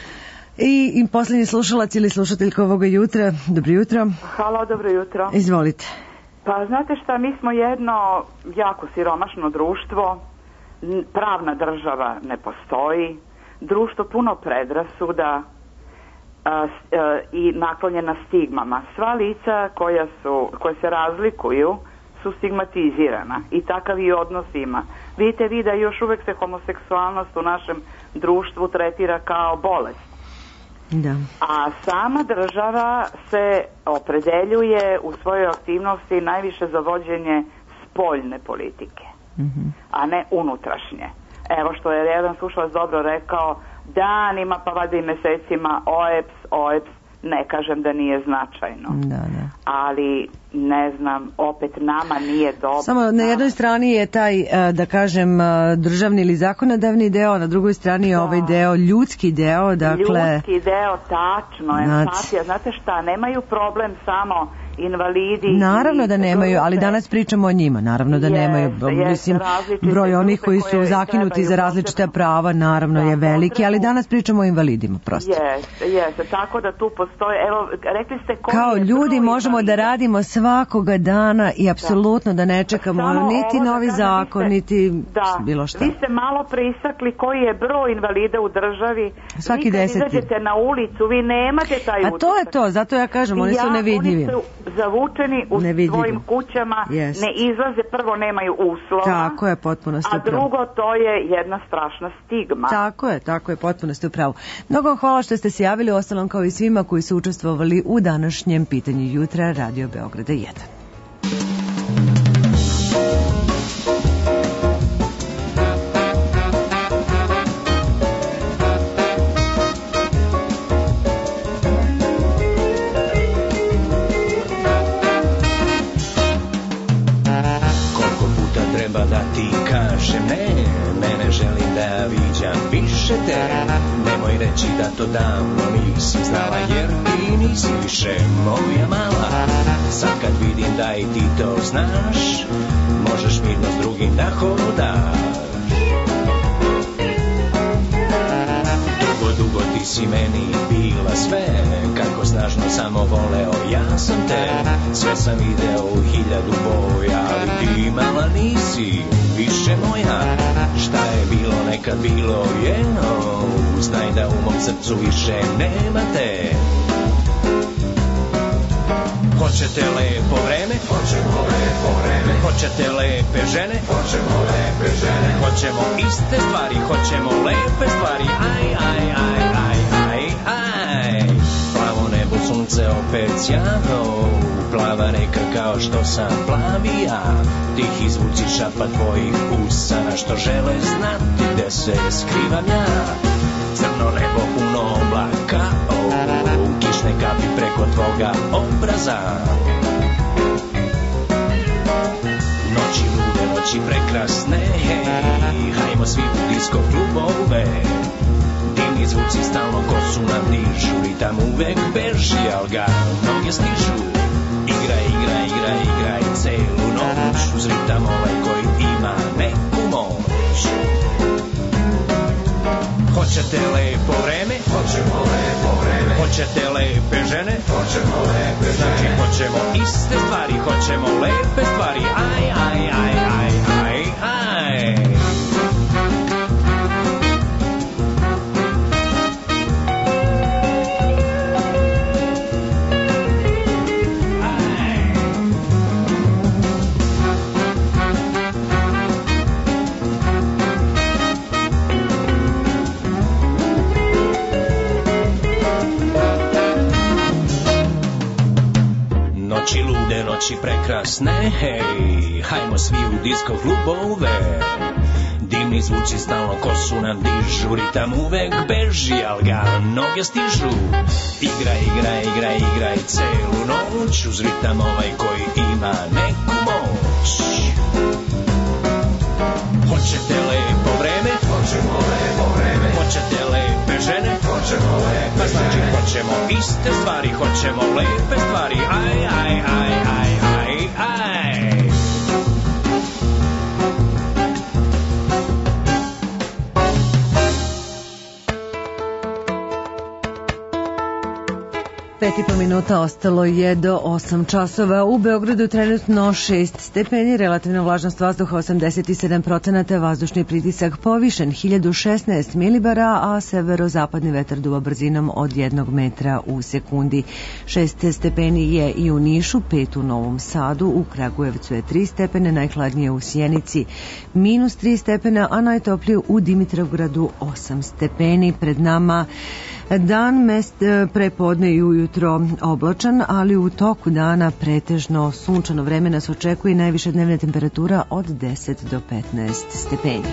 I, i posljednji slušalac ili slušateljka ovoga jutra. Dobro jutro. Halo, dobro jutro. Izvolite. Pa znate šta, mi smo jedno jako siromašno društvo, pravna država ne postoji, društvo puno predrasuda a, a, i naklonjena stigmama. Sva lica koja su, koje se razlikuju su stigmatizirana i takav i odnos ima. Vidite vi da još uvek se homoseksualnost u našem društvu tretira kao bolest. Da. A sama država se opredeljuje u svojoj aktivnosti najviše za vođenje spoljne politike, mm-hmm. a ne unutrašnje. Evo što je jedan slušalac dobro rekao, danima pa valjda i mesecima O E P S, O E P S, ne kažem da nije značajno. Da, da. Ali ne znam, opet nama nije dobro. Samo na jednoj strani je taj, da kažem, državni ili zakonodavni deo, na drugoj strani je da. ovaj deo, ljudski deo, dakle... Ljudski deo, tačno, empatija. Znate šta, nemaju problem samo invalidi. Naravno da nemaju, ali danas pričamo o njima, naravno da nemaju. Mislim, broj onih koji su zakinuti za različita prava, naravno je veliki, ali danas pričamo o invalidima, prosto. Jeste, jeste, tako da tu postoje, evo, rekli ste koji kao ljudi možemo invalida. Da radimo svakoga dana i apsolutno da. da ne čekamo Samo niti novi zakon, ste, niti da, bilo šta. Vi ste malo preistakli koji je broj invalida u državi. Svaki deseti. Vi kad izađete na ulicu, vi nemate taj utisak. A to je to, zato ja kažem, oni su nevidljivi. Oni su zavučeni u nevidljivi. Svojim kućama, yes. ne izlaze, prvo nemaju uslova. Tako je, potpuno ste a drugo, to je jedna strašna stigma. Tako je, tako je, potpuno ste u pravu. Mnogo hvala što ste se javili, ostalom kao i svima koji su učestvovali u današnjem pitanju jutra Radio Beograda jedan. Da ti kažem ne, mene želim da viđam više te. Nemoj reći da to davno nisi znala, jer ti nisi više moja mala. Sad kad vidim da i ti to znaš, možeš mirno s drugim da hodaš. Dugo, dugo ti si meni bila sve, kako snažno samo voleo ja sam te. Sve sam video u hiljadu boja, ali ti mala nisi više moja. Šta je bilo nekad bilo je, oh, znaj da u mom srcu više nema te. Hoćete lepo vreme? Hoćemo lepo vreme. Hoćete lepe žene? Hoćemo lepe žene. Hoćemo iste stvari, hoćemo lepe stvari. Aj, aj, aj, aj, aj, aj. Plavo nebo, sunce opet sjavno, plava reka kao što sam plavija. Tihi zvuci šapa tvojih usana što žele znati gde se skrivam ja. Crno nebo puno oblaka, oh, kišne kapi preko tvoga obraza. Noći lude, noći prekrasne, hej, hajmo svi u disko klubove. Divni zvuci stalno kosu nam dižu, ritam uvek beži, al ga noge stižu. Igraj, igraj, igraj, igraj celu noć, uz ritam ovaj koji ima neku Hoćete lepo vreme? Hoćemo lepo vreme. Hoćete lepe žene? Hoćemo lepe žene. Znači hoćemo iste stvari, hoćemo lepe stvari. Aj, aj, aj, aj, aj, aj. Noći lude, noći prekrasne, hej, hajmo svi u disko klubove. Dimni zvuci stalno kosu nam dižu, ritam uvek beži, al ga noge stižu. Igra, igra, igra, igraj celu noć, uz ritam ovaj koji ima neku moć. Hoćete lepo vreme? Hoćemo lepo vreme. Hoćete lepe žene? Hoćemo lepe žene. Znači hoćemo iste stvari, hoćemo lepe stvari. Aj, aj, aj, aj, aj, aj. Pet i po minuta ostalo je do osam časova. U Beogradu trenutno šest stepeni, relativna vlažnost vazduha osamdeset sedam procenata, vazdušni pritisak povišen hiljadu šesnaest milibara, a severozapadni vetar duva brzinom od jednog metra u sekundi. šest stepeni je i u Nišu, pet u Novom Sadu, u Kragujevcu je tri stepene, najhladnije u Sjenici minus tri stepena, a najtoplije u Dimitrovgradu osam stepeni. Pred nama dan, mest prepodne i ujutro oblačan, ali u toku dana pretežno sunčano vreme nas očekuje i najviša dnevna temperatura od deset do petnaest stepeni.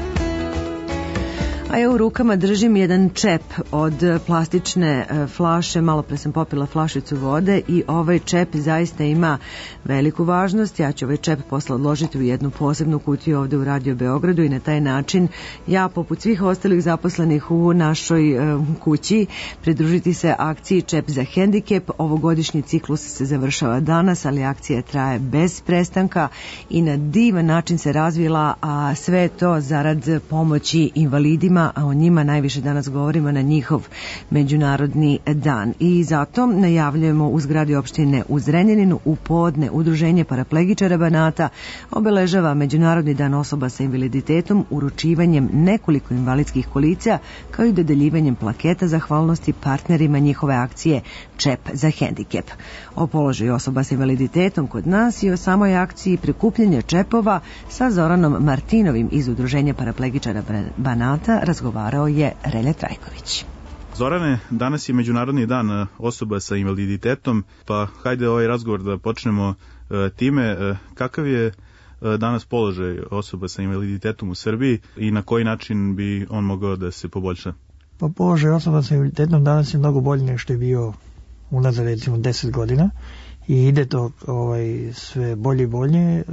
A ja u rukama držim jedan čep od plastične flaše, malo pre sam popila flašicu vode i ovaj čep zaista ima veliku važnost. Ja ću ovaj čep posle odložiti u jednu posebnu kutiju ovde u Radio Beogradu i na taj način ja, poput svih ostalih zaposlenih u našoj uh, kući, pridružiti se akciji Čep za hendikep. Ovogodišnji ciklus se završava danas, ali akcija traje bez prestanka i na divan način se razvila, a sve to zarad pomoći invalidima, a o njima najviše danas govorimo na njihov međunarodni dan. I zato najavljujemo u zgradi opštine u Zrenjaninu u podne Udruženje paraplegičara Banata obeležava Međunarodni dan osoba sa invaliditetom uručivanjem nekoliko invalidskih kolica kao i dodeljivanjem plaketa zahvalnosti partnerima njihove akcije Čep za hendikep. O položaju osoba sa invaliditetom kod nas i o samoj akciji prikupljanja čepova sa Zoranom Martinovim iz Udruženja paraplegičara Banata razgovarao je Relja Trajković. Zorane, danas je Međunarodni dan osoba sa invaliditetom, pa hajde ovaj razgovor da počnemo e, time. E, kakav je e, danas položaj osoba sa invaliditetom u Srbiji i na koji način bi on mogao da se poboljša? Pa položaj osoba sa invaliditetom danas je mnogo bolji nego što je bio unazad recimo deset godina i ide to ovaj, sve bolje i bolje, e,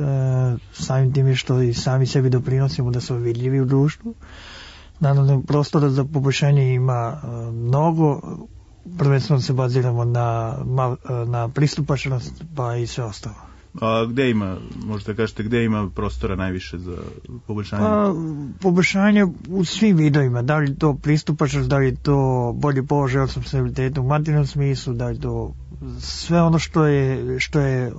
samim tim je što i sami sebi doprinosimo da smo vidljivi u društvu. Naravno, prostora za poboljšanje ima uh, mnogo, prvenstveno se baziramo na, ma, na pristupačnost pa i sve ostalo. A gde ima, možete kažete, gde ima prostora najviše za poboljšanje? Pa, poboljšanje u svim vidovima, da li to pristupačnost, da li to bolji položaj osoba sa invaliditetom u materijalnom smislu, da li to sve ono što je, što je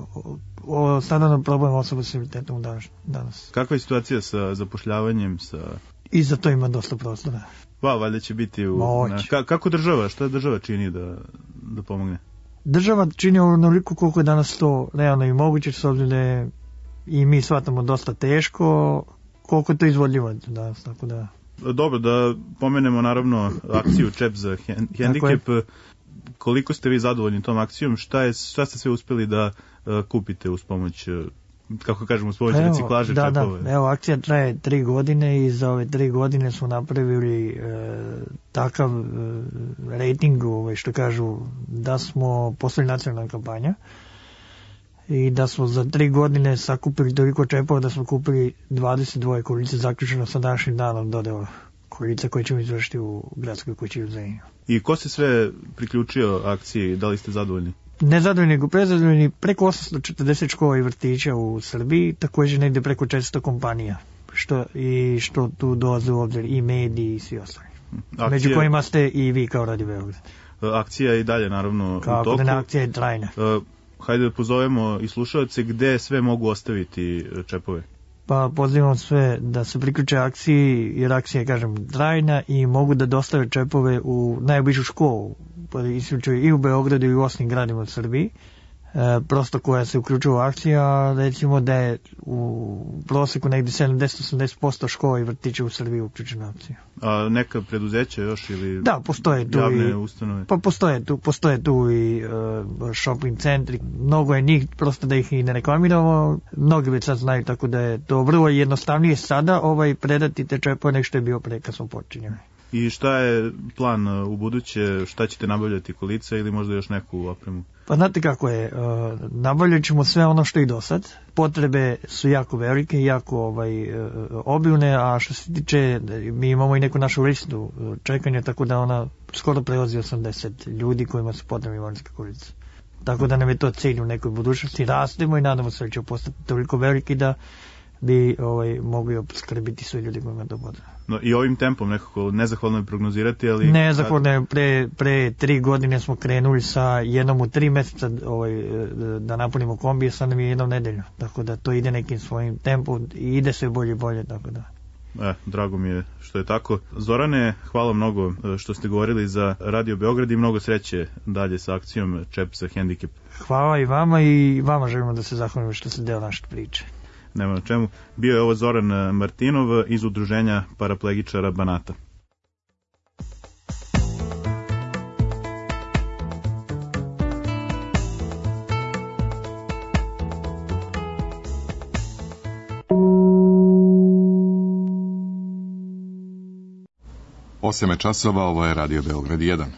o, standardno problem osoba sa invaliditetom danas. Kakva je situacija sa zapošljavanjem, sa... I za to ima dosta prostora. Pa, valjda će biti u... Na, ka, kako država, šta država čini da, da pomogne? Država čini onoliko koliko je danas to realno i moguće, s obzirom da je i mi shvatamo dosta teško, koliko je to izvodljivo danas, tako da... Dobro, da pomenemo naravno akciju Čep za hendikep. Koliko ste vi zadovoljni tom akcijom? Šta, je, šta ste sve uspeli da uh, kupite uz pomoć... Uh, kako kažemo, s pomoć evo, reciklaže da, čepove? Da, evo, akcija traje tri godine i za ove tri godine smo napravili e, takav e, rating, ovaj, što kažu, da smo postali nacionalna kampanja i da smo za tri godine sakupili toliko čepova da smo kupili dvadeset dva kolica, zaključeno sa današnjim danom dodela kolica koje ćemo izvršiti u gradskoj kući u Zrenjaninu. I ko se sve priključio akciji, da li ste zadovoljni? Nezadovoljni nego prezadovoljni, preko osamsto četrdeset škola i vrtića u Srbiji, također negde preko četiristo kompanija, što, i što tu dolaze u obzir i mediji i svi ostali. Akcija... među kojima ste i vi kao Radio Beograd. Akcija je i dalje naravno kako u toku. Kako da ne, akcija je trajna. Uh, hajde da pozovemo i slušalce gde sve mogu ostaviti čepove. Pa pozivam sve da se priključe akciji, jer akcija je, kažem, trajna i mogu da dostave čepove u najbližu školu, i u Beogradu i u osnim gradima u Srbiji. E, prosto koja se uključuje u akciju, a recimo da je u proseku negdje sedamdeset do osamdeset posto škola i vrtića u Srbiji uključena akcija. A neka preduzeća još ili da, postoje tu javne i, ustanove? Pa postoje tu, postoje tu i uh, shopping centri, mnogo je njih, prosto da ih i ne reklamiramo, mnogi već sad znaju, tako da je to vrlo jednostavnije sada ovaj predati te čepove nek što je bio pre kad smo počinjali. I šta je plan u buduće, šta ćete nabavljati, kolica ili možda još neku opremu? Pa znate kako je, nabavljat ćemo sve ono što i do sad, potrebe su jako velike, jako ovaj, obilne, a što se tiče, mi imamo i neku našu listu čekanja, tako da ona skoro prelazi osamdeset ljudi kojima su potrebni invalidske kolice. Tako da nam je to cilj u nekoj budućnosti, rastemo i nadamo se da će postati toliko veliki da bi ovaj, mogli obskrbiti sve ljudi kojima to potrebno. No, i ovim tempom nekako nezahvalno je prognozirati, ali... Nezahvalno je, pre, pre tri godine smo krenuli sa jednom u tri meseca ovaj, da napunimo kombije, sad nam je jednom nedeljno, tako da to ide nekim svojim tempom i ide sve bolje i bolje, tako da... E, drago mi je što je tako. Zorane, hvala mnogo što ste govorili za Radio Beograd i mnogo sreće dalje sa akcijom Čep za hendikep. Hvala i vama i vama želimo da se zahvalimo što ste deo naše priče. Nema na čemu. Bio je ovo Zoran Martinov iz udruženja paraplegičara Banata. Osam časova, ovo je Radio Beograd jedan.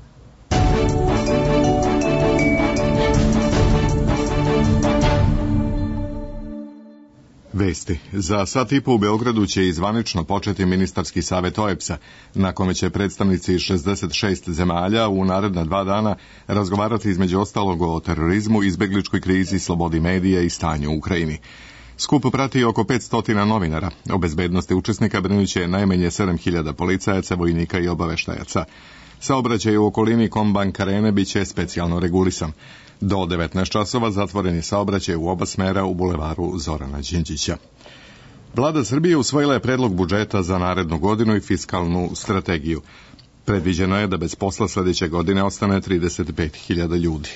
Vesti. Za sat i po u Beogradu će izvanično početi ministarski savet O E B S-a, na kome će predstavnici šezdeset šest zemalja u naredna dva dana razgovarati između ostalog o terorizmu, izbegličkoj krizi, slobodi medija i stanju u Ukrajini. Skup prati oko petsto novinara. O bezbednosti učesnika brinuće najmanje sedam hiljada policajaca, vojnika i obaveštajaca. Saobraćaj u okolini Kombank Arene biće specijalno regulisan. Do devetnaest časova zatvoren je saobraćaj u oba smera u bulevaru Zorana Đinđića. Vlada Srbije usvojila je predlog budžeta za narednu godinu i fiskalnu strategiju. Predviđeno je da bez posla sledeće godine ostane trideset pet hiljada ljudi.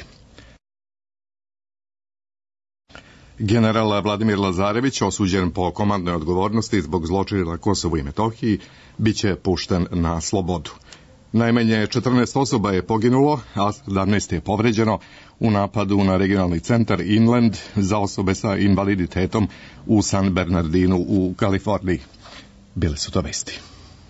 General Vladimir Lazarević, osuđen po komandnoj odgovornosti zbog zločina na Kosovu i Metohiji, biće pušten na slobodu. Najmanje četrnaest osoba je poginulo, a sedamnaest je povređeno u napadu na regionalni centar Inland za osobe sa invaliditetom u San Bernardinu u Kaliforniji. Bile su to vesti.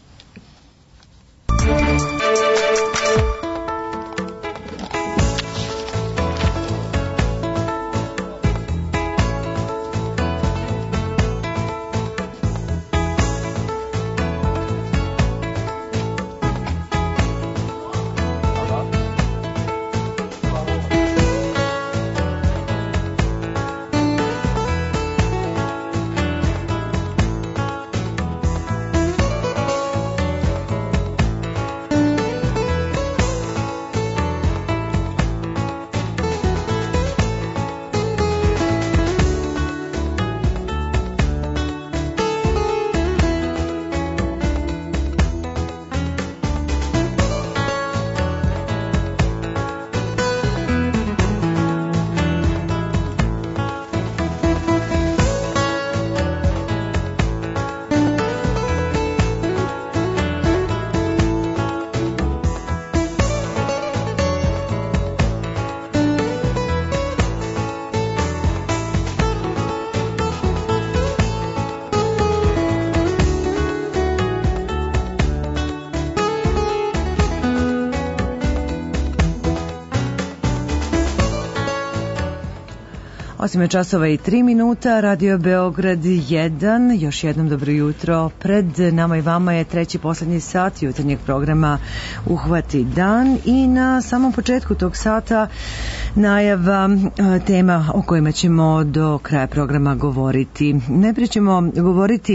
Osam časova i tri minuta, Radio Beograd jedan, još jednom dobro jutro. Pred nama i vama je treći poslednji sat jutarnjeg programa Uhvati dan i na samom početku tog sata najava tema o kojima ćemo do kraja programa govoriti. Najprije ćemo govoriti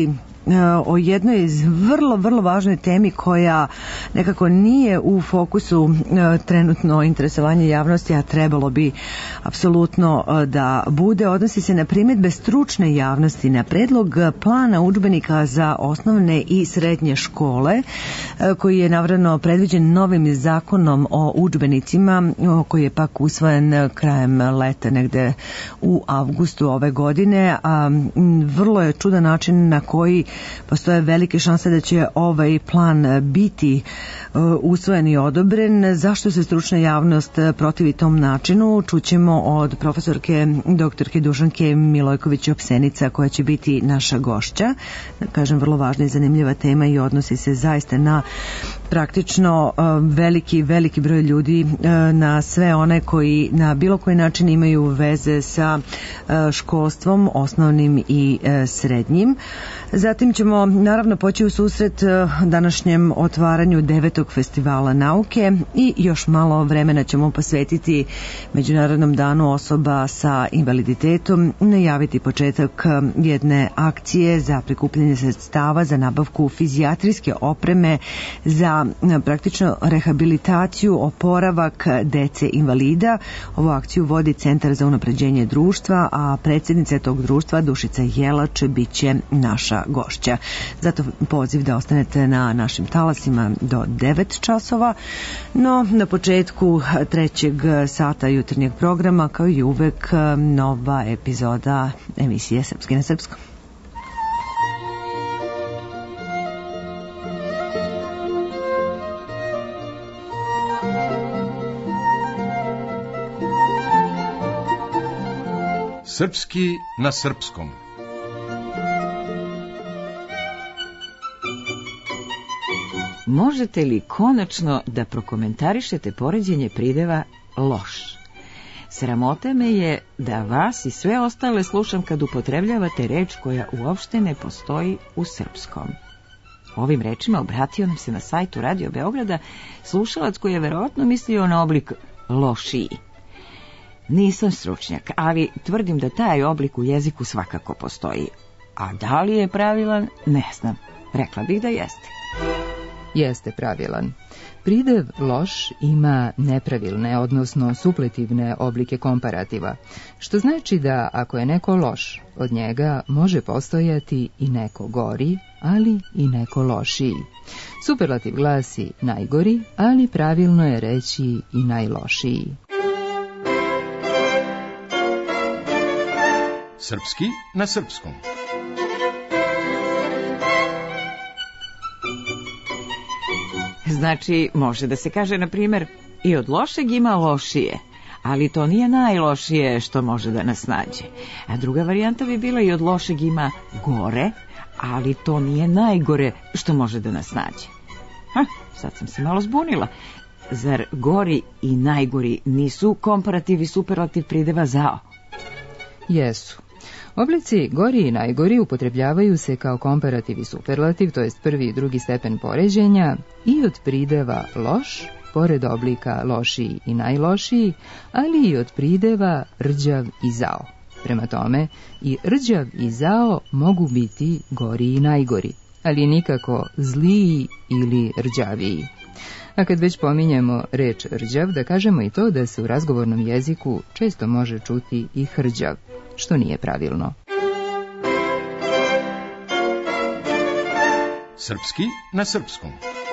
o jednoj vrlo, vrlo važnoj temi koja nekako nije u fokusu trenutno interesovanja javnosti, a trebalo bi apsolutno da bude. Odnosi se na primjedbe stručne javnosti na predlog plana udžbenika za osnovne i srednje škole, koji je navrano predviđen novim zakonom o udžbenicima, koji je pak usvojen krajem leta, negde u avgustu ove godine, a vrlo je čudan način na koji postoje velike šanse da će ovaj plan biti usvojen i odobren. Zašto se stručna javnost protivi tom načinu? Čućemo od profesorke doktorke Dušanke Milojković-Opsenica, koja će biti naša gošća. Kažem, vrlo važna i zanimljiva tema i odnosi se zaista na praktično veliki, veliki broj ljudi, na sve one koji na bilo koji način imaju veze sa školstvom, osnovnim i srednjim. Zatim ćemo naravno poći u susret današnjem otvaranju devetog festivala nauke i još malo vremena ćemo posvetiti Međunarodnom danu osoba sa invaliditetom, najaviti početak jedne akcije za prikupljanje sredstava za nabavku fizijatrijske opreme za praktično rehabilitaciju, oporavak dece invalida. Ovu akciju vodi Centar za unapređenje društva, a predsjednica tog društva Dušica Jelač biće naša gošća. Zato poziv da ostanete na našim talasima do devet časova, no na početku trećeg sata jutarnjeg programa, kao i uvek, nova epizoda emisije Srpski na srpskom. Srpski na srpskom. Možete li konačno da prokomentarišete poređenje prideva loš? Sramota me je da vas i sve ostale slušam kad upotrebljavate reč koja uopšte ne postoji u srpskom. Ovim rečima obratio nam se na sajtu Radio Beograda slušalac koji je verovatno mislio na oblik lošiji. Nisam stručnjak, ali tvrdim da taj oblik u jeziku svakako postoji. A da li je pravilan, ne znam. Rekla bih da jeste. Jeste pravilan. Pridev loš ima nepravilne, odnosno supletivne oblike komparativa, što znači da ako je neko loš, od njega može postojati i neko gori, ali i neko lošiji. Superlativ glasi najgori, ali pravilno je reći i najlošiji. Srpski na srpskom. Znači, može da se kaže, na primjer, i od lošeg ima lošije, ali to nije najlošije što može da nas nađe. A druga varijanta bi bila i od lošeg ima gore, ali to nije najgore što može da nas nađe. Ha, sad sam se malo zbunila. Zar gori i najgori nisu komparativ i superlativ prideva zao? Jesu. Oblici gori i najgori upotrebljavaju se kao komparativ i superlativ, to jest prvi i drugi stepen poređenja, i od prideva loš, pored oblika lošiji i najlošiji, ali i od prideva rđav i zao. Prema tome, i rđav i zao mogu biti gori i najgori, ali nikako zliji ili rđaviji. A kad već pominjemo reč rđav, da kažemo i to da se u razgovornom jeziku često može čuti i hrđav, što nije pravilno. Srpski na srpskom.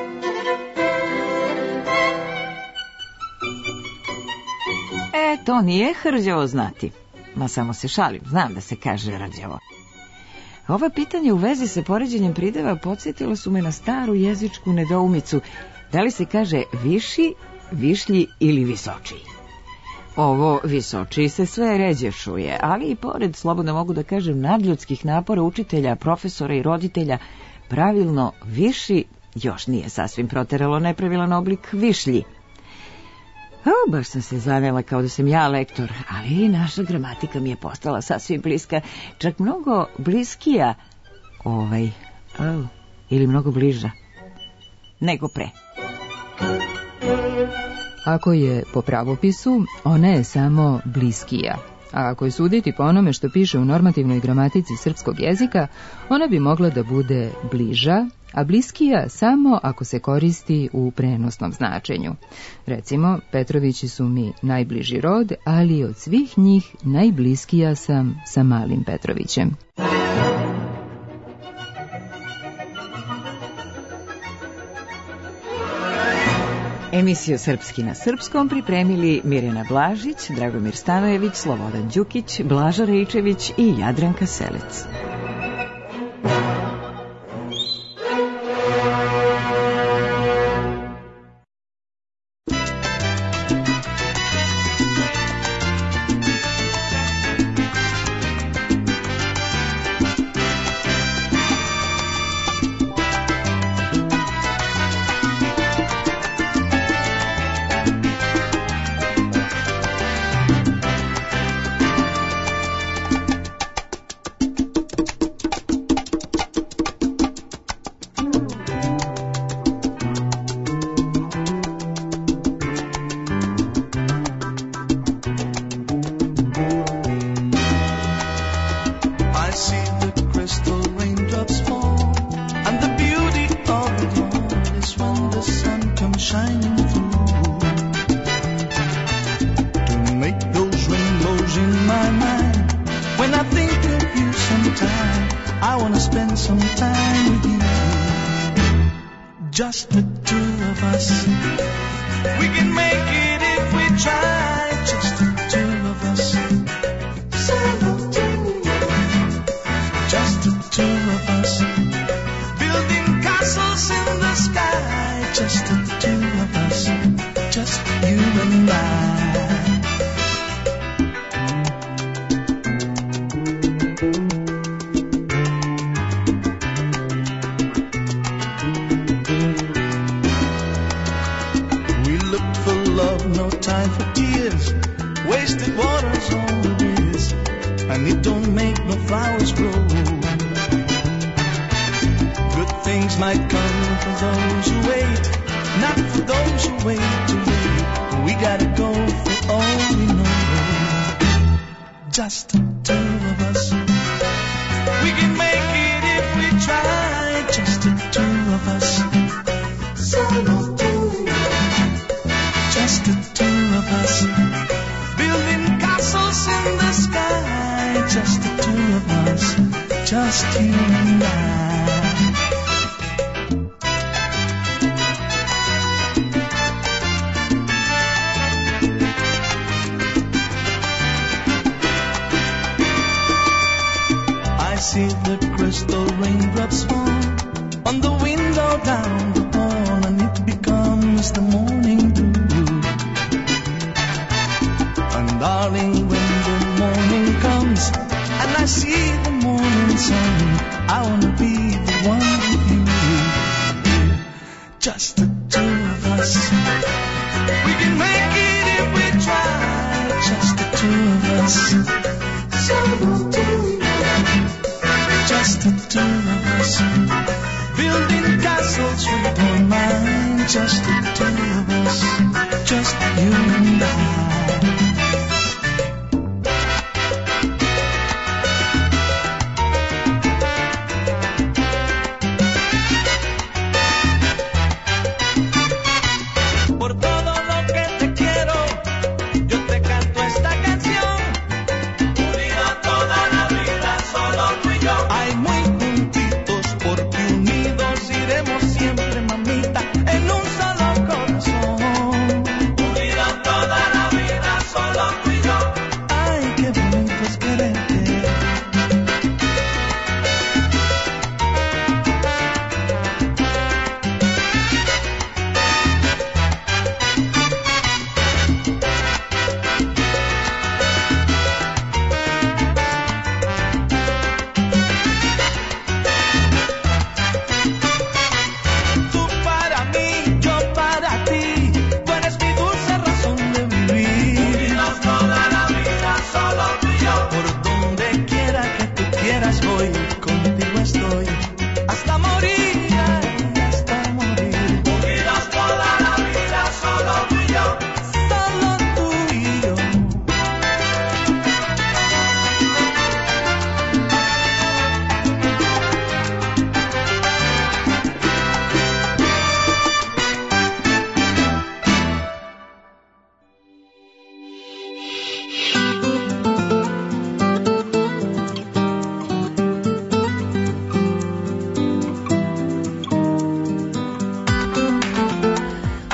E, to nije hrđavo znati. Ma samo se šalim, znam da se kaže rđavo. Ova pitanja u vezi sa poređenjem prideva podsjetila su me na staru jezičku nedoumicu. Da li se kaže viši, višlji ili visočiji? Ovo visočiji se sve ređe čuje, ali i pored, slobodno mogu da kažem, nadljudskih napora učitelja, profesora i roditelja, pravilno viši još nije sasvim proteralo nepravilan oblik višlji. O, baš sam se zanela kao da sam ja lektor, ali naša gramatika mi je postala sasvim bliska, čak mnogo bliskija, ovaj, oh, ili mnogo bliža, nego pre. Ako je po pravopisu, ona je samo bliskija. a ako je suditi po onome što piše u normativnoj gramatici srpskog jezika, ona bi mogla da bude bliža, a bliskija samo ako se koristi u prenosnom značenju. Recimo, Petrovići su mi najbliži rod, ali od svih njih najbliskija sam sa malim Petrovićem. Emisiju Srpski na srpskom pripremili Mirjana Blažić, Dragomir Stanojević, Slobodan Đukić, Blaža Rejčević i Jadranka Selec. Just the two of us. We can make it if we try. Just the two of us. Just the two of us. Building castles in the sky. Just the two of us. Just you and I. Wasted water's all there is, and it don't make no flowers grow. Good things might come for those who wait, not for those who wait to wait. We gotta go for all we know. Just the two of us. We can make it if we try. Just the two of us. Just the two of us. Building castles in the sky. Just the two of us. Just you and I. I see the crystal raindrops fall on the window down the hall, and it becomes the morning dew. And darling, when the morning comes and I see the morning sun, I wanna be the one with you. Just the two of us. We can make it if we try. Just the two of us. Just the two of us. Building castles we don't mind. Just the two of us. Just you and I. Toda la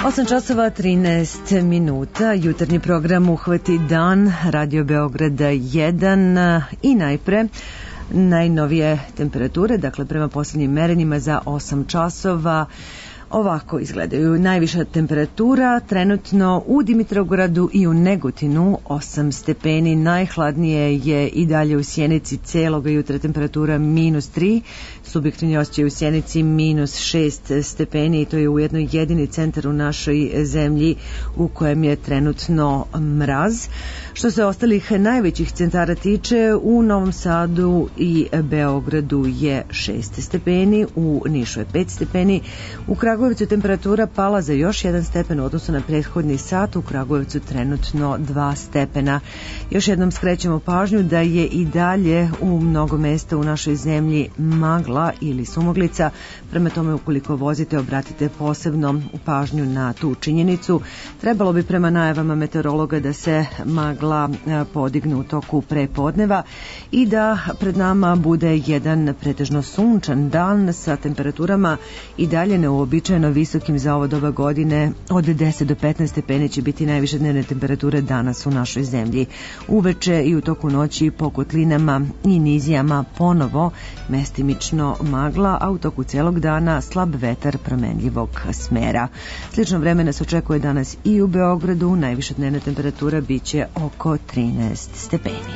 osam časova trinaest minuta, jutarnji program Uhvati dan, Radio Beograda jedan i najpre najnovije temperature, dakle prema posljednjim merenjima za osam časova. Ovako izgledaju najviša temperatura trenutno u Dimitrovgradu i u Negotinu osam stepeni, najhladnije je i dalje u Sjenici celoga jutra temperatura minus tri, subjektivni osjećaj u Sjenici minus šest stepeni i to je ujedno jedini centar u našoj zemlji u kojem je trenutno mraz. Što se ostalih najvećih centara tiče, u Novom Sadu i Beogradu je šest stepeni, u Nišu je pet stepeni, u Kragujevcu temperatura pala za još jedan stepen u odnosu na prethodni sat, u Kragujevcu trenutno dva stepena. Još jednom skrećemo pažnju da je i dalje u mnogo mesta u našoj zemlji magla ili sumoglica, prema tome ukoliko vozite obratite posebno pažnju na tu činjenicu. Trebalo bi prema najavama meteorologa da se magla podigne u toku prepodneva i da pred nama bude jedan pretežno sunčan dan sa temperaturama i dalje neuobičajeno visokim za ovo doba godine. Od deset do petnaest stepeni će biti najviše dnevne temperature danas u našoj zemlji. Uveče i u toku noći po kotlinama i nizijama ponovo mestimično magla, a u toku celog dana slab vetar promenljivog smera. Slično vreme nas očekuje danas i u Beogradu, najviša dnevna temperatura biće oko trinaest stepeni.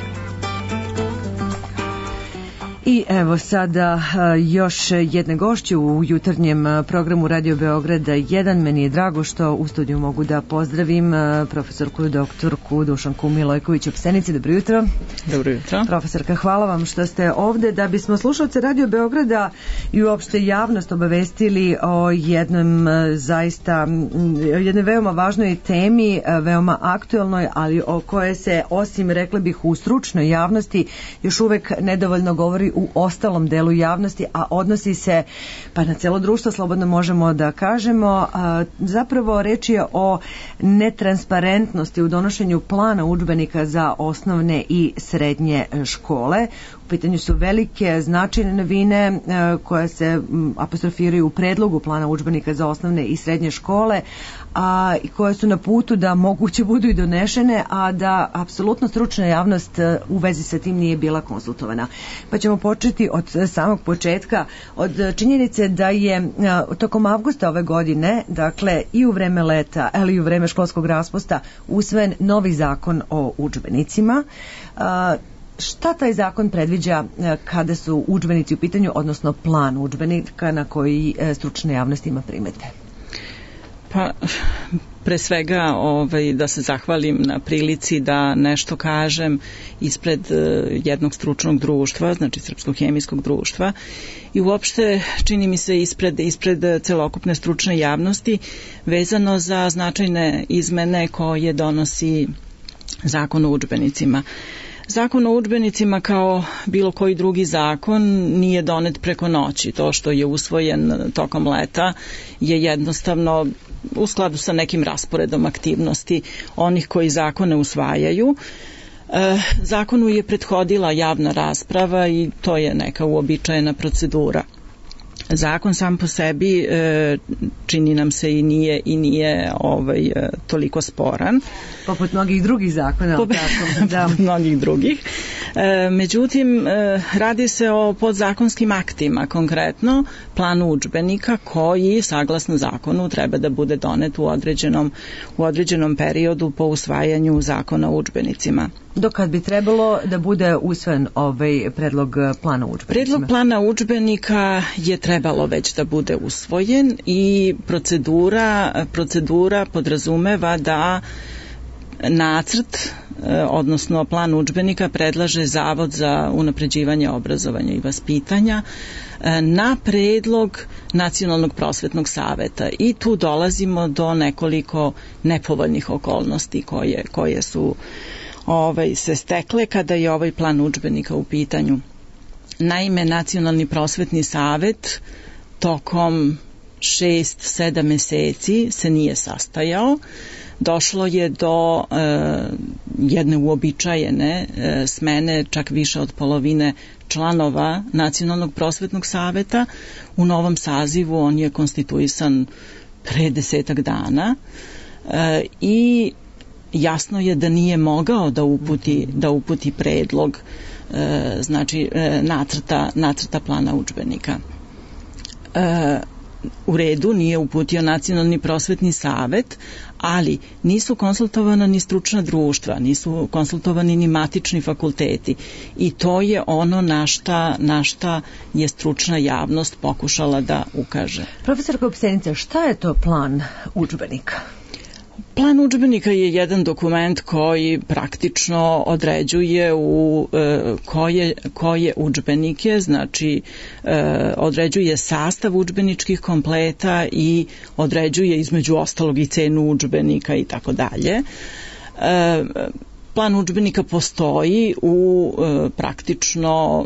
I evo sada još jedne gošće u jutarnjem programu Radio Beograda jedan. Meni je drago što u studiju mogu da pozdravim profesorku doktorku Dušanku Milojković Opsenici. Dobro jutro. Dobro jutro. Profesorka, hvala vam što ste ovde da bismo slušalce Radio Beograda i uopšte javnost obavestili o jednom zaista jednoj veoma važnoj temi, veoma aktuelnoj, ali o kojoj se osim rekla bih u stručnoj javnosti još uvek nedovoljno govori u ostalom delu javnosti, a odnosi se pa na celo društvo, slobodno možemo da kažemo. A, zapravo reč je o netransparentnosti u donošenju plana udžbenika za osnovne i srednje škole. U pitanju su velike značajne novine a, koje se m, apostrofiraju u predlogu plana udžbenika za osnovne i srednje škole, a koje su na putu da moguće budu i donešene, a da apsolutno stručna javnost u vezi sa tim nije bila konsultovana. Pa ćemo početi od samog početka, od činjenice da je tokom avgusta ove godine, dakle i u vreme leta, ali i u vreme školskog raspusta, usvojen novi zakon o udžbenicima. Šta taj zakon predviđa kada su udžbenici u pitanju, odnosno plan udžbenika na koji stručna javnost ima primedbe? Pa, pre svega ovaj, da se zahvalim na prilici da nešto kažem ispred uh, jednog stručnog društva, znači Srpskog hemijskog društva, i uopšte čini mi se ispred, ispred celokupne stručne javnosti vezano za značajne izmene koje donosi Zakon o udžbenicima. Zakon o udžbenicima, kao bilo koji drugi zakon, nije donet preko noći. To što je usvojen tokom leta je jednostavno u skladu sa nekim rasporedom aktivnosti onih koji zakone usvajaju. E, zakonu je prethodila javna rasprava i to je neka uobičajena procedura. Zakon sam po sebi e, čini nam se i nije i nije ovaj e, toliko sporan. Poput mnogih drugih zakona. Poput, tako, da. Poput mnogih drugih. E, međutim, e, radi se o podzakonskim aktima, konkretno planu udžbenika koji, saglasno zakonu, treba da bude donet u određenom, u određenom periodu po usvajanju zakona o udžbenicima. Do kad bi trebalo da bude usvojen ovaj predlog plana udžbenika? Predlog plana udžbenika je trebalo već da bude usvojen i procedura, procedura podrazumeva da nacrt, odnosno plan udžbenika, predlaže Zavod za unapređivanje obrazovanja i vaspitanja na predlog Nacionalnog prosvetnog saveta, i tu dolazimo do nekoliko nepovoljnih okolnosti koje, koje su ovaj, se stekle kada je ovaj plan udžbenika u pitanju. Naime, Nacionalni prosvetni savet tokom šest sedam meseci se nije sastajao. Došlo je do e, jedne uobičajene e, smene, čak više od polovine članova Nacionalnog prosvetnog saveta. U novom sazivu on je konstituisan pre desetak dana e, i jasno je da nije mogao da uputi, da uputi predlog e, znači e, nacrta, nacrta plana udžbenika. E, u redu, nije uputio Nacionalni prosvetni savet, ali nisu konsultovana ni stručna društva, nisu konsultovani ni matični fakulteti i to je ono na šta, na šta je stručna javnost pokušala da ukaže. Profesor Kopsenica, šta je to plan udžbenika? Plan udžbenika je jedan dokument koji praktično određuje u e, koje, koje udžbenike, znači e, određuje sastav udžbeničkih kompleta i određuje između ostalog i cenu udžbenika i tako dalje. Plan udžbenika postoji u e, praktično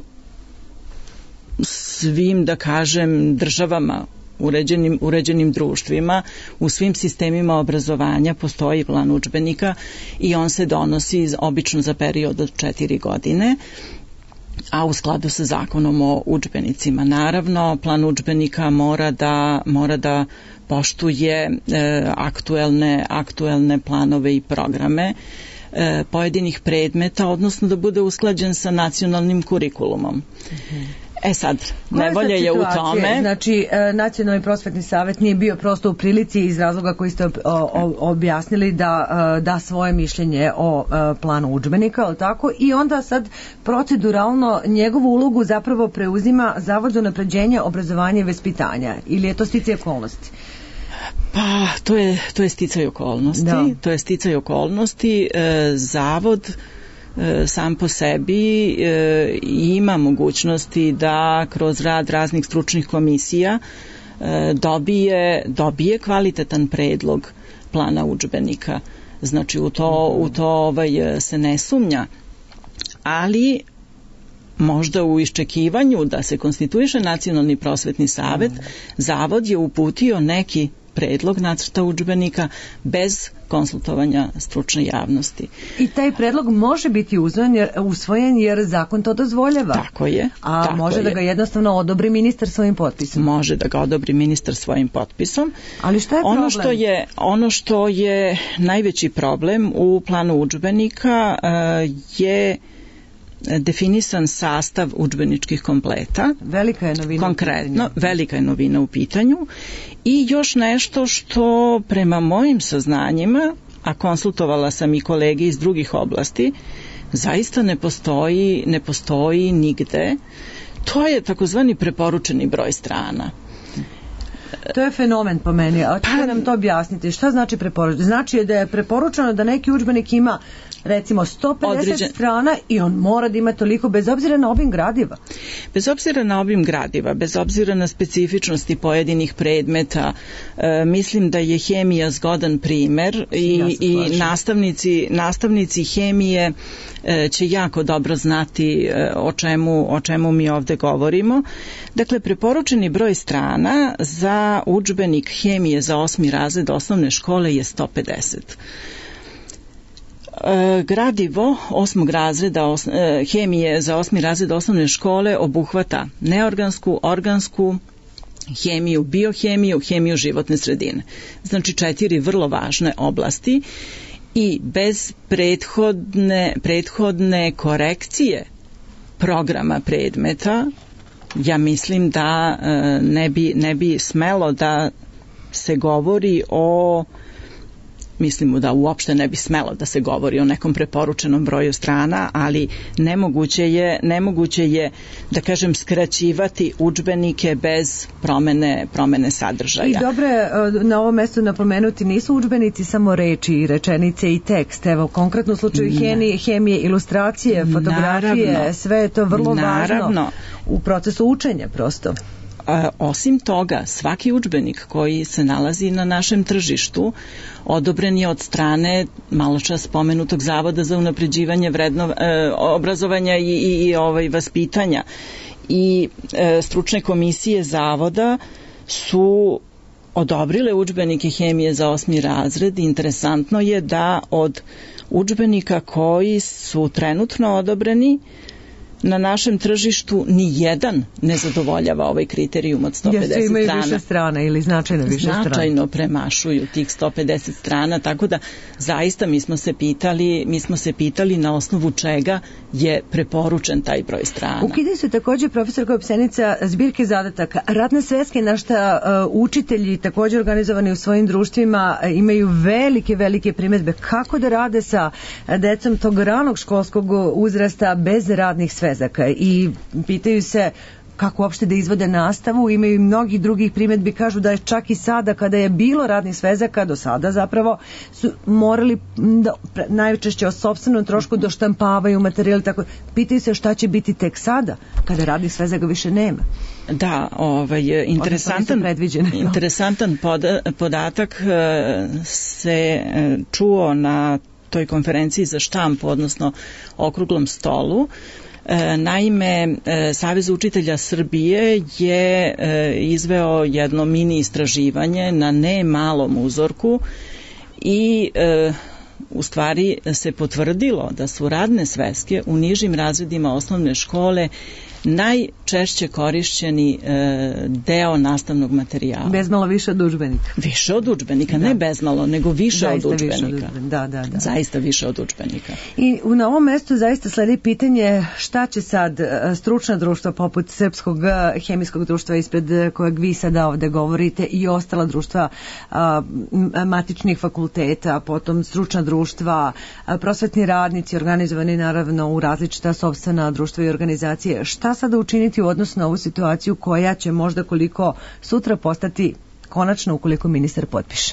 svim, da kažem, državama, uređenim, uređenim društvima, u svim sistemima obrazovanja postoji plan udžbenika i on se donosi obično za period od četiri godine, a u skladu sa zakonom o udžbenicima. Naravno, plan udžbenika mora da, mora da poštuje e, aktuelne, aktuelne planove i programe e, pojedinih predmeta, odnosno da bude usklađen sa nacionalnim kurikulumom. Mm-hmm. E sad, nevolje je u tome. Znači, Nacionalni prosvetni savet nije bio prosto u prilici iz razloga koji ste objasnili da da svoje mišljenje o planu udžbenika, ali tako, i onda sad proceduralno njegovu ulogu zapravo preuzima Zavod za unapređenje obrazovanja i vaspitanja, ili je to sticaj okolnosti? Pa, to je, to je sticaj okolnosti. Da. To je sticaj okolnosti. E, zavod sam po sebi e, ima mogućnosti da kroz rad raznih stručnih komisija e, dobije, dobije kvalitetan predlog plana udžbenika. Znači u to, u to ovaj, se ne sumnja, ali možda u iščekivanju da se konstituiše Nacionalni prosvetni savet, Zavod je uputio neki predlog nacrta udžbenika bez konsultovanja stručne javnosti. I taj predlog može biti usvojen jer, usvojen jer zakon to dozvoljava. Tako je. A tako može je. Da ga jednostavno odobri ministar svojim potpisom. Može da ga odobri ministar svojim potpisom. Ali šta je problem? Ono što je, ono što je najveći problem u planu udžbenika uh, je definisan sastav udžbeničkih kompleta. Velika je novina. Konkretno, velika je novina u pitanju. I još nešto što prema mojim saznanjima, a konsultovala sam i kolege iz drugih oblasti, zaista ne postoji, ne postoji nigde. To je takozvani preporučeni broj strana. To je fenomen po meni, a pa nam to objasniti. Šta znači preporučeno? Znači da je preporučeno da neki udžbenik ima recimo sto pedeset Određen... strana i on mora da ima toliko bez obzira na obim gradiva. Bez obzira na obim gradiva, bez obzira na specifičnosti pojedinih predmeta, e, mislim da je hemija zgodan primer i, ja i nastavnici, nastavnici hemije e, će jako dobro znati e, o, čemu, o čemu mi ovde govorimo. Dakle, preporučeni broj strana za udžbenik hemije za osmi razred osnovne škole je sto pedeset. E, gradivo osmog razreda os, e, hemije za osmi razred osnovne škole obuhvata neorgansku, organsku hemiju, biohemiju, hemiju životne sredine. Znači četiri vrlo važne oblasti i bez prethodne, prethodne korekcije programa predmeta ja mislim da e, ne bi, ne bi smelo da se govori o mislimo da uopšte ne bi smelo da se govori o nekom preporučenom broju strana, ali nemoguće je, nemoguće je da kažem skraćivati udžbenike bez promene, promene sadržaja. I dobro je na ovom mestu napomenuti, nisu udžbenici samo reči, rečenice i tekst. Evo, konkretno u slučaju hemije, hemije, ilustracije, fotografije, naravno, sve je to vrlo naravno. važno u procesu učenja prosto. A, osim toga, svaki udžbenik koji se nalazi na našem tržištu odobren je od strane maločas spomenutog Zavoda za unapređivanje vredno, e, obrazovanja i, i, i ovaj, vaspitanja. I e, stručne komisije Zavoda su odobrile udžbenike hemije za osmi razred. Interesantno je da od udžbenika koji su trenutno odobreni na našem tržištu ni jedan ne zadovoljava ovaj kriterijum od sto pedeset strana. Jer svi imaju više strana ili značajno više strana? Značajno premašuju tih sto pedeset strana, tako da zaista mi smo se pitali, mi smo se pitali na osnovu čega je preporučen taj broj strana. Ukidaju se također, profesor Kopsenica, zbirke zadataka. Radne sveske na šta uh, učitelji također organizovani u svojim društvima uh, imaju velike, velike primjedbe kako da rade sa uh, decom tog ranog školskog uzrasta bez radnih svezaka i pitaju se kako uopšte da izvode nastavu, imaju i mnogi drugih primjedbi, kažu da je čak i sada kada je bilo radnih svezaka, do sada zapravo su morali da, najčešće o sopstvenom trošku doštampavaju materijal, tako pitaju se šta će biti tek sada kada radnih svezaka više nema. Da, ovaj, interesantan, interesantan poda, podatak se čuo na toj konferenciji za štampu, odnosno okruglom stolu. Naime, Savez učitelja Srbije je izveo jedno mini istraživanje na ne malom uzorku i u stvari se potvrdilo da su radne sveske u nižim razredima osnovne škole najčešće korišćeni e, deo nastavnog materijala. Bezmalo više od udžbenika. Više od udžbenika, da. Ne bezmalo, nego više zaista od udžbenika. Više od udžbenika. Da, da, da. Zaista više od udžbenika. I na ovom mestu zaista sledi pitanje šta će sad stručna društva poput Srpskog hemijskog društva ispred kojeg vi sada ovde govorite i ostala društva a, matičnih fakulteta, potom stručna društva, a, prosvetni radnici organizovani naravno u različita sopstvena društva i organizacije. Šta sada učiniti u odnosu na ovu situaciju koja će možda koliko sutra postati konačno ukoliko ministar potpiše?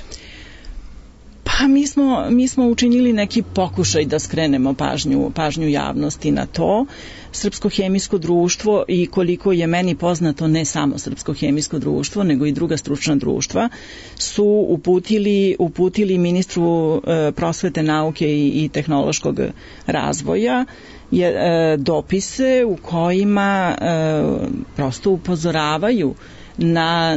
Pa mi smo, mi smo učinili neki pokušaj da skrenemo pažnju, pažnju javnosti na to. Srpsko hemijsko društvo i koliko je meni poznato ne samo Srpsko hemijsko društvo nego i druga stručna društva su uputili, uputili ministru e, prosvete, nauke i, i tehnološkog razvoja je, e, dopise u kojima e, prosto upozoravaju na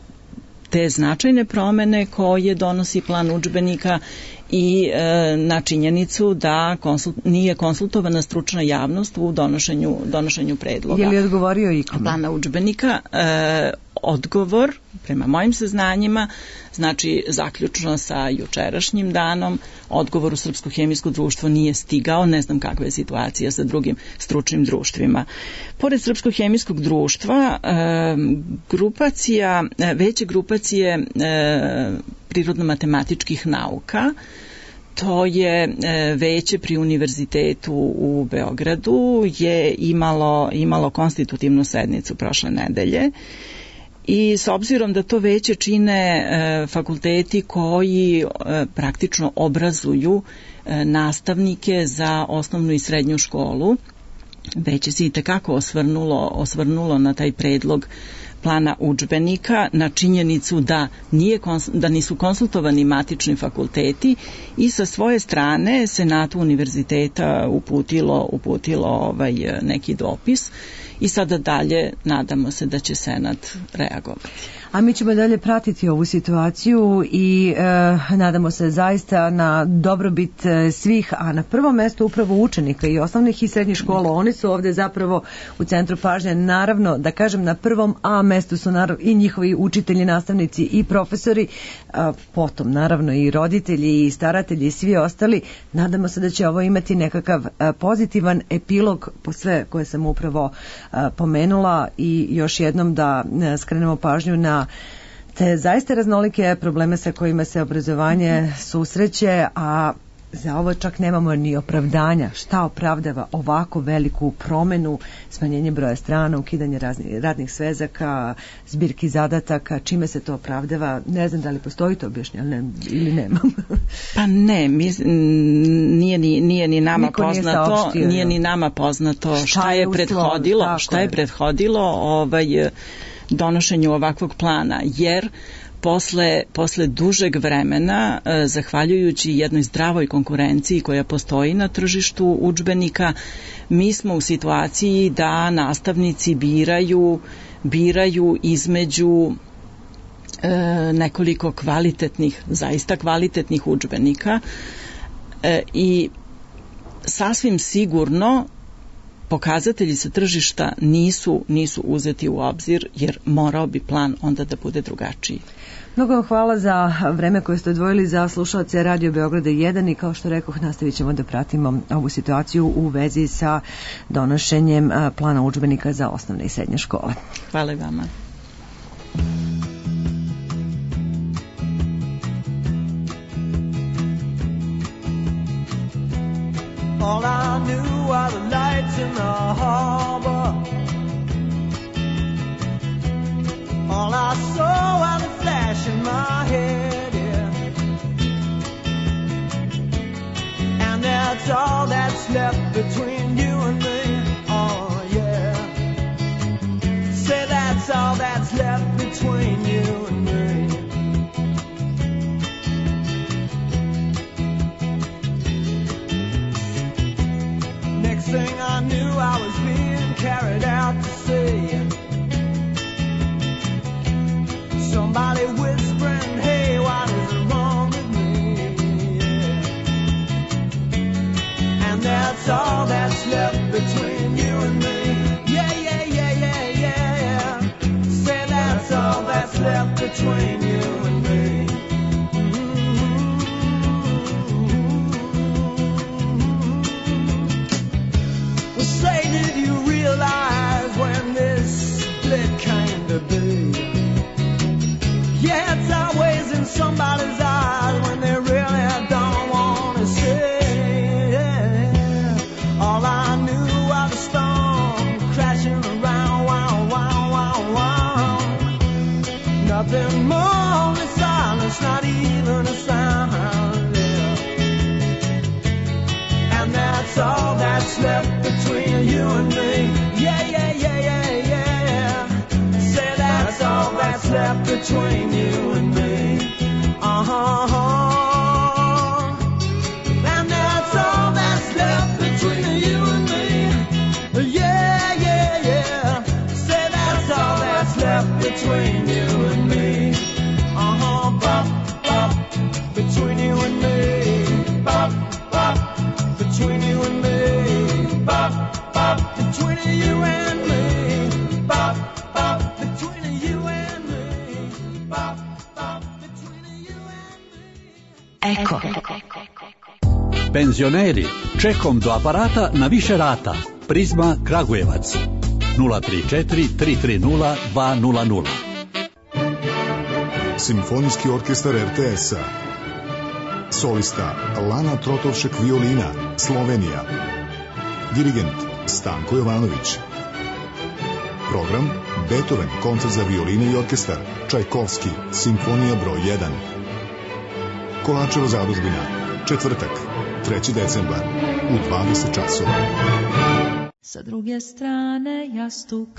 te značajne promene koje donosi plan udžbenika i e, na činjenicu da konsult, nije konsultovana stručna javnost u donošenju, donošenju predloga. Je li odgovorio ikome? Plana udžbenika. E, odgovor, prema mojim saznanjima, znači zaključno sa jučerašnjim danom, odgovor u Srpsko hemijsko društvo nije stigao, ne znam kakva je situacija sa drugim stručnim društvima. Pored Srpskog hemijskog društva, e, grupacija, veće grupacije e, prirodno-matematičkih nauka, to je veće pri univerzitetu u Beogradu, je imalo, imalo konstitutivnu sednicu prošle nedelje i s obzirom da to veće čine e, fakulteti koji e, praktično obrazuju e, nastavnike za osnovnu i srednju školu, veće se i tekako osvrnulo, osvrnulo na taj predlog plana udžbenika, na činjenicu da, nije, da nisu konsultovani matični fakulteti i sa svoje strane Senatu univerziteta uputilo, uputilo ovaj neki dopis i sada dalje nadamo se da će Senat reagovati. A mi ćemo dalje pratiti ovu situaciju i e, nadamo se zaista na dobrobit e, svih, a na prvom mjestu upravo učenika i osnovnih i srednjih škola. Oni su ovde zapravo u centru pažnje. Naravno, da kažem, na prvom A mestu su naravno i njihovi učitelji, nastavnici i profesori, a potom naravno i roditelji i staratelji i svi ostali. Nadamo se da će ovo imati nekakav a, pozitivan epilog po sve koje sam upravo a, pomenula i još jednom da a, skrenemo pažnju na te zaista raznolike probleme sa kojima se obrazovanje susreće, a za ovo čak nemamo ni opravdanja. Šta opravdava ovako veliku promenu, smanjenje broja strana, ukidanje raznih, radnih svezaka, zbirki zadataka, čime se to opravdava? Ne znam da li postoji to objašnjenje ili nema. Pa ne, mi, nije, ni, nije ni nama Niko poznato, nije, saopštio, nije ni nama poznato šta, šta je prethodilo, uslov, šta je, je prethodilo ovaj donošenju ovakvog plana, jer posle, posle dužeg vremena, e, zahvaljujući jednoj zdravoj konkurenciji koja postoji na tržištu udžbenika, mi smo u situaciji da nastavnici biraju, biraju između e, nekoliko kvalitetnih, zaista kvalitetnih udžbenika e, i sasvim sigurno pokazatelji sa tržišta nisu, nisu uzeti u obzir, jer morao bi plan onda da bude drugačiji. Mnogo vam hvala za vreme koje ste odvojili za slušalce Radio Beograda jedan i kao što rekoh, nastavit ćemo da pratimo ovu situaciju u vezi sa donošenjem plana udžbenika za osnovne i srednje škole. Hvala i vama. All I knew are the lights in the harbor. All I saw are the flash in my head, yeah. And that's all that's left between you and me, oh yeah. Say that's all that's left between you and me. Next thing I knew, I was being carried out to sea. Somebody whispering, hey, what is wrong with me? Yeah. And that's all that's left between you and me. Yeah, yeah, yeah, yeah, yeah, yeah. Say that's all that's left between you and me. Say, did you realize when this split came to be? Yeah, it's always in somebody's eyes when they really don't want to see. All I knew was the storm crashing around, wow, wow, wow, wow. Nothing more than silence, not even a sound. And that's all that's left between you and me. Yeah, yeah, yeah, yeah, yeah. Say that's all that's left between you and me. Uh-huh. And that's all that's left between you and me. Yeah, yeah, yeah. Say that's all that's left between you and me. Uh-huh. Bop, bop, between you and me. Bop, bop, between you and me. Bop, bop, between you and me. Bop, bop, between you and me. Bop, bop, between you and me. Eko. Penzioneri, čekom do aparata na više rata. Prizma Kragujevac. nula tri četiri tri tri nula dva nula nula. Simfonijski orkestar er te es-a. Solista Lana Trotovšek violina, Slovenija. Dirigent Stanko Jovanović. Program Beethoven, koncert za violine i orkestar, Čajkovski, simfonija broj jedan. Kolančeva zadužbina, četvrtak, treći decembar, u dvadeset časova. Sa druge strane jastuk.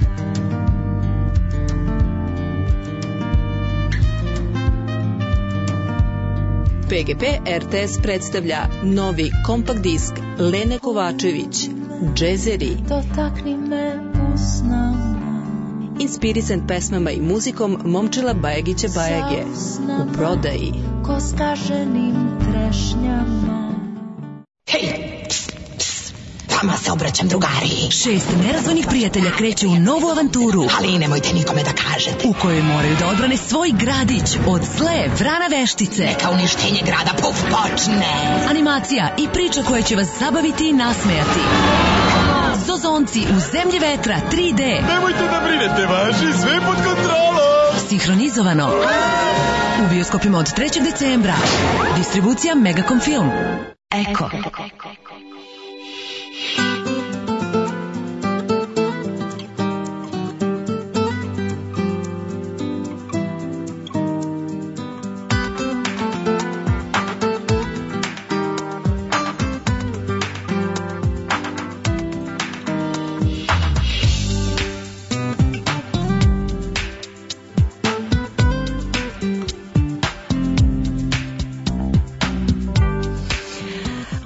P G P R T S predstavlja novi kompakt disk Lene Kovačević, Džezeri. Dotakni me usnama. Inspirisan pesmama i muzikom Momčila Bajagića Bajage. U prodaji. Ko skaženim trešnjama. Hej! Vama se obraćam, drugari. Šest nerazvojnih prijatelja kreće u novu avanturu. Ali nemojte nikome da kažete. U kojoj moraju da odbrane svoj gradić od zle vrana veštice. Neka uništenje grada puf počne. Animacija i priča koja će vas zabaviti i nasmejati. Zozonci u zemlji vetra tri D. Nemojte da brinete, važi, sve pod kontrolom. Sinhronizovano. U bioskopima od trećeg decembra. Distribucija Megacom Film. Eko.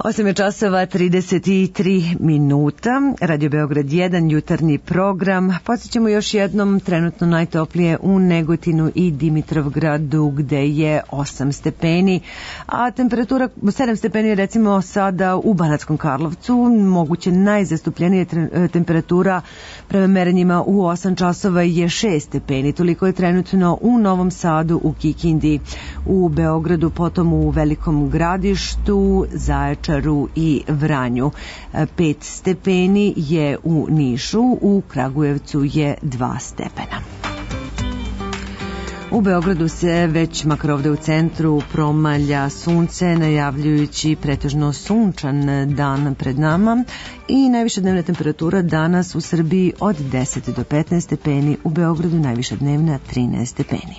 osam je časova trideset tri minuta, Radio Beograd jedan, jutarnji program. Podsjećamo još jednom, trenutno najtoplije u Negotinu i Dimitrovgradu gde je osam stepeni, a temperatura sedam stepeni recimo sada u Banatskom Karlovcu, moguće najzastupljenije temperatura prema merenjima u osam časova je šest stepeni, toliko je trenutno u Novom Sadu, u Kikindi, u Beogradu, potom u Velikom Gradištu, Zaječaru i Vranju. Pet stepeni je u Nišu, u Kragujevcu je dva stepena. U Beogradu se već makar ovde u centru promalja sunce, najavljujući pretežno sunčan dan pred nama i najviša dnevna temperatura danas u Srbiji od deset do petnaest stepeni, u Beogradu najviša dnevna trinaest stepeni.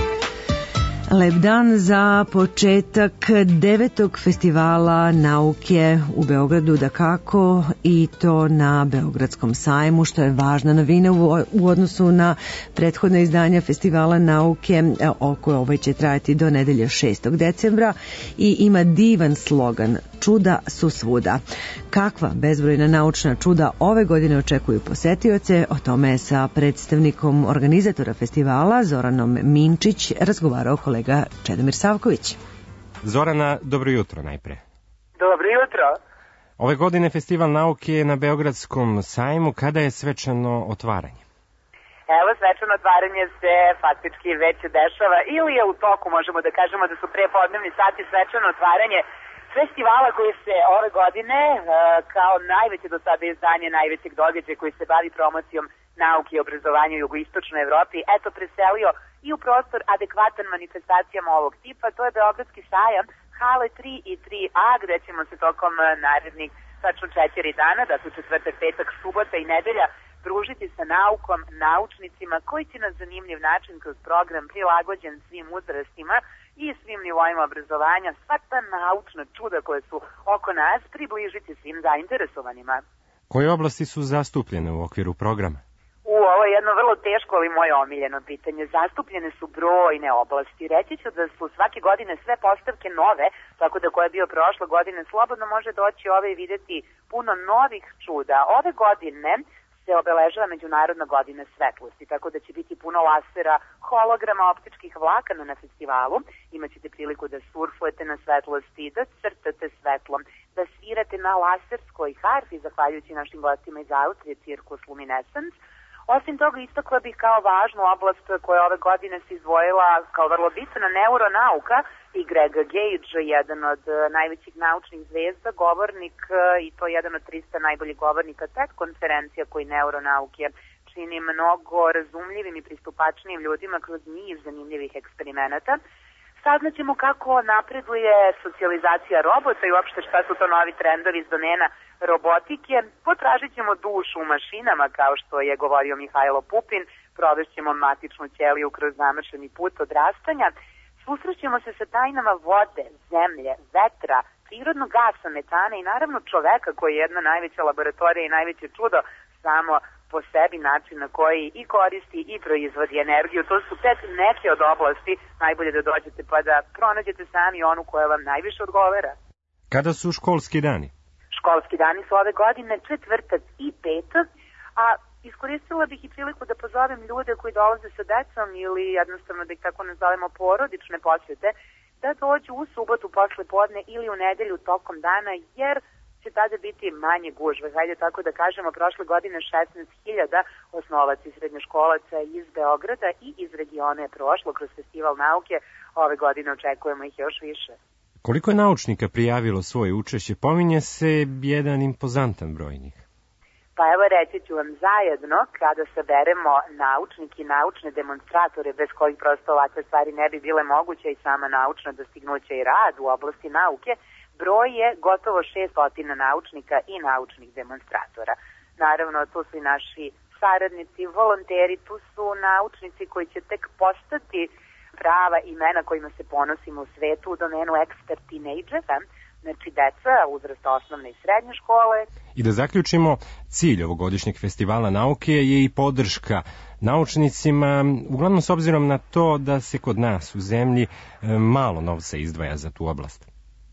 Lep dan za početak devetog festivala nauke u Beogradu, dakako, i to na Beogradskom sajmu, što je važna novina u odnosu na prethodne izdanja festivala nauke, oko ovaj će trajati do nedelje šestog decembra i ima divan slogan: čuda su svuda. Kakva bezbrojna naučna čuda ove godine očekuju posetioce, o tome je sa predstavnikom organizatora festivala Zoranom Minčić razgovarao kolega Čedomir Savković. Zorana, dobro jutro najpre. Dobro jutro. Ove godine Festival nauke je na Beogradskom sajmu. Kada je svečano otvaranje? Evo, svečano otvaranje se faktički već dešava ili je u toku, možemo da kažemo da su prepodnevni sati svečano otvaranje festivala koji se ove godine kao najveće do sada izdanje najvećeg događaja koji se bavi promocijom nauke i obrazovanja u jugoistočnoj Evropi, eto preselio i u prostor adekvatan manifestacijama ovog tipa. To je Beogradski sajam, hale tri i tri a, gde ćemo se tokom narednih tačno četiri dana, da su četvrtak, petak, subota i nedelja, družiti sa naukom, naučnicima koji će na zanimljiv način kroz program prilagođen svim uzrastima i svim nivoima obrazovanja sva ta naučna čuda koje su oko nas približiti svim zainteresovanima. Koje oblasti su zastupljene u okviru programa? U, ovo je jedno vrlo teško, ali moje omiljeno pitanje. Zastupljene su brojne oblasti. Reći ću da su svake godine sve postavke nove, tako da ko je bio prošle godine slobodno može doći ove i vidjeti puno novih čuda. Ove godine se obeležava Međunarodna godina svetlosti, tako da će biti puno lasera, holograma, optičkih vlakana na festivalu. Imaćete priliku da surfujete na svetlosti, da crtate svetlom, da svirate na laserskoj harfi, zahvaljujući našim gostima iz Austrije, Circus Luminescence. Osim toga, istakla bih kao važnu oblast koja ove godine se izdvojila kao vrlo bitna neuronauka i Greg Gage, jedan od najvećih naučnih zvezda, govornik i to jedan od trista najboljih govornika TED konferencija koji neuronauke čini mnogo razumljivim i pristupačnijim ljudima kroz niz zanimljivih eksperimenata. Saznaćemo kako napreduje socijalizacija robota i uopšte šta su to novi trendovi iz domena robotike. Potražit ćemo dušu u mašinama, kao što je govorio Mihajlo Pupin, provešćemo matičnu ćeliju kroz zamršeni put odrastanja, susrećemo se sa tajnama vode, zemlje, vetra, prirodnog gasa, metana i naravno čoveka koji je jedna najveća laboratorija i najveće čudo samo po sebi, način na koji i koristi i proizvodi energiju. To su tek neke od oblasti, najbolje da dođete pa da pronađete sami onu koja vam najviše odgovara. Kada su školski dani? Školski dani su ove godine četvrtak i petak, a iskoristila bih i priliku da pozovem ljude koji dolaze sa decom ili jednostavno da ih tako nazovemo porodične posjete, da dođu u subotu posle podne ili u nedelju tokom dana, jer će tada biti manje gužve. Hajde tako da kažemo, prošle godine šesnaest hiljada osnovaca i srednjoškolaca iz Beograda i iz regiona je prošlo kroz festival nauke. Ove godine očekujemo ih još više. Koliko je naučnika prijavilo svoje učešće? Pominje se jedan impozantan broj njih. Pa evo reći ću vam, zajedno kada saberemo naučnike i naučne demonstratore bez kojih prosto ovakve stvari ne bi bile moguće i sama naučna dostignuća i rad u oblasti nauke, broj je gotovo šesnaest naučnika i naučnih demonstratora. Naravno, tu su i naši saradnici, volonteri, tu su naučnici koji će tek postati prava imena kojima se ponosimo u svetu u domenu expert teenagera, znači deca uzrasta osnovne i srednje škole. I da zaključimo, cilj ovogodišnjeg festivala nauke je i podrška naučnicima, uglavnom s obzirom na to da se kod nas u zemlji malo novca izdvaja za tu oblast.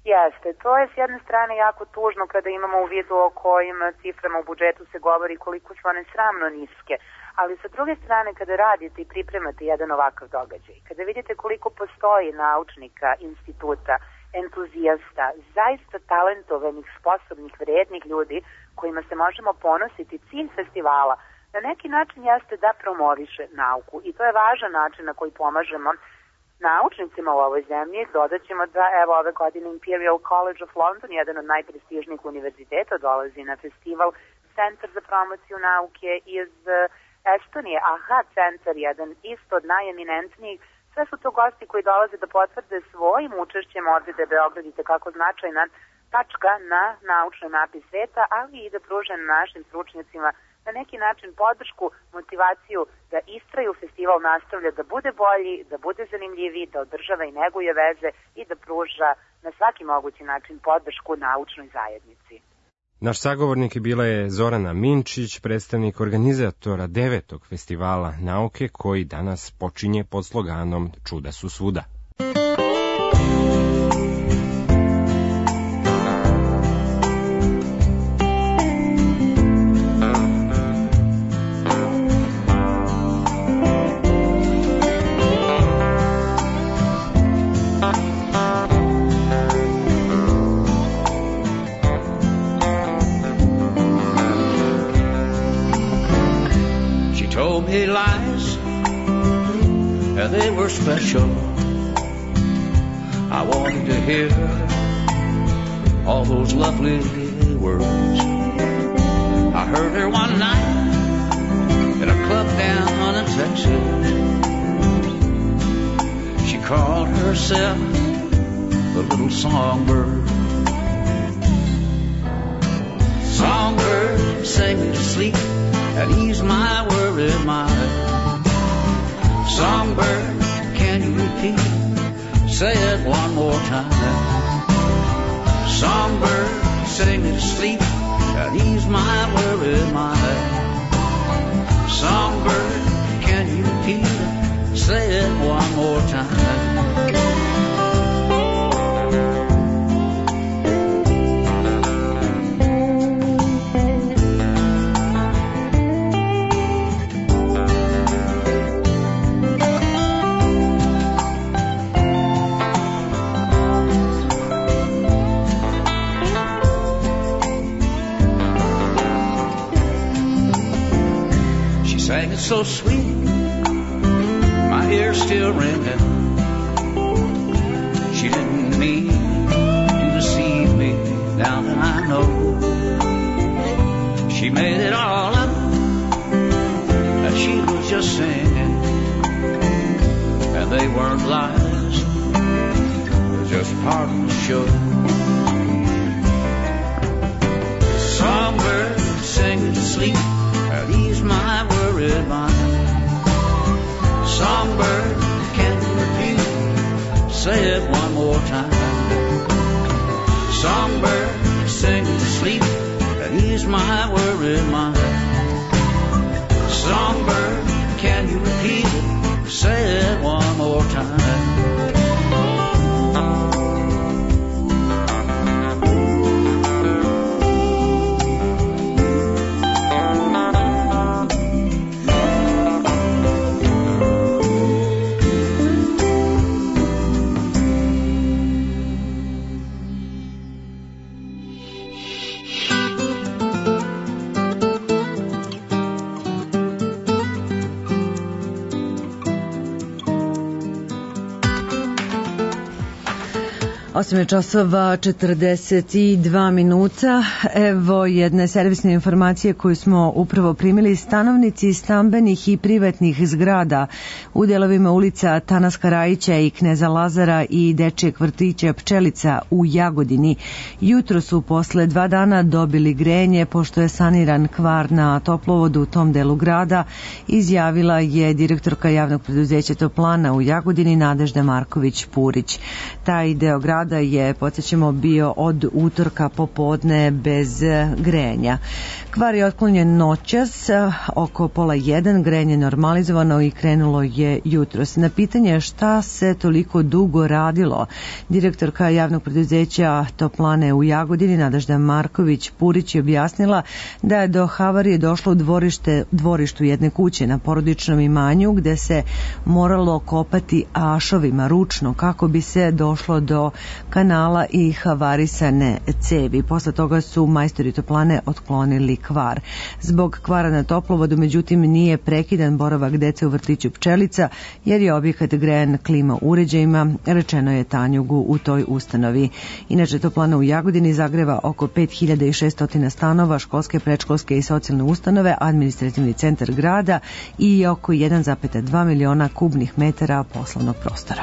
Jeste, to je s jedne strane jako tužno kada imamo u vidu o kojim ciframa u budžetu se govori, koliko su one sramno niske, ali sa druge strane kada radite i pripremate jedan ovakav događaj, kada vidite koliko postoji naučnika, instituta, entuzijasta, zaista talentovanih, sposobnih, vrednih ljudi kojima se možemo ponositi, cilj festivala na neki način jeste da promoviše nauku i to je važan način na koji pomažemo naučnicima u ovoj zemlji. Dodat ćemo da evo ove godine Imperial College of London, jedan od najprestižnijih univerziteta, dolazi na festival, Centar za promociju nauke iz Estonije, A H A centar, jedan isto od najeminentnijih. Sve su to gosti koji dolaze da potvrde svojim učešćem ovde da je Beograd i tekako značajna tačka na naučnoj mapi sveta, ali i da pruže našim stručnjacima na neki način podršku, motivaciju da istraju, festival nastavlja da bude bolji, da bude zanimljiviji, da održava i neguje veze i da pruža na svaki mogući način podršku naučnoj zajednici. Naš sagovornik bila je Zorana Minčić, predstavnik organizatora devetog festivala nauke koji danas počinje pod sloganom Čuda su svuda. They were special. I wanted to hear all those lovely words. I heard her one night at a club down in Texas. She called herself the little songbird. Songbird, sing me to sleep and ease my worried mind. Songbird, can you repeat? Say it one more time. Songbird, sing me to sleep and ease my worried mind. Songbird, can you repeat it? Say it one more time. Sang it so sweet, my ears still ringing. She didn't mean to deceive me, now that I know. She made it all up, that she was just singing. And they weren't lies, just part of the show. Songbird, sing to sleep and ease my worried mind. Songbird, can you repeat? Say it one more time. Songbird, sing to sleep and ease my worried mind. Songbird, can you repeat it? Say it one more time. osam časova četrdeset dva minuta. Evo jedne servisne informacije koju smo upravo primili. Stanovnici stambenih i privatnih zgrada u delovima ulica Tanaska Rajića i Kneza Lazara i dečijeg vrtića Pčelica u Jagodini jutro su posle dva dana dobili grejanje pošto je saniran kvar na toplovodu u tom delu grada, izjavila je direktorka javnog preduzeća Toplana u Jagodini Nadežda Marković-Purić. Taj deo grada je, podsjećamo, bio od utorka popodne bez grejanja. Kvar je otklonjen noćas oko pola jedan, grejanje normalizovano i krenulo je jutros. Na pitanje šta se toliko dugo radilo, direktorka javnog preduzeća Toplane u Jagodini Nadežda Marković-Purić je objasnila da je do havarije došlo u dvorište, dvorištu jedne kuće na porodičnom imanju gde se moralo kopati ašovima ručno kako bi se došlo do kanala i havarisane cevi. Posle toga su majstori Toplane otklonili kvar. Zbog kvara na toplovodu, međutim, nije prekidan boravak dece u vrtiću Pčelica, jer je objekat grejan klima uređajima, rečeno je Tanjugu u toj ustanovi. Inače, Toplana u Jagodini zagreva oko pet hiljada šesto stanova, školske, predškolske i socijalne ustanove, administrativni centar grada i oko jedan zarez dva miliona kubnih metara poslovnog prostora.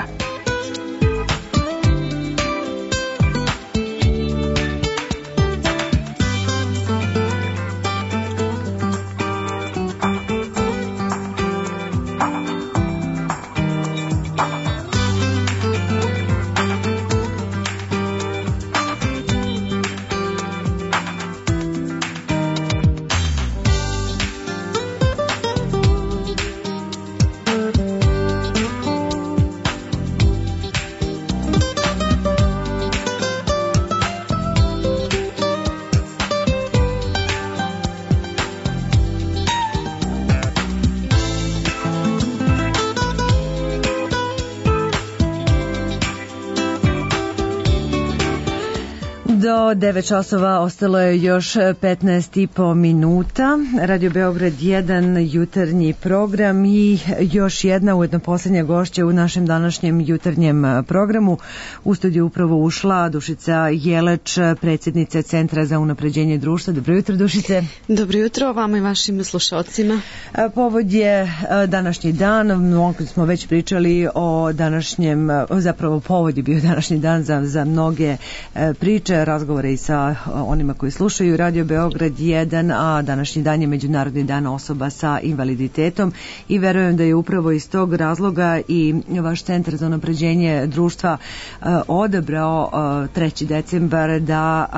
Do devet časova ostalo je još petnaest i po minuta. Radio Beograd jedan, jutarnji program i još jedna ujedno posljednja gošća u našem današnjem jutarnjem programu. U studiju upravo ušla Dušica Jelač, predsjednica Centra za unapređenje društva. Dobro jutro, Dušice. Dobro jutro vama i vašim slušalcima. Povod je današnji dan. Mnogo smo već pričali o današnjem, zapravo povod je bio današnji dan za, za mnoge priče, razgovore i sa onima koji slušaju Radio Beograd jedan, a današnji dan je Međunarodni dan osoba sa invaliditetom i verujem da je upravo iz tog razloga i vaš Centar za unapređenje društva odabrao treći decembar da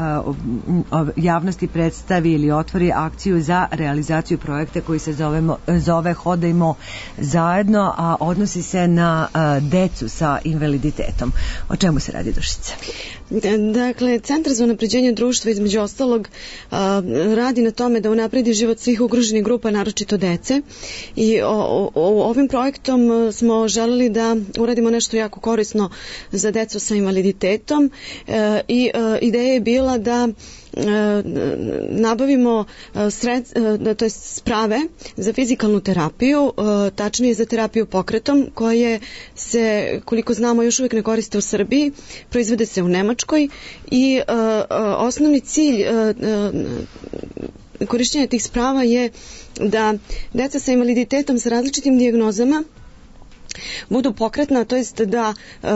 javnosti predstavi ili otvori akciju za realizaciju projekta koji se zove, zove Hodajmo zajedno, a odnosi se na decu sa invaliditetom. O čemu se radi, Dušice? Dakle, Centar za unapređenje društva između ostalog radi na tome da unapredi život svih ugroženih grupa, naročito dece, i o, o, ovim projektom smo želeli da uradimo nešto jako korisno za decu sa invaliditetom e, i e, ideja je bila da nabavimo sred, to je sprave za fizikalnu terapiju, tačnije za terapiju pokretom, koje se, koliko znamo, još uvijek ne koriste u Srbiji, proizvode se u Nemačkoj i osnovni cilj korišćenja tih sprava je da deca sa invaliditetom sa različitim dijagnozama budu pokretna, to jest da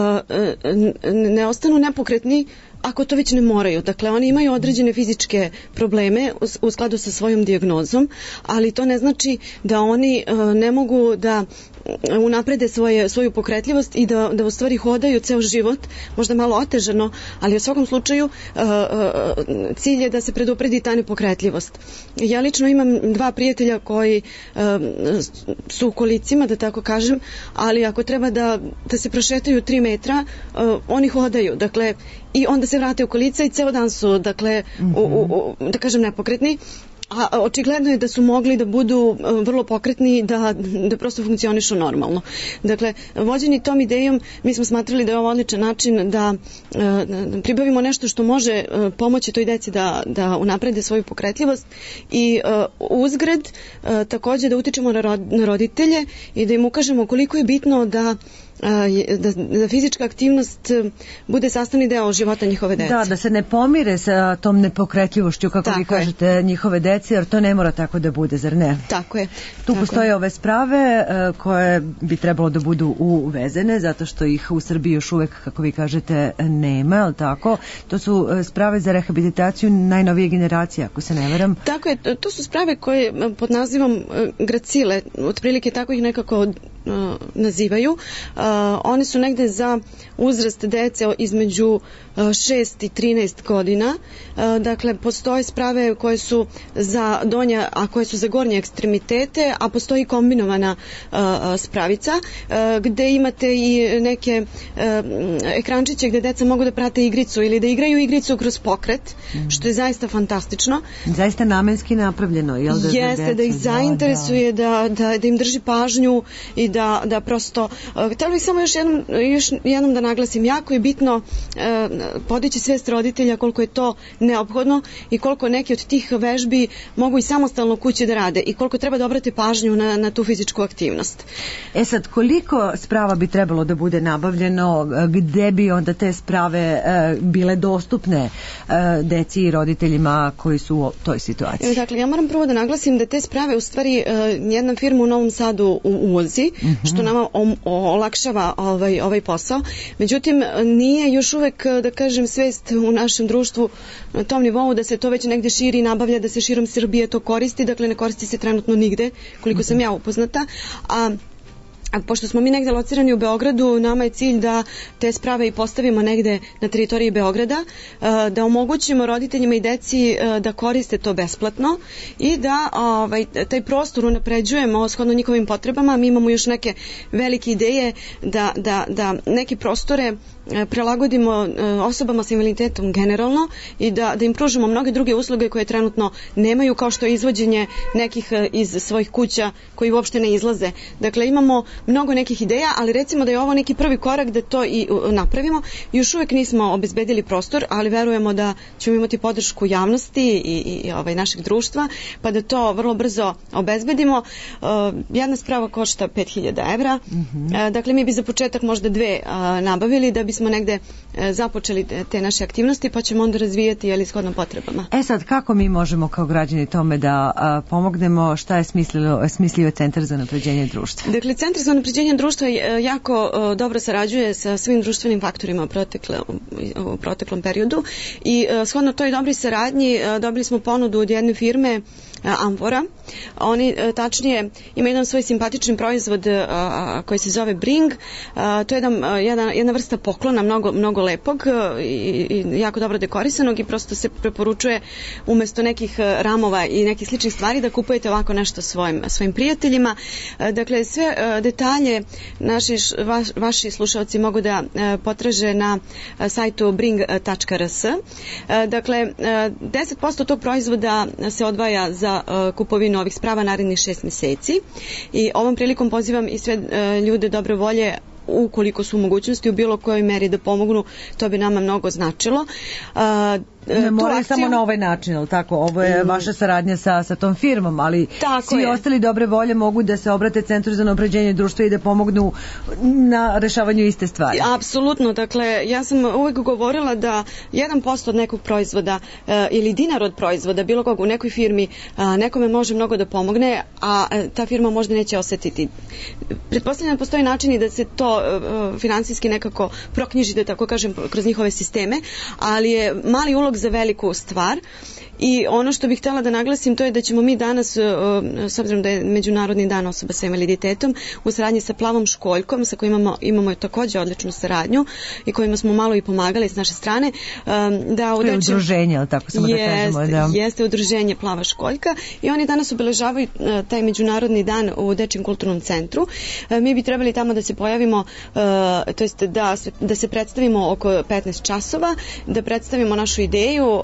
ne ostanu nepokretni ako to već ne moraju. Dakle, oni imaju određene fizičke probleme u skladu sa svojom dijagnozom, ali to ne znači da oni ne mogu da unaprede svoje, svoju pokretljivost i da, da u stvari hodaju ceo život, možda malo otežano, ali u svakom slučaju cilj je da se predupredi ta nepokretljivost. Ja lično imam dva prijatelja koji su u kolicima, da tako kažem, ali ako treba da, da se prošetaju tri metra, oni hodaju, dakle, i onda se vrate u kolica i ceo dan su, dakle, u, u, da kažem, nepokretni. A očigledno je da su mogli da budu vrlo pokretni, da, da prosto funkcionišu normalno. Dakle, vođeni tom idejom, mi smo smatrali da je ovo odličan način da, da pribavimo nešto što može pomoći toj deci da, da unaprede svoju pokretljivost i uzgred takođe da utičemo na roditelje i da im ukažemo koliko je bitno da Da, da fizička aktivnost bude sastavni deo života njihove dece. Da, da se ne pomire sa tom nepokretljivošću, kako tako vi kažete, je. njihove dece, jer to ne mora tako da bude, zar ne? Tako je. Tu tako postoje je. ove sprave koje bi trebalo da budu uvezene, zato što ih u Srbiji još uvek, kako vi kažete, nema, ali tako? To su sprave za rehabilitaciju najnovije generacije, ako se ne veram. Tako je, to su sprave koje pod nazivom Gracile, otprilike tako ih nekako nazivaju. One su negde za uzrast dece između šest i trinaest godina. Dakle, postoje sprave koje su za donja, a koje su za gornje ekstremitete, a postoji kombinovana spravica, gde imate i neke ekrančiće gde deca mogu da prate igricu ili da igraju igricu kroz pokret, mm. što je zaista fantastično. Zaista namenski napravljeno, jel da? Jeste, deca, da ih zainteresuje, da, da, da im drži pažnju i da, da prosto... Uh, htjela bih samo još jednom, još jednom da naglasim, jako je bitno uh, podići svest roditelja koliko je to neophodno i koliko neki od tih vežbi mogu i samostalno kući da rade i koliko treba da obrate pažnju na, na tu fizičku aktivnost. E sad, koliko sprava bi trebalo da bude nabavljeno, gde bi onda te sprave uh, bile dostupne uh, deci i roditeljima koji su u toj situaciji? Dakle, ja moram prvo da naglasim da te sprave u stvari uh, jedna firma u Novom Sadu uvozi, mm-hmm. što nama o, o, olakšava ovaj, ovaj posao. Međutim, nije još uvek, da kažem, svest u našem društvu na tom nivou da se to već negde širi i nabavlja, da se širom Srbije to koristi. Dakle, ne koristi se trenutno nigde, koliko mm-hmm. sam ja upoznata. A A pošto smo mi negde locirani u Beogradu, nama je cilj da te sprave i postavimo negde na teritoriji Beograda, da omogućimo roditeljima i deci da koriste to besplatno i da ovaj, taj prostor unapređujemo shodno njihovim potrebama. Mi imamo još neke velike ideje da, da, da neke prostore prelagodimo osobama sa invaliditetom generalno i da, da im pružimo mnoge druge usluge koje trenutno nemaju, kao što je izvođenje nekih iz svojih kuća koji uopšte ne izlaze. Dakle, imamo mnogo nekih ideja, ali recimo da je ovo neki prvi korak da to i napravimo. Još uvek nismo obezbedili prostor, ali verujemo da ćemo imati podršku javnosti i, i ovaj, našeg društva, pa da to vrlo brzo obezbedimo. Uh, jedna sprava košta pet hiljada evra. Mm-hmm. Uh, dakle, mi bi za početak možda dve uh, nabavili da bismo negde uh, započeli te, te naše aktivnosti, pa ćemo onda razvijati jeli, shodno potrebama. E sad, kako mi možemo kao građani tome da uh, pomognemo? Šta je smislio, smislio Centar za unapređenje društva? Dakle, Centar za unapređenje društva jako uh, dobro sarađuje sa svim društvenim faktorima u, protekle, u proteklom periodu i uh, shodno toj dobroj saradnji uh, dobili smo ponudu od jedne firme Amfora. Oni tačnije ima jedan svoj simpatični proizvod a, koji se zove Bring. A, to je jedan, jedna, jedna vrsta poklona mnogo, mnogo lepog i, i jako dobro dekorisanog i prosto se preporučuje umesto nekih ramova i nekih sličnih stvari da kupujete ovako nešto svojim, svojim prijateljima. A, dakle, sve a, detalje naši, vaš, vaši slušalci mogu da a, potraže na a, sajtu bring tačka r s. A, dakle, a, deset posto tog proizvoda se odvaja za kupovinu ovih sprava narednih šest meseci i ovom prilikom pozivam i sve ljude dobre volje ukoliko su u mogućnosti u bilo kojoj meri da pomognu, to bi nama mnogo značilo. Ne moraju akciju... samo na ovaj način, ali tako? Ovo je mm. vaša saradnja sa, sa tom firmom, ali tako svi je. Ostali dobre volje mogu da se obrate Centru za unapređenje društva i da pomognu na rešavanju iste stvari. Apsolutno, dakle, ja sam uvek govorila da jedan posto od nekog proizvoda uh, ili dinar od proizvoda, bilo kog u nekoj firmi, uh, nekome može mnogo da pomogne, a uh, ta firma možda neće osetiti. Pretpostavljam da postoji način i da se to uh, finansijski nekako proknjiži, da tako kažem, kroz njihove sisteme, ali je mali ulog za veliku stvar. I ono što bih htjela da naglasim to je da ćemo mi danas, s obzirom da je Međunarodni dan osoba sa invaliditetom, u saradnji sa Plavom školjkom, sa kojima imamo, imamo također odličnu saradnju i kojima smo malo i pomagali s naše strane, da to je udruženje, ali tako samo jest, da kažemo. Da... Jeste udruženje Plava školjka i oni danas obeležavaju taj Međunarodni dan u Dečjem kulturnom centru. Mi bi trebali tamo da se pojavimo, to jest da, da se predstavimo oko petnaest časova, da predstavimo našu ideju,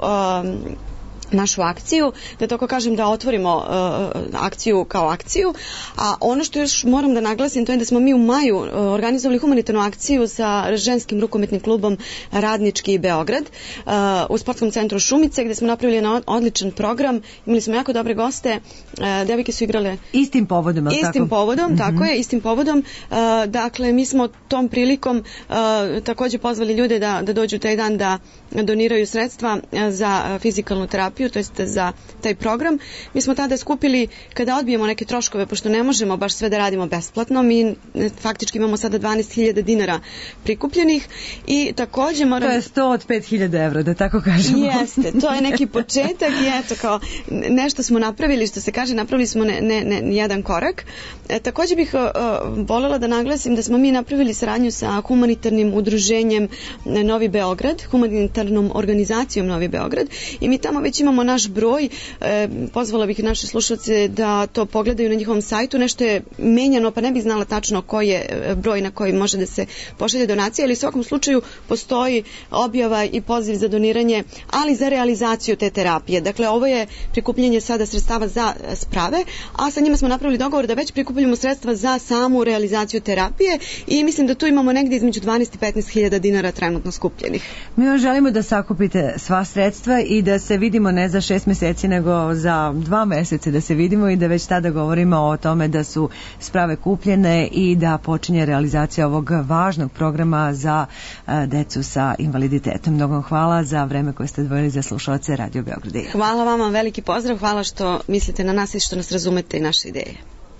našu akciju, da tako kažem da otvorimo uh, akciju kao akciju, a ono što još moram da naglasim to je da smo mi u maju uh, organizovali humanitarnu akciju sa ženskim rukometnim klubom Radnički Beograd uh, u sportskom centru Šumice gde smo napravili jedan odličan program, imali smo jako dobre goste, uh, devojke su igrale istim povodom, ali istim tako? povodom, mm-hmm. tako je, istim povodom, uh, dakle mi smo tom prilikom uh, takođe pozvali ljude da, da dođu taj dan da doniraju sredstva za fizikalnu terapiju terapiju, to jest za taj program. Mi smo tada skupili, kada odbijemo neke troškove, pošto ne možemo baš sve da radimo besplatno, mi faktički imamo sada dvanaest hiljada dinara prikupljenih i takođe moram... To je sto od pet hiljada evra, da tako kažemo. Jeste, to je neki početak i eto kao nešto smo napravili, što se kaže, napravili smo ne, ne, ne, jedan korak. E, takođe bih uh, voljela da naglasim da smo mi napravili saradnju sa humanitarnim udruženjem Novi Beograd, humanitarnom organizacijom Novi Beograd i mi tamo već imamo naš broj. E, pozvala bih naše slušalce da to pogledaju na njihovom sajtu. Nešto je menjano, pa ne bih znala tačno koji je broj na koji može da se pošalje donacija, ali u svakom slučaju postoji objava i poziv za doniranje, ali za realizaciju te terapije. Dakle, ovo je prikupljanje sada sredstava za sprave, a sa njima smo napravili dogovor da već prikupljamo sredstva za samu realizaciju terapije i mislim da tu imamo negdje između dvanaest i petnaest hiljada dinara trenutno skupljenih. Mi vam želimo da sakupite sva sredstva i da se vidimo ne za šest meseci, nego za dva meseca da se vidimo i da već tada govorimo o tome da su sprave kupljene i da počinje realizacija ovog važnog programa za decu sa invaliditetom. Mnogo vam hvala za vreme koje ste odvojili za slušalce Radio Beograda. Hvala vama, veliki pozdrav, hvala što mislite na nas i što nas razumete i naše ideje.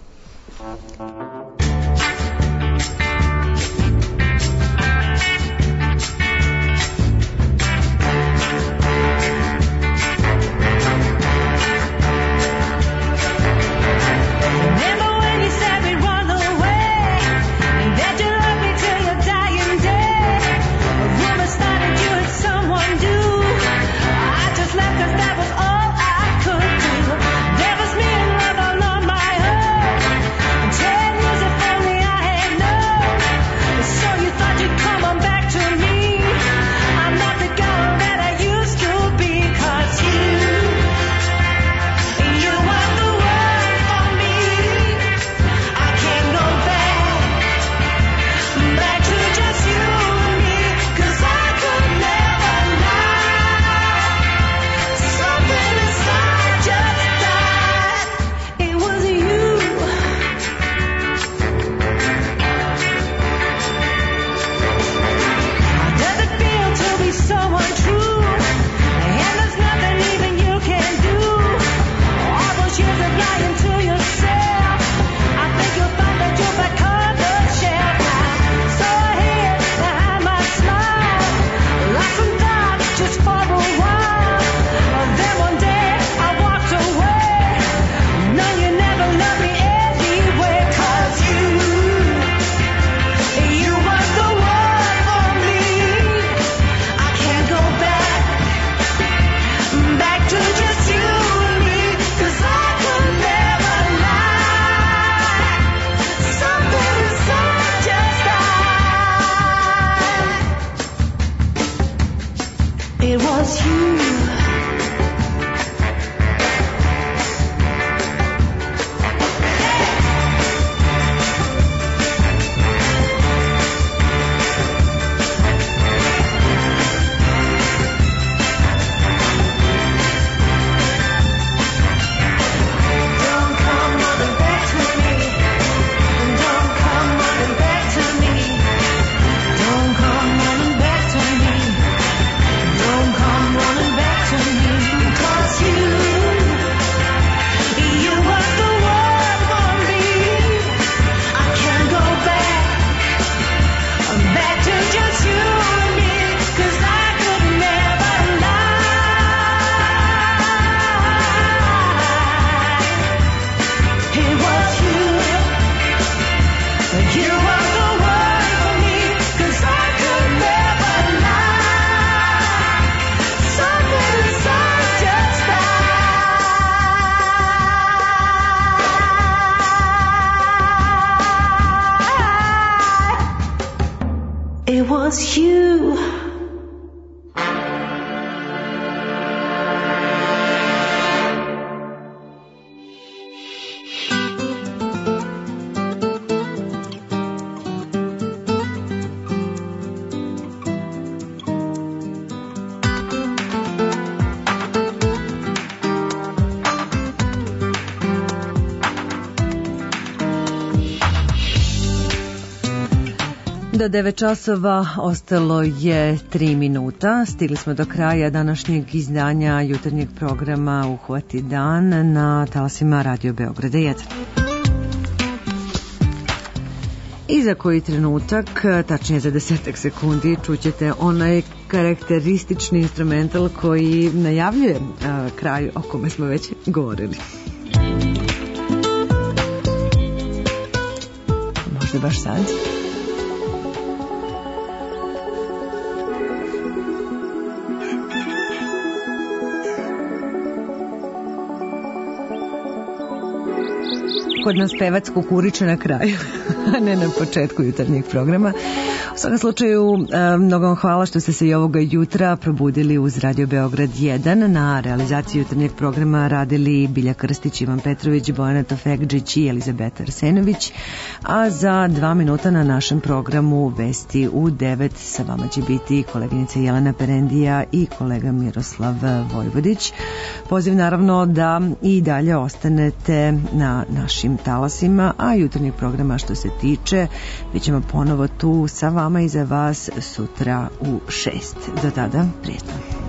was you. Do devet časova ostalo je tri minuta. Stigli smo do kraja današnjeg izdanja jutarnjeg programa Uhvati dan na talasima Radio Beograda jedan. I za koji trenutak, tačnije za desetak sekundi, čućete onaj karakteristični instrumental koji najavljuje a, kraj o kome smo već govorili. Možda baš sad. Kod nas pevac kukuriče na kraju, a ne na početku jutarnjeg programa. U svakom slučaju, mnogo vam hvala što ste se i ovoga jutra probudili uz Radio Beograd jedan. Na realizaciji jutarnjeg programa radili Bilja Krstić, Ivan Petrović, Bojana Tofegđić i Elizabeta Arsenović. A za dva minuta na našem programu Vesti u devet sa vama će biti koleginica Jelena Perendija i kolega Miroslav Vojvodić. Poziv naravno da i dalje ostanete na našim talasima, a jutarnjeg programa što se tiče, bit ćemo ponovo tu sa vama i za vas sutra u šest. Do tada, prijetno.